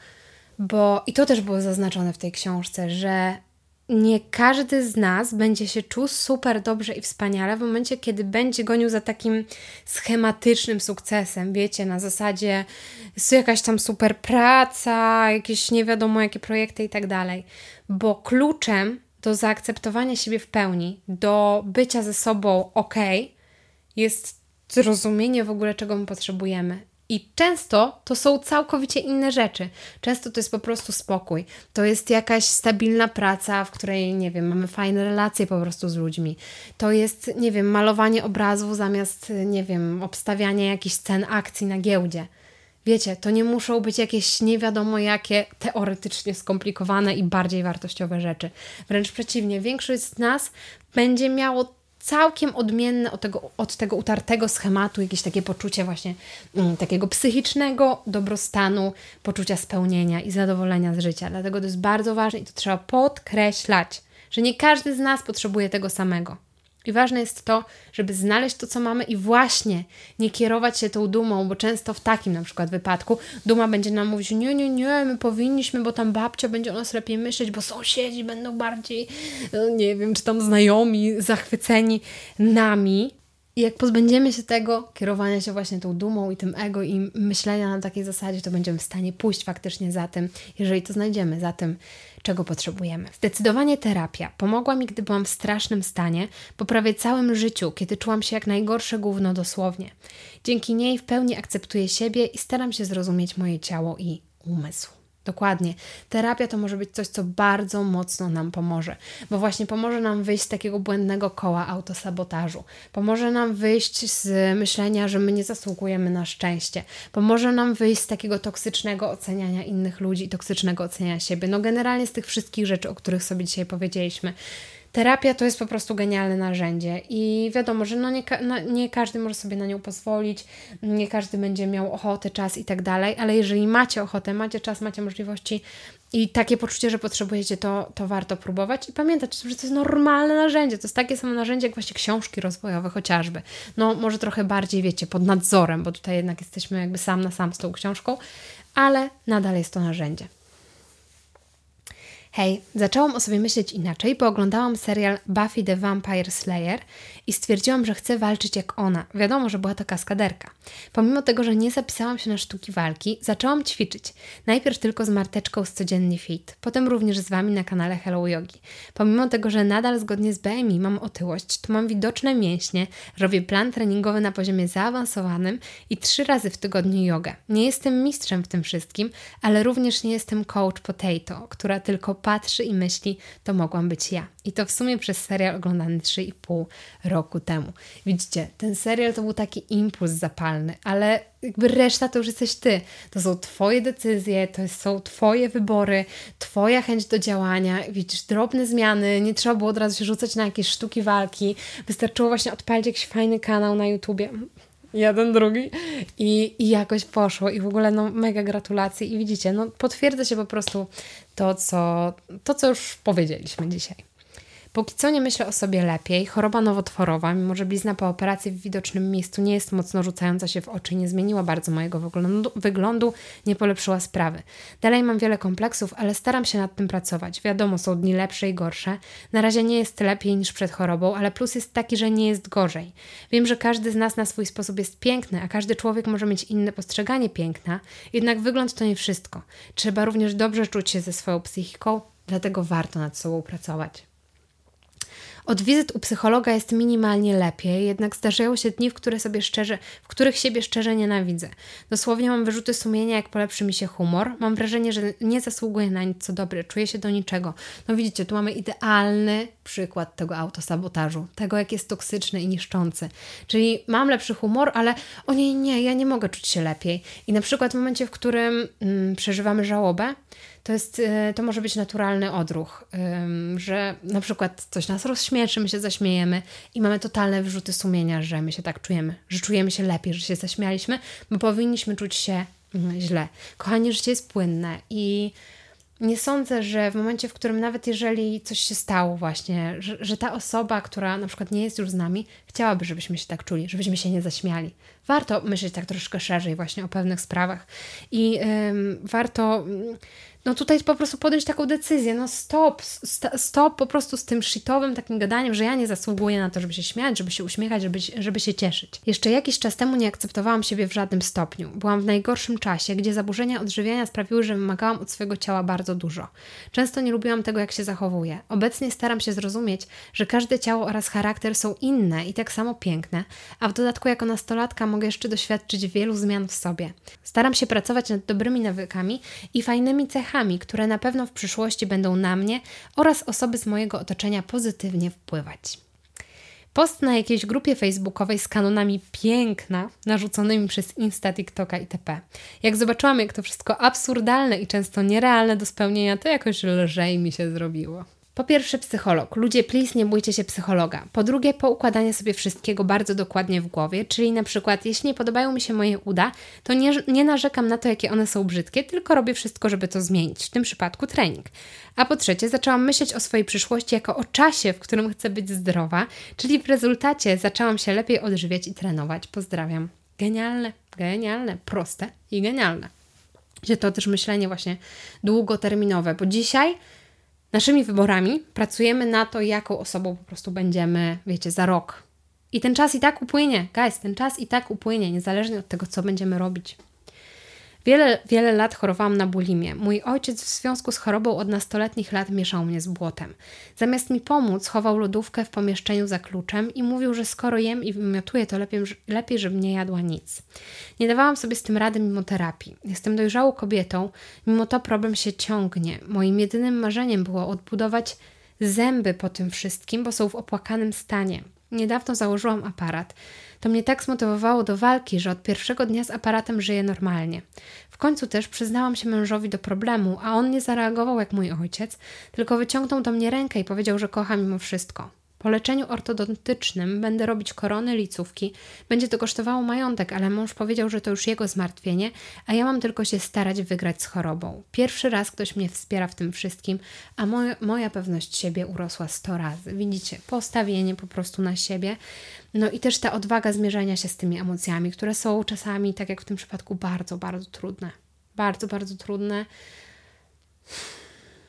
bo i to też było zaznaczone w tej książce, że nie każdy z nas będzie się czuł super dobrze i wspaniale w momencie, kiedy będzie gonił za takim schematycznym sukcesem, wiecie, na zasadzie jest jakaś tam super praca, jakieś nie wiadomo jakie projekty i tak dalej, bo kluczem do zaakceptowania siebie w pełni, do bycia ze sobą okej, jest zrozumienie w ogóle, czego my potrzebujemy. I często to są całkowicie inne rzeczy. Często to jest po prostu spokój. To jest jakaś stabilna praca, w której, nie wiem, mamy fajne relacje po prostu z ludźmi. To jest, nie wiem, malowanie obrazów zamiast, nie wiem, obstawianie jakichś scen akcji na giełdzie. Wiecie, to nie muszą być jakieś nie wiadomo jakie teoretycznie skomplikowane i bardziej wartościowe rzeczy. Wręcz przeciwnie, większość z nas będzie miało całkiem odmienne od tego, od tego utartego schematu, jakieś takie poczucie właśnie mm, takiego psychicznego dobrostanu, poczucia spełnienia i zadowolenia z życia. Dlatego to jest bardzo ważne i to trzeba podkreślać, że nie każdy z nas potrzebuje tego samego. I ważne jest to, żeby znaleźć to, co mamy i właśnie nie kierować się tą dumą, bo często w takim na przykład wypadku duma będzie nam mówić, nie, nie, nie, my powinniśmy, bo tam babcia będzie o nas lepiej myśleć, bo sąsiedzi będą bardziej, nie wiem, czy tam znajomi, zachwyceni nami. I jak pozbędziemy się tego kierowania się właśnie tą dumą i tym ego i myślenia na takiej zasadzie, to będziemy w stanie pójść faktycznie za tym, jeżeli to znajdziemy, za tym, czego potrzebujemy. Zdecydowanie terapia pomogła mi, gdy byłam w strasznym stanie, po prawie całym życiu, kiedy czułam się jak najgorsze gówno dosłownie. Dzięki niej w pełni akceptuję siebie i staram się zrozumieć moje ciało i umysł. Dokładnie. Terapia to może być coś, co bardzo mocno nam pomoże, bo właśnie pomoże nam wyjść z takiego błędnego koła autosabotażu. Pomoże nam wyjść z myślenia, że my nie zasługujemy na szczęście. Pomoże nam wyjść z takiego toksycznego oceniania innych ludzi i toksycznego oceniania siebie. No generalnie z tych wszystkich rzeczy, o których sobie dzisiaj powiedzieliśmy. Terapia to jest po prostu genialne narzędzie i wiadomo, że no nie, ka- no nie każdy może sobie na nią pozwolić, nie każdy będzie miał ochotę, czas i tak dalej, ale jeżeli macie ochotę, macie czas, macie możliwości i takie poczucie, że potrzebujecie, to, to warto próbować i pamiętać, że to jest normalne narzędzie, to jest takie samo narzędzie jak właśnie książki rozwojowe chociażby. No może trochę bardziej, wiecie, pod nadzorem, bo tutaj jednak jesteśmy jakby sam na sam z tą książką, ale nadal jest to narzędzie. Hej, zaczęłam o sobie myśleć inaczej, bo oglądałam serial Buffy the Vampire Slayer i stwierdziłam, że chcę walczyć jak ona. Wiadomo, że była to kaskaderka. Pomimo tego, że nie zapisałam się na sztuki walki, zaczęłam ćwiczyć. Najpierw tylko z Marteczką z Codziennie Fit, potem również z Wami na kanale Hello Yogi. Pomimo tego, że nadal zgodnie z B M I mam otyłość, to mam widoczne mięśnie, robię plan treningowy na poziomie zaawansowanym i trzy razy w tygodniu jogę. Nie jestem mistrzem w tym wszystkim, ale również nie jestem coach potato, która tylko patrzy i myśli, to mogłam być ja. I to w sumie przez serial oglądany trzy i pół roku temu. Widzicie, ten serial to był taki impuls zapalny, ale jakby reszta to już jesteś Ty. To są Twoje decyzje, to są Twoje wybory, Twoja chęć do działania. Widzisz, drobne zmiany, nie trzeba było od razu się rzucać na jakieś sztuki walki. Wystarczyło właśnie odpalić jakiś fajny kanał na YouTubie. Jeden, drugi i, i jakoś poszło i w ogóle no mega gratulacje i widzicie, no potwierdza się po prostu to, co, to, co już powiedzieliśmy dzisiaj. Póki co nie myślę o sobie lepiej. Choroba nowotworowa, mimo że blizna po operacji w widocznym miejscu nie jest mocno rzucająca się w oczy, nie zmieniła bardzo mojego wyglądu, wyglądu, nie polepszyła sprawy. Dalej mam wiele kompleksów, ale staram się nad tym pracować. Wiadomo, są dni lepsze i gorsze. Na razie nie jest lepiej niż przed chorobą, ale plus jest taki, że nie jest gorzej. Wiem, że każdy z nas na swój sposób jest piękny, a każdy człowiek może mieć inne postrzeganie piękna, jednak wygląd to nie wszystko. Trzeba również dobrze czuć się ze swoją psychiką, dlatego warto nad sobą pracować. Od wizyt u psychologa jest minimalnie lepiej, jednak zdarzają się dni, w, które sobie szczerze, w których siebie szczerze nienawidzę. Dosłownie mam wyrzuty sumienia, jak polepszy mi się humor. Mam wrażenie, że nie zasługuję na nic co dobre, czuję się do niczego. No widzicie, tu mamy idealny przykład tego autosabotażu, tego jak jest toksyczny i niszczący. Czyli mam lepszy humor, ale o nie, nie, ja nie mogę czuć się lepiej. I na przykład w momencie, w którym mm, przeżywamy żałobę, to jest, to może być naturalny odruch, że na przykład coś nas rozśmieszy, my się zaśmiejemy i mamy totalne wyrzuty sumienia, że my się tak czujemy, że czujemy się lepiej, że się zaśmialiśmy, bo powinniśmy czuć się źle. Kochani, życie jest płynne i nie sądzę, że w momencie, w którym nawet jeżeli coś się stało właśnie, że, że ta osoba, która na przykład nie jest już z nami, chciałaby, żebyśmy się tak czuli, żebyśmy się nie zaśmiali. Warto myśleć tak troszkę szerzej właśnie o pewnych sprawach i ym, warto no tutaj po prostu podjąć taką decyzję, no stop, st- stop po prostu z tym shitowym takim gadaniem, że ja nie zasługuję na to, żeby się śmiać, żeby się uśmiechać, żeby, żeby się cieszyć. Jeszcze jakiś czas temu nie akceptowałam siebie w żadnym stopniu. Byłam w najgorszym czasie, gdzie zaburzenia odżywiania sprawiły, że wymagałam od swojego ciała bardzo dużo. Często nie lubiłam tego, jak się zachowuję. Obecnie staram się zrozumieć, że każde ciało oraz charakter są inne i tak samo piękne, a w dodatku jako nastolatka mogę jeszcze doświadczyć wielu zmian w sobie. Staram się pracować nad dobrymi nawykami i fajnymi cechami, które na pewno w przyszłości będą na mnie oraz osoby z mojego otoczenia pozytywnie wpływać. Post na jakiejś grupie facebookowej z kanonami piękna, narzuconymi przez Insta, TikToka itp. Jak zobaczyłam, jak to wszystko absurdalne i często nierealne do spełnienia, to jakoś lżej mi się zrobiło. Po pierwsze psycholog. Ludzie, please, nie bójcie się psychologa. Po drugie, poukładanie sobie wszystkiego bardzo dokładnie w głowie, czyli na przykład, jeśli nie podobają mi się moje uda, to nie, nie narzekam na to, jakie one są brzydkie, tylko robię wszystko, żeby to zmienić, w tym przypadku trening. A po trzecie, zaczęłam myśleć o swojej przyszłości jako o czasie, w którym chcę być zdrowa, czyli w rezultacie zaczęłam się lepiej odżywiać i trenować. Pozdrawiam. Genialne, genialne, proste i genialne. Gdzie to też myślenie właśnie długoterminowe, bo dzisiaj naszymi wyborami pracujemy na to, jaką osobą po prostu będziemy, wiecie, za rok. I ten czas i tak upłynie, guys, ten czas i tak upłynie, niezależnie od tego, co będziemy robić. Wiele, wiele lat chorowałam na bulimię. Mój ojciec w związku z chorobą od nastoletnich lat mieszał mnie z błotem. Zamiast mi pomóc, chował lodówkę w pomieszczeniu za kluczem i mówił, że skoro jem i wymiotuję, to lepiej, lepiej, żebym nie jadła nic. Nie dawałam sobie z tym rady mimo terapii. Jestem dojrzałą kobietą, mimo to problem się ciągnie. Moim jedynym marzeniem było odbudować zęby po tym wszystkim, bo są w opłakanym stanie. Niedawno założyłam aparat. To mnie tak zmotywowało do walki, że od pierwszego dnia z aparatem żyję normalnie. W końcu też przyznałam się mężowi do problemu, a on nie zareagował jak mój ojciec, tylko wyciągnął do mnie rękę i powiedział, że kocha mimo wszystko. Po leczeniu ortodontycznym będę robić korony, licówki. Będzie to kosztowało majątek, ale mąż powiedział, że to już jego zmartwienie, a ja mam tylko się starać wygrać z chorobą. Pierwszy raz ktoś mnie wspiera w tym wszystkim, a moja, moja pewność siebie urosła sto razy. Widzicie, postawienie po prostu na siebie. No i też ta odwaga zmierzenia się z tymi emocjami, które są czasami, tak jak w tym przypadku, bardzo, bardzo trudne. Bardzo, bardzo trudne.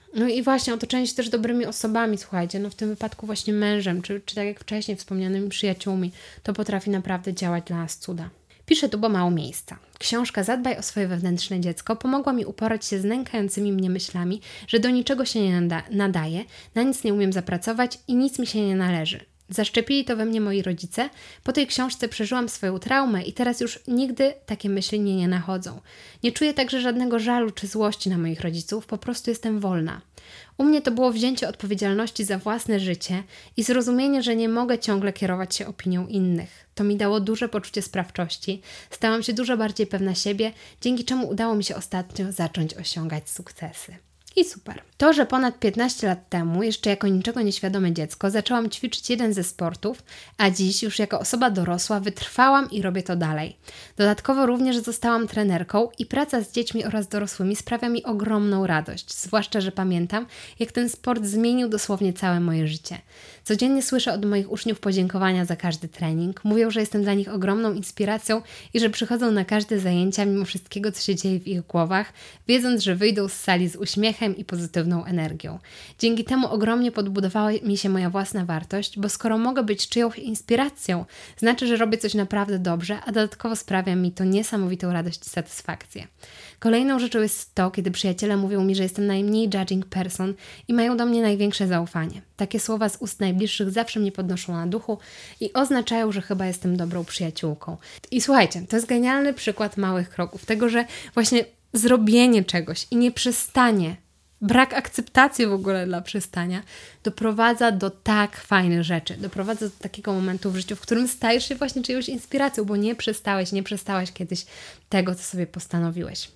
No i właśnie otoczenie się też dobrymi osobami, słuchajcie, no w tym wypadku właśnie mężem, czy, czy tak jak wcześniej wspomnianymi przyjaciółmi, to potrafi naprawdę działać dla nas cuda. Piszę tu, bo mało miejsca. Książka Zadbaj o swoje wewnętrzne dziecko pomogła mi uporać się z nękającymi mnie myślami, że do niczego się nie nada- nadaje, na nic nie umiem zapracować i nic mi się nie należy. Zaszczepili to we mnie moi rodzice. Po tej książce przeżyłam swoją traumę i teraz już nigdy takie myśli mnie nie nachodzą. Nie czuję także żadnego żalu czy złości na moich rodziców, po prostu jestem wolna. U mnie to było wzięcie odpowiedzialności za własne życie i zrozumienie, że nie mogę ciągle kierować się opinią innych. To mi dało duże poczucie sprawczości. Stałam się dużo bardziej pewna siebie, dzięki czemu udało mi się ostatnio zacząć osiągać sukcesy. I super. To, że ponad piętnaście lat temu, jeszcze jako niczego nieświadome dziecko, zaczęłam ćwiczyć jeden ze sportów, a dziś już jako osoba dorosła wytrwałam i robię to dalej. Dodatkowo również zostałam trenerką i praca z dziećmi oraz dorosłymi sprawia mi ogromną radość, zwłaszcza, że pamiętam, jak ten sport zmienił dosłownie całe moje życie. Codziennie słyszę od moich uczniów podziękowania za każdy trening, mówią, że jestem dla nich ogromną inspiracją i że przychodzą na każde zajęcia mimo wszystkiego, co się dzieje w ich głowach, wiedząc, że wyjdą z sali z uśmiechem i pozytywną energią. Dzięki temu ogromnie podbudowała mi się moja własna wartość, bo skoro mogę być czyjąś inspiracją, znaczy, że robię coś naprawdę dobrze, a dodatkowo sprawia mi to niesamowitą radość i satysfakcję. Kolejną rzeczą jest to, kiedy przyjaciele mówią mi, że jestem najmniej judging person i mają do mnie największe zaufanie. Takie słowa z ust najbliższych zawsze mnie podnoszą na duchu i oznaczają, że chyba jestem dobrą przyjaciółką. I słuchajcie, to jest genialny przykład małych kroków, tego, że właśnie zrobienie czegoś i nieprzestanie, brak akceptacji w ogóle dla przestania doprowadza do tak fajnych rzeczy, doprowadza do takiego momentu w życiu, w którym stajesz się właśnie czyjąś inspiracją, bo nie przestałeś, nie przestałaś kiedyś tego, co sobie postanowiłeś.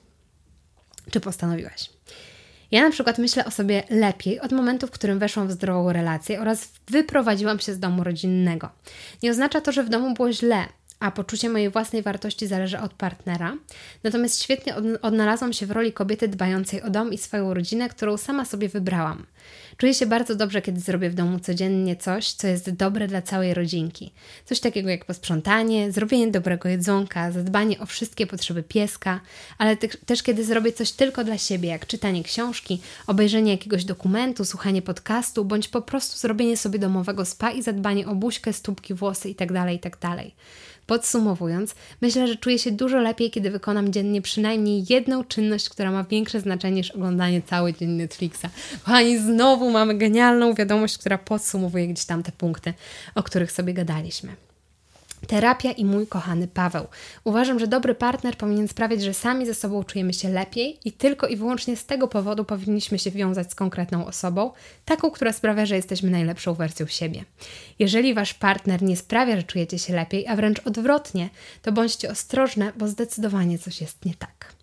Czy postanowiłaś? Ja na przykład myślę o sobie lepiej od momentu, w którym weszłam w zdrową relację oraz wyprowadziłam się z domu rodzinnego. Nie oznacza to, że w domu było źle, a poczucie mojej własnej wartości zależy od partnera. Natomiast świetnie od, odnalazłam się w roli kobiety dbającej o dom i swoją rodzinę, którą sama sobie wybrałam. Czuję się bardzo dobrze, kiedy zrobię w domu codziennie coś, co jest dobre dla całej rodzinki. Coś takiego jak posprzątanie, zrobienie dobrego jedzonka, zadbanie o wszystkie potrzeby pieska, ale te, też kiedy zrobię coś tylko dla siebie, jak czytanie książki, obejrzenie jakiegoś dokumentu, słuchanie podcastu, bądź po prostu zrobienie sobie domowego spa i zadbanie o buźkę, stópki, włosy itd., itd. Podsumowując, myślę, że czuję się dużo lepiej, kiedy wykonam dziennie przynajmniej jedną czynność, która ma większe znaczenie niż oglądanie cały dzień Netflixa. Kochani, znowu mamy genialną wiadomość, która podsumowuje gdzieś tam te punkty, o których sobie gadaliśmy. Terapia i mój kochany Paweł. Uważam, że dobry partner powinien sprawiać, że sami ze sobą czujemy się lepiej i tylko i wyłącznie z tego powodu powinniśmy się wiązać z konkretną osobą, taką, która sprawia, że jesteśmy najlepszą wersją siebie. Jeżeli wasz partner nie sprawia, że czujecie się lepiej, a wręcz odwrotnie, to bądźcie ostrożne, bo zdecydowanie coś jest nie tak.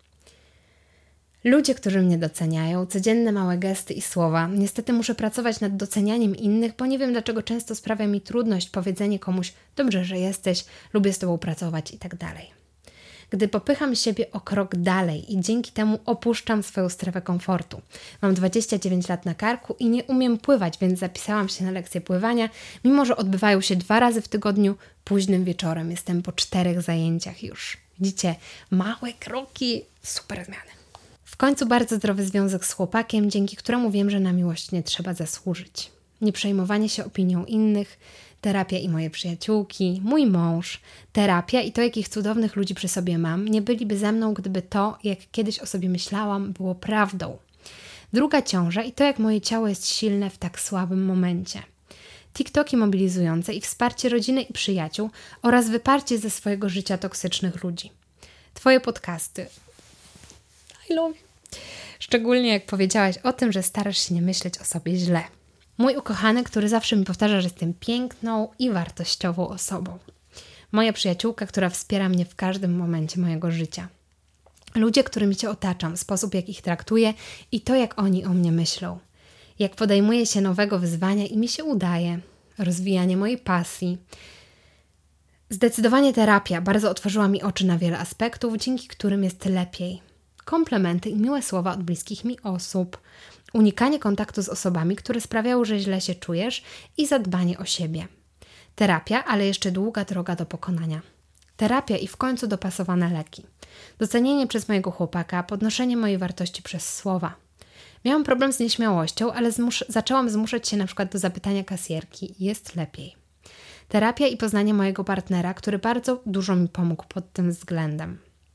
Ludzie, którzy mnie doceniają, codzienne małe gesty i słowa. Niestety muszę pracować nad docenianiem innych, bo nie wiem, dlaczego często sprawia mi trudność powiedzenie komuś dobrze, że jesteś, lubię z tobą pracować i tak dalej. Gdy popycham siebie o krok dalej i dzięki temu opuszczam swoją strefę komfortu. Mam dwadzieścia dziewięć lat na karku i nie umiem pływać, więc zapisałam się na lekcje pływania, mimo że odbywają się dwa razy w tygodniu, późnym wieczorem. Jestem po czterech zajęciach już. Widzicie, małe kroki, super zmiany. W końcu bardzo zdrowy związek z chłopakiem, dzięki któremu wiem, że na miłość nie trzeba zasłużyć. Nie przejmowanie się opinią innych, terapia i moje przyjaciółki, mój mąż, terapia i to, jakich cudownych ludzi przy sobie mam, nie byliby ze mną, gdyby to, jak kiedyś o sobie myślałam, było prawdą. Druga ciąża i to, jak moje ciało jest silne w tak słabym momencie. TikToki mobilizujące i wsparcie rodziny i przyjaciół oraz wyparcie ze swojego życia toksycznych ludzi. Twoje podcasty. I love you. Szczególnie jak powiedziałaś o tym, że starasz się nie myśleć o sobie źle. Mój ukochany, który zawsze mi powtarza, że jestem piękną i wartościową osobą. Moja przyjaciółka, która wspiera mnie w każdym momencie mojego życia. Ludzie, którymi Cię otaczam, sposób, jak ich traktuję i to, jak oni o mnie myślą. Jak podejmuję się nowego wyzwania i mi się udaje. Rozwijanie mojej pasji. Zdecydowanie terapia bardzo otworzyła mi oczy na wiele aspektów, dzięki którym jest lepiej. Komplementy i miłe słowa od bliskich mi osób. Unikanie kontaktu z osobami, które sprawiają, że źle się czujesz i zadbanie o siebie. Terapia, ale jeszcze długa droga do pokonania. Terapia i w końcu dopasowane leki. Docenienie przez mojego chłopaka, podnoszenie mojej wartości przez słowa. Miałam problem z nieśmiałością, ale zmus- zaczęłam zmuszać się na przykład do zapytania kasjerki. Jest lepiej. Terapia i poznanie mojego partnera, który bardzo dużo mi pomógł pod tym względem.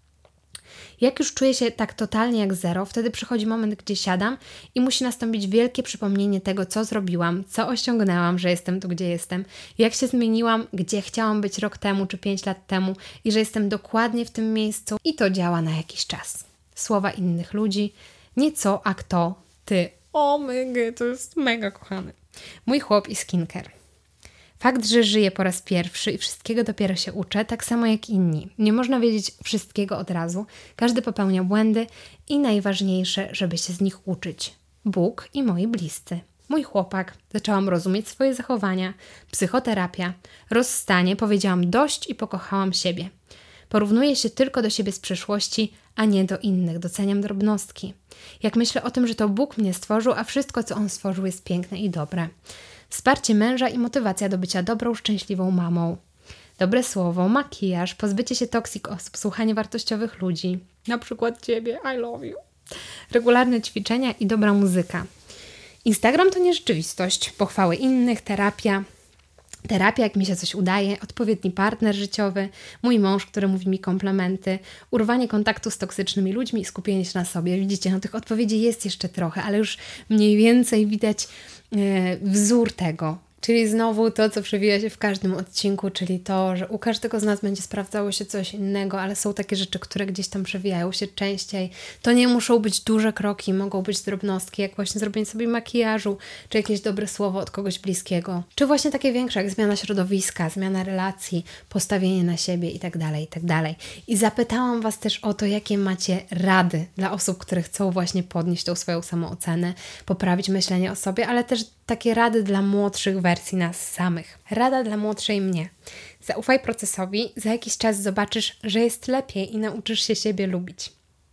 Jak już czuję się tak totalnie jak zero, wtedy przychodzi moment, gdzie siadam i musi nastąpić wielkie przypomnienie tego, co zrobiłam, co osiągnęłam, że jestem tu, gdzie jestem, jak się zmieniłam, gdzie chciałam być rok temu czy pięć lat temu i że jestem dokładnie w tym miejscu i to działa na jakiś czas. Słowa innych ludzi, nie co, a kto, ty. O mega, to jest mega kochany. Mój chłop i skincare. Fakt, że żyję po raz pierwszy i wszystkiego dopiero się uczę, tak samo jak inni. Nie można wiedzieć wszystkiego od razu, każdy popełnia błędy i najważniejsze, żeby się z nich uczyć. Bóg i moi bliscy. Mój chłopak, zaczęłam rozumieć swoje zachowania, psychoterapia, rozstanie, powiedziałam dość i pokochałam siebie. Porównuję się tylko do siebie z przeszłości, a nie do innych. Doceniam drobnostki. Jak myślę o tym, że to Bóg mnie stworzył, a wszystko, co On stworzył, jest piękne i dobre. Wsparcie męża i motywacja do bycia dobrą, szczęśliwą mamą. Dobre słowo, makijaż, pozbycie się toksik osób, słuchanie wartościowych ludzi. Na przykład Ciebie, I love you. Regularne ćwiczenia i dobra muzyka. Instagram to nie rzeczywistość. Pochwały innych, terapia. Terapia, jak mi się coś udaje, odpowiedni partner życiowy, mój mąż, który mówi mi komplementy, urwanie kontaktu z toksycznymi ludźmi i skupienie się na sobie. Widzicie, no tych odpowiedzi jest jeszcze trochę, ale już mniej więcej widać yy, wzór tego. Czyli znowu to, co przewija się w każdym odcinku, czyli to, że u każdego z nas będzie sprawdzało się coś innego, ale są takie rzeczy, które gdzieś tam przewijają się częściej. To nie muszą być duże kroki, mogą być drobnostki, jak właśnie zrobienie sobie makijażu, czy jakieś dobre słowo od kogoś bliskiego. Czy właśnie takie większe, jak zmiana środowiska, zmiana relacji, postawienie na siebie itd., itd. I zapytałam Was też o to, jakie macie rady dla osób, które chcą właśnie podnieść tą swoją samoocenę, poprawić myślenie o sobie, ale też takie rady dla młodszych wersji nas samych. Rada dla młodszej mnie. Zaufaj procesowi, za jakiś czas zobaczysz, że jest lepiej i nauczysz się siebie lubić.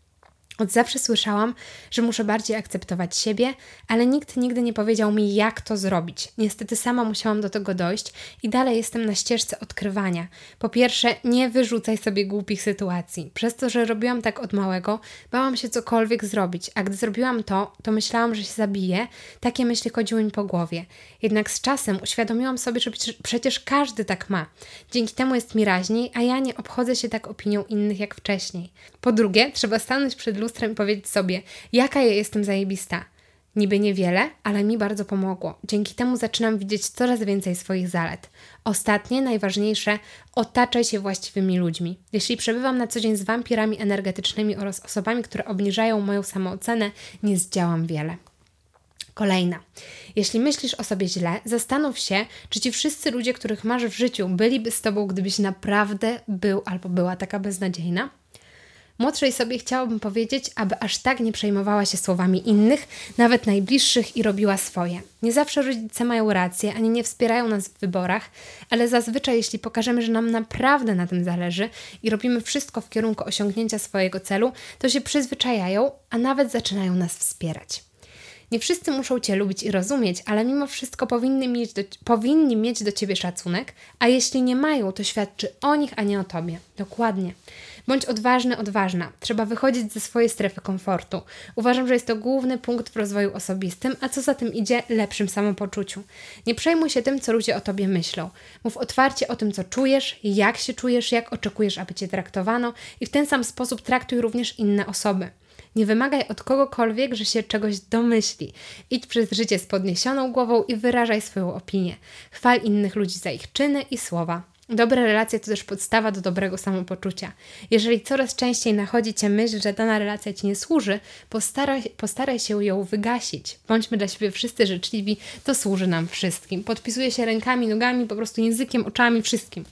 Od zawsze słyszałam, że muszę bardziej akceptować siebie, ale nikt nigdy nie powiedział mi, jak to zrobić. Niestety sama musiałam do tego dojść i dalej jestem na ścieżce odkrywania. Po pierwsze, nie wyrzucaj sobie głupich sytuacji. Przez to, że robiłam tak od małego, bałam się cokolwiek zrobić, a gdy zrobiłam to, to myślałam, że się zabiję. Takie myśli chodziły mi po głowie. Jednak z czasem uświadomiłam sobie, że przecież każdy tak ma. Dzięki temu jest mi raźniej, a ja nie obchodzę się tak opinią innych jak wcześniej. Po drugie, trzeba stanąć przed lustrem i powiedzieć sobie, jaka ja jestem zajebista. Niby niewiele, ale mi bardzo pomogło. Dzięki temu zaczynam widzieć coraz więcej swoich zalet. Ostatnie, najważniejsze, otaczaj się właściwymi ludźmi. Jeśli przebywam na co dzień z wampirami energetycznymi oraz osobami, które obniżają moją samoocenę, nie zdziałam wiele. Kolejna. Jeśli myślisz o sobie źle, zastanów się, czy ci wszyscy ludzie, których masz w życiu, byliby z tobą, gdybyś naprawdę był albo była taka beznadziejna? Młodszej sobie chciałabym powiedzieć, aby aż tak nie przejmowała się słowami innych, nawet najbliższych i robiła swoje. Nie zawsze rodzice mają rację, ani nie wspierają nas w wyborach, ale zazwyczaj jeśli pokażemy, że nam naprawdę na tym zależy i robimy wszystko w kierunku osiągnięcia swojego celu, to się przyzwyczajają, a nawet zaczynają nas wspierać. Nie wszyscy muszą Cię lubić i rozumieć, ale mimo wszystko powinni mieć, do, powinni mieć do Ciebie szacunek, a jeśli nie mają, to świadczy o nich, a nie o Tobie. Dokładnie. Bądź odważny, odważna. Trzeba wychodzić ze swojej strefy komfortu. Uważam, że jest to główny punkt w rozwoju osobistym, a co za tym idzie, lepszym samopoczuciu. Nie przejmuj się tym, co ludzie o Tobie myślą. Mów otwarcie o tym, co czujesz, jak się czujesz, jak oczekujesz, aby Cię traktowano i w ten sam sposób traktuj również inne osoby. Nie wymagaj od kogokolwiek, że się czegoś domyśli. Idź przez życie z podniesioną głową i wyrażaj swoją opinię. Chwal innych ludzi za ich czyny i słowa. Dobre relacje to też podstawa do dobrego samopoczucia. Jeżeli coraz częściej nachodzi Cię myśl, że dana relacja Ci nie służy, postaraj, postaraj się ją wygasić. Bądźmy dla siebie wszyscy życzliwi, to służy nam wszystkim. Podpisuję się rękami, nogami, po prostu językiem, oczami, wszystkim.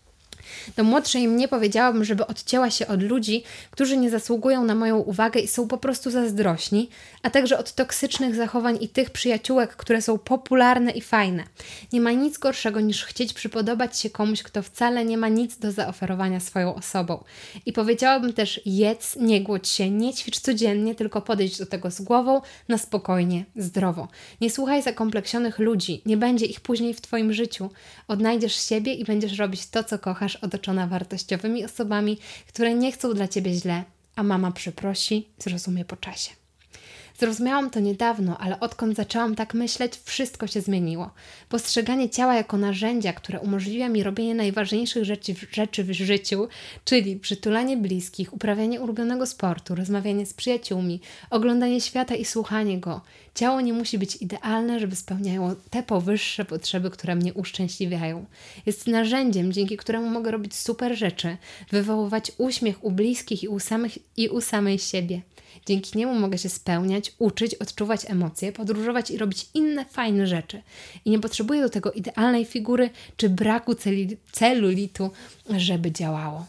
Do młodszej mnie powiedziałabym, żeby odcięła się od ludzi, którzy nie zasługują na moją uwagę i są po prostu zazdrośni, a także od toksycznych zachowań i tych przyjaciółek, które są popularne i fajne. Nie ma nic gorszego niż chcieć przypodobać się komuś, kto wcale nie ma nic do zaoferowania swoją osobą. I powiedziałabym też jedz, nie głodź się, nie ćwicz codziennie, tylko podejdź do tego z głową, na spokojnie, zdrowo. Nie słuchaj zakompleksionych ludzi, nie będzie ich później w Twoim życiu. Odnajdziesz siebie i będziesz robić to, co kochasz, otoczona wartościowymi osobami, które nie chcą dla Ciebie źle, a mama przeprosi, zrozumie po czasie. Zrozumiałam to niedawno, ale odkąd zaczęłam tak myśleć, wszystko się zmieniło. Postrzeganie ciała jako narzędzia, które umożliwia mi robienie najważniejszych rzeczy, rzeczy w życiu, czyli przytulanie bliskich, uprawianie ulubionego sportu, rozmawianie z przyjaciółmi, oglądanie świata i słuchanie go. Ciało nie musi być idealne, żeby spełniało te powyższe potrzeby, które mnie uszczęśliwiają. Jest narzędziem, dzięki któremu mogę robić super rzeczy, wywoływać uśmiech u bliskich i u, samych, i u samej siebie. Dzięki niemu mogę się spełniać, uczyć, odczuwać emocje, podróżować i robić inne fajne rzeczy. I nie potrzebuję do tego idealnej figury czy braku celi- celulitu, żeby działało.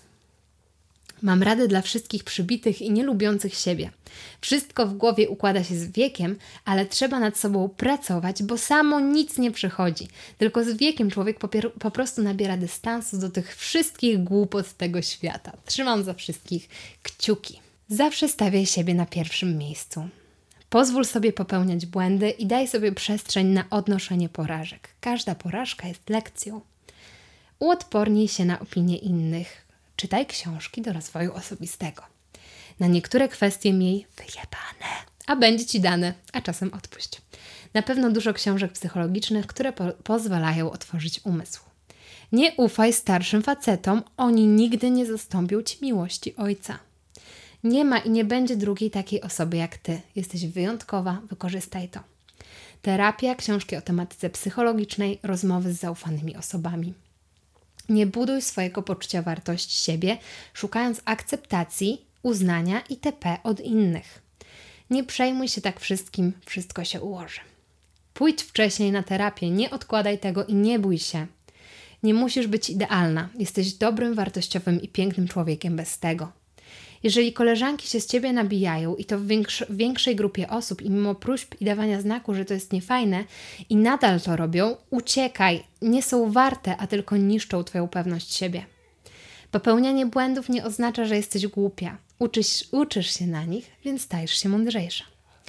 Mam radę dla wszystkich przybitych i nielubiących siebie. Wszystko w głowie układa się z wiekiem, ale trzeba nad sobą pracować, bo samo nic nie przychodzi. Tylko z wiekiem człowiek popier- po prostu nabiera dystansu do tych wszystkich głupot tego świata. Trzymam za wszystkich kciuki. Zawsze stawiaj siebie na pierwszym miejscu. Pozwól sobie popełniać błędy i daj sobie przestrzeń na odnoszenie porażek. Każda porażka jest lekcją. Uodpornij się na opinie innych. Czytaj książki do rozwoju osobistego. Na niektóre kwestie miej wyjebane, a będzie Ci dane, a czasem odpuść. Na pewno dużo książek psychologicznych, które po- pozwalają otworzyć umysł. Nie ufaj starszym facetom, oni nigdy nie zastąpią Ci miłości ojca. Nie ma i nie będzie drugiej takiej osoby jak Ty. Jesteś wyjątkowa, wykorzystaj to. Terapia, książki o tematyce psychologicznej, rozmowy z zaufanymi osobami. Nie buduj swojego poczucia wartości siebie, szukając akceptacji, uznania itp. Od innych. Nie przejmuj się tak wszystkim, wszystko się ułoży. Pójdź wcześniej na terapię, nie odkładaj tego i nie bój się. Nie musisz być idealna, jesteś dobrym, wartościowym i pięknym człowiekiem bez tego. Jeżeli koleżanki się z Ciebie nabijają i to w, większ- w większej grupie osób i mimo próśb i dawania znaku, że to jest niefajne i nadal to robią, uciekaj. Nie są warte, a tylko niszczą Twoją pewność siebie. Popełnianie błędów nie oznacza, że jesteś głupia. Uczysz, uczysz się na nich, więc stajesz się mądrzejsza.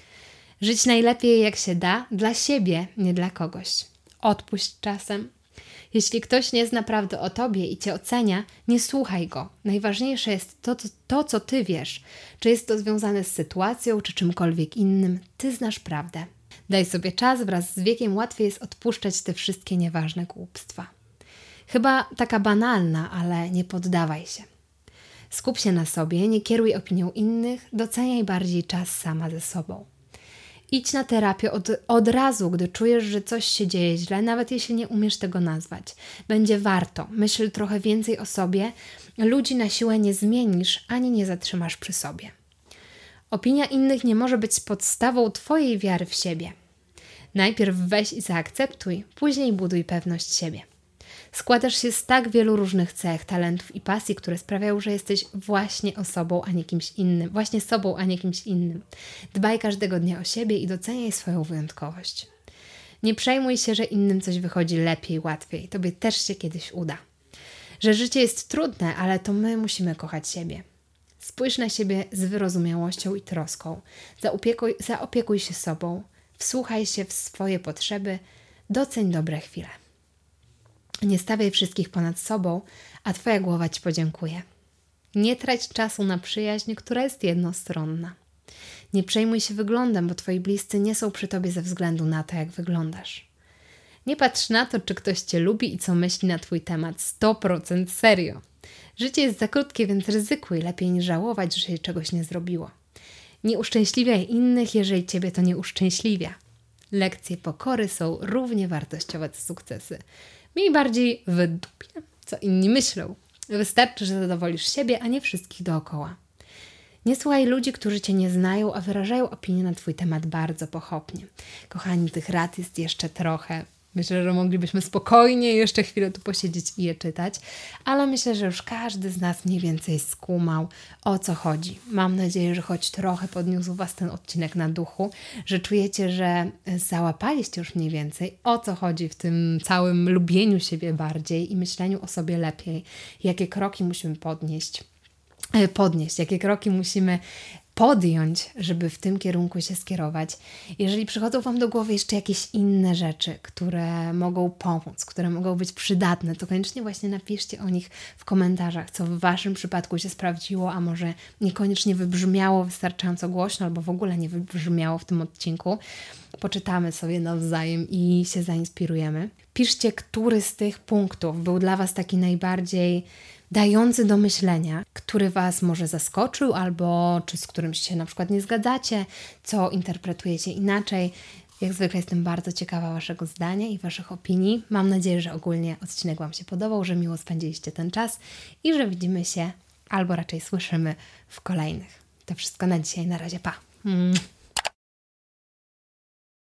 Żyć najlepiej jak się da, dla siebie, nie dla kogoś. Odpuść czasem. Jeśli ktoś nie zna prawdy o Tobie i Cię ocenia, nie słuchaj go. Najważniejsze jest to, to, to, co Ty wiesz. Czy jest to związane z sytuacją, czy czymkolwiek innym. Ty znasz prawdę. Daj sobie czas, wraz z wiekiem łatwiej jest odpuszczać te wszystkie nieważne głupstwa. Chyba taka banalna, ale nie poddawaj się. Skup się na sobie, nie kieruj opinią innych, doceniaj bardziej czas sama ze sobą. Idź na terapię od, od razu, gdy czujesz, że coś się dzieje źle, nawet jeśli nie umiesz tego nazwać. Będzie warto. Myśl trochę więcej o sobie. Ludzi na siłę nie zmienisz, ani nie zatrzymasz przy sobie. Opinia innych nie może być podstawą Twojej wiary w siebie. Najpierw weź i zaakceptuj, później buduj pewność siebie. Składasz się z tak wielu różnych cech, talentów i pasji, które sprawiają, że jesteś właśnie osobą, a nie kimś innym. Właśnie sobą, a nie kimś innym. Dbaj każdego dnia o siebie i doceniaj swoją wyjątkowość. Nie przejmuj się, że innym coś wychodzi lepiej, łatwiej. Tobie też się kiedyś uda. Że życie jest trudne, ale to my musimy kochać siebie. Spójrz na siebie z wyrozumiałością i troską. Zaopiekuj, zaopiekuj się sobą. Wsłuchaj się w swoje potrzeby. Doceń dobre chwile. Nie stawiaj wszystkich ponad sobą, a Twoja głowa Ci podziękuje. Nie trać czasu na przyjaźń, która jest jednostronna. Nie przejmuj się wyglądem, bo Twoi bliscy nie są przy Tobie ze względu na to, jak wyglądasz. Nie patrz na to, czy ktoś Cię lubi i co myśli na Twój temat. sto procent serio. Życie jest za krótkie, więc ryzykuj. Lepiej niż żałować, że się czegoś nie zrobiło. Nie uszczęśliwiaj innych, jeżeli Ciebie to nie uszczęśliwia. Lekcje pokory są równie wartościowe co sukcesy. Miej bardziej w dupie, co inni myślą. Wystarczy, że zadowolisz siebie, a nie wszystkich dookoła. Nie słuchaj ludzi, którzy Cię nie znają, a wyrażają opinię na Twój temat bardzo pochopnie. Kochani, tych rad jest jeszcze trochę. Myślę, że moglibyśmy spokojnie jeszcze chwilę tu posiedzieć i je czytać, ale myślę, że już każdy z nas mniej więcej skumał, o co chodzi. Mam nadzieję, że choć trochę podniósł Was ten odcinek na duchu, że czujecie, że załapaliście już mniej więcej, o co chodzi w tym całym lubieniu siebie bardziej i myśleniu o sobie lepiej, jakie kroki musimy podnieść. podnieść, jakie kroki musimy podjąć, żeby w tym kierunku się skierować. Jeżeli przychodzą Wam do głowy jeszcze jakieś inne rzeczy, które mogą pomóc, które mogą być przydatne, to koniecznie właśnie napiszcie o nich w komentarzach, co w Waszym przypadku się sprawdziło, a może niekoniecznie wybrzmiało wystarczająco głośno, albo w ogóle nie wybrzmiało w tym odcinku. Poczytamy sobie nawzajem i się zainspirujemy. Piszcie, który z tych punktów był dla Was taki najbardziej dający do myślenia, który Was może zaskoczył, albo czy z którymś się na przykład nie zgadzacie, co interpretujecie inaczej. Jak zwykle jestem bardzo ciekawa Waszego zdania i Waszych opinii. Mam nadzieję, że ogólnie odcinek Wam się podobał, że miło spędziliście ten czas i że widzimy się, albo raczej słyszymy w kolejnych. To wszystko na dzisiaj. Na razie, pa! Mm.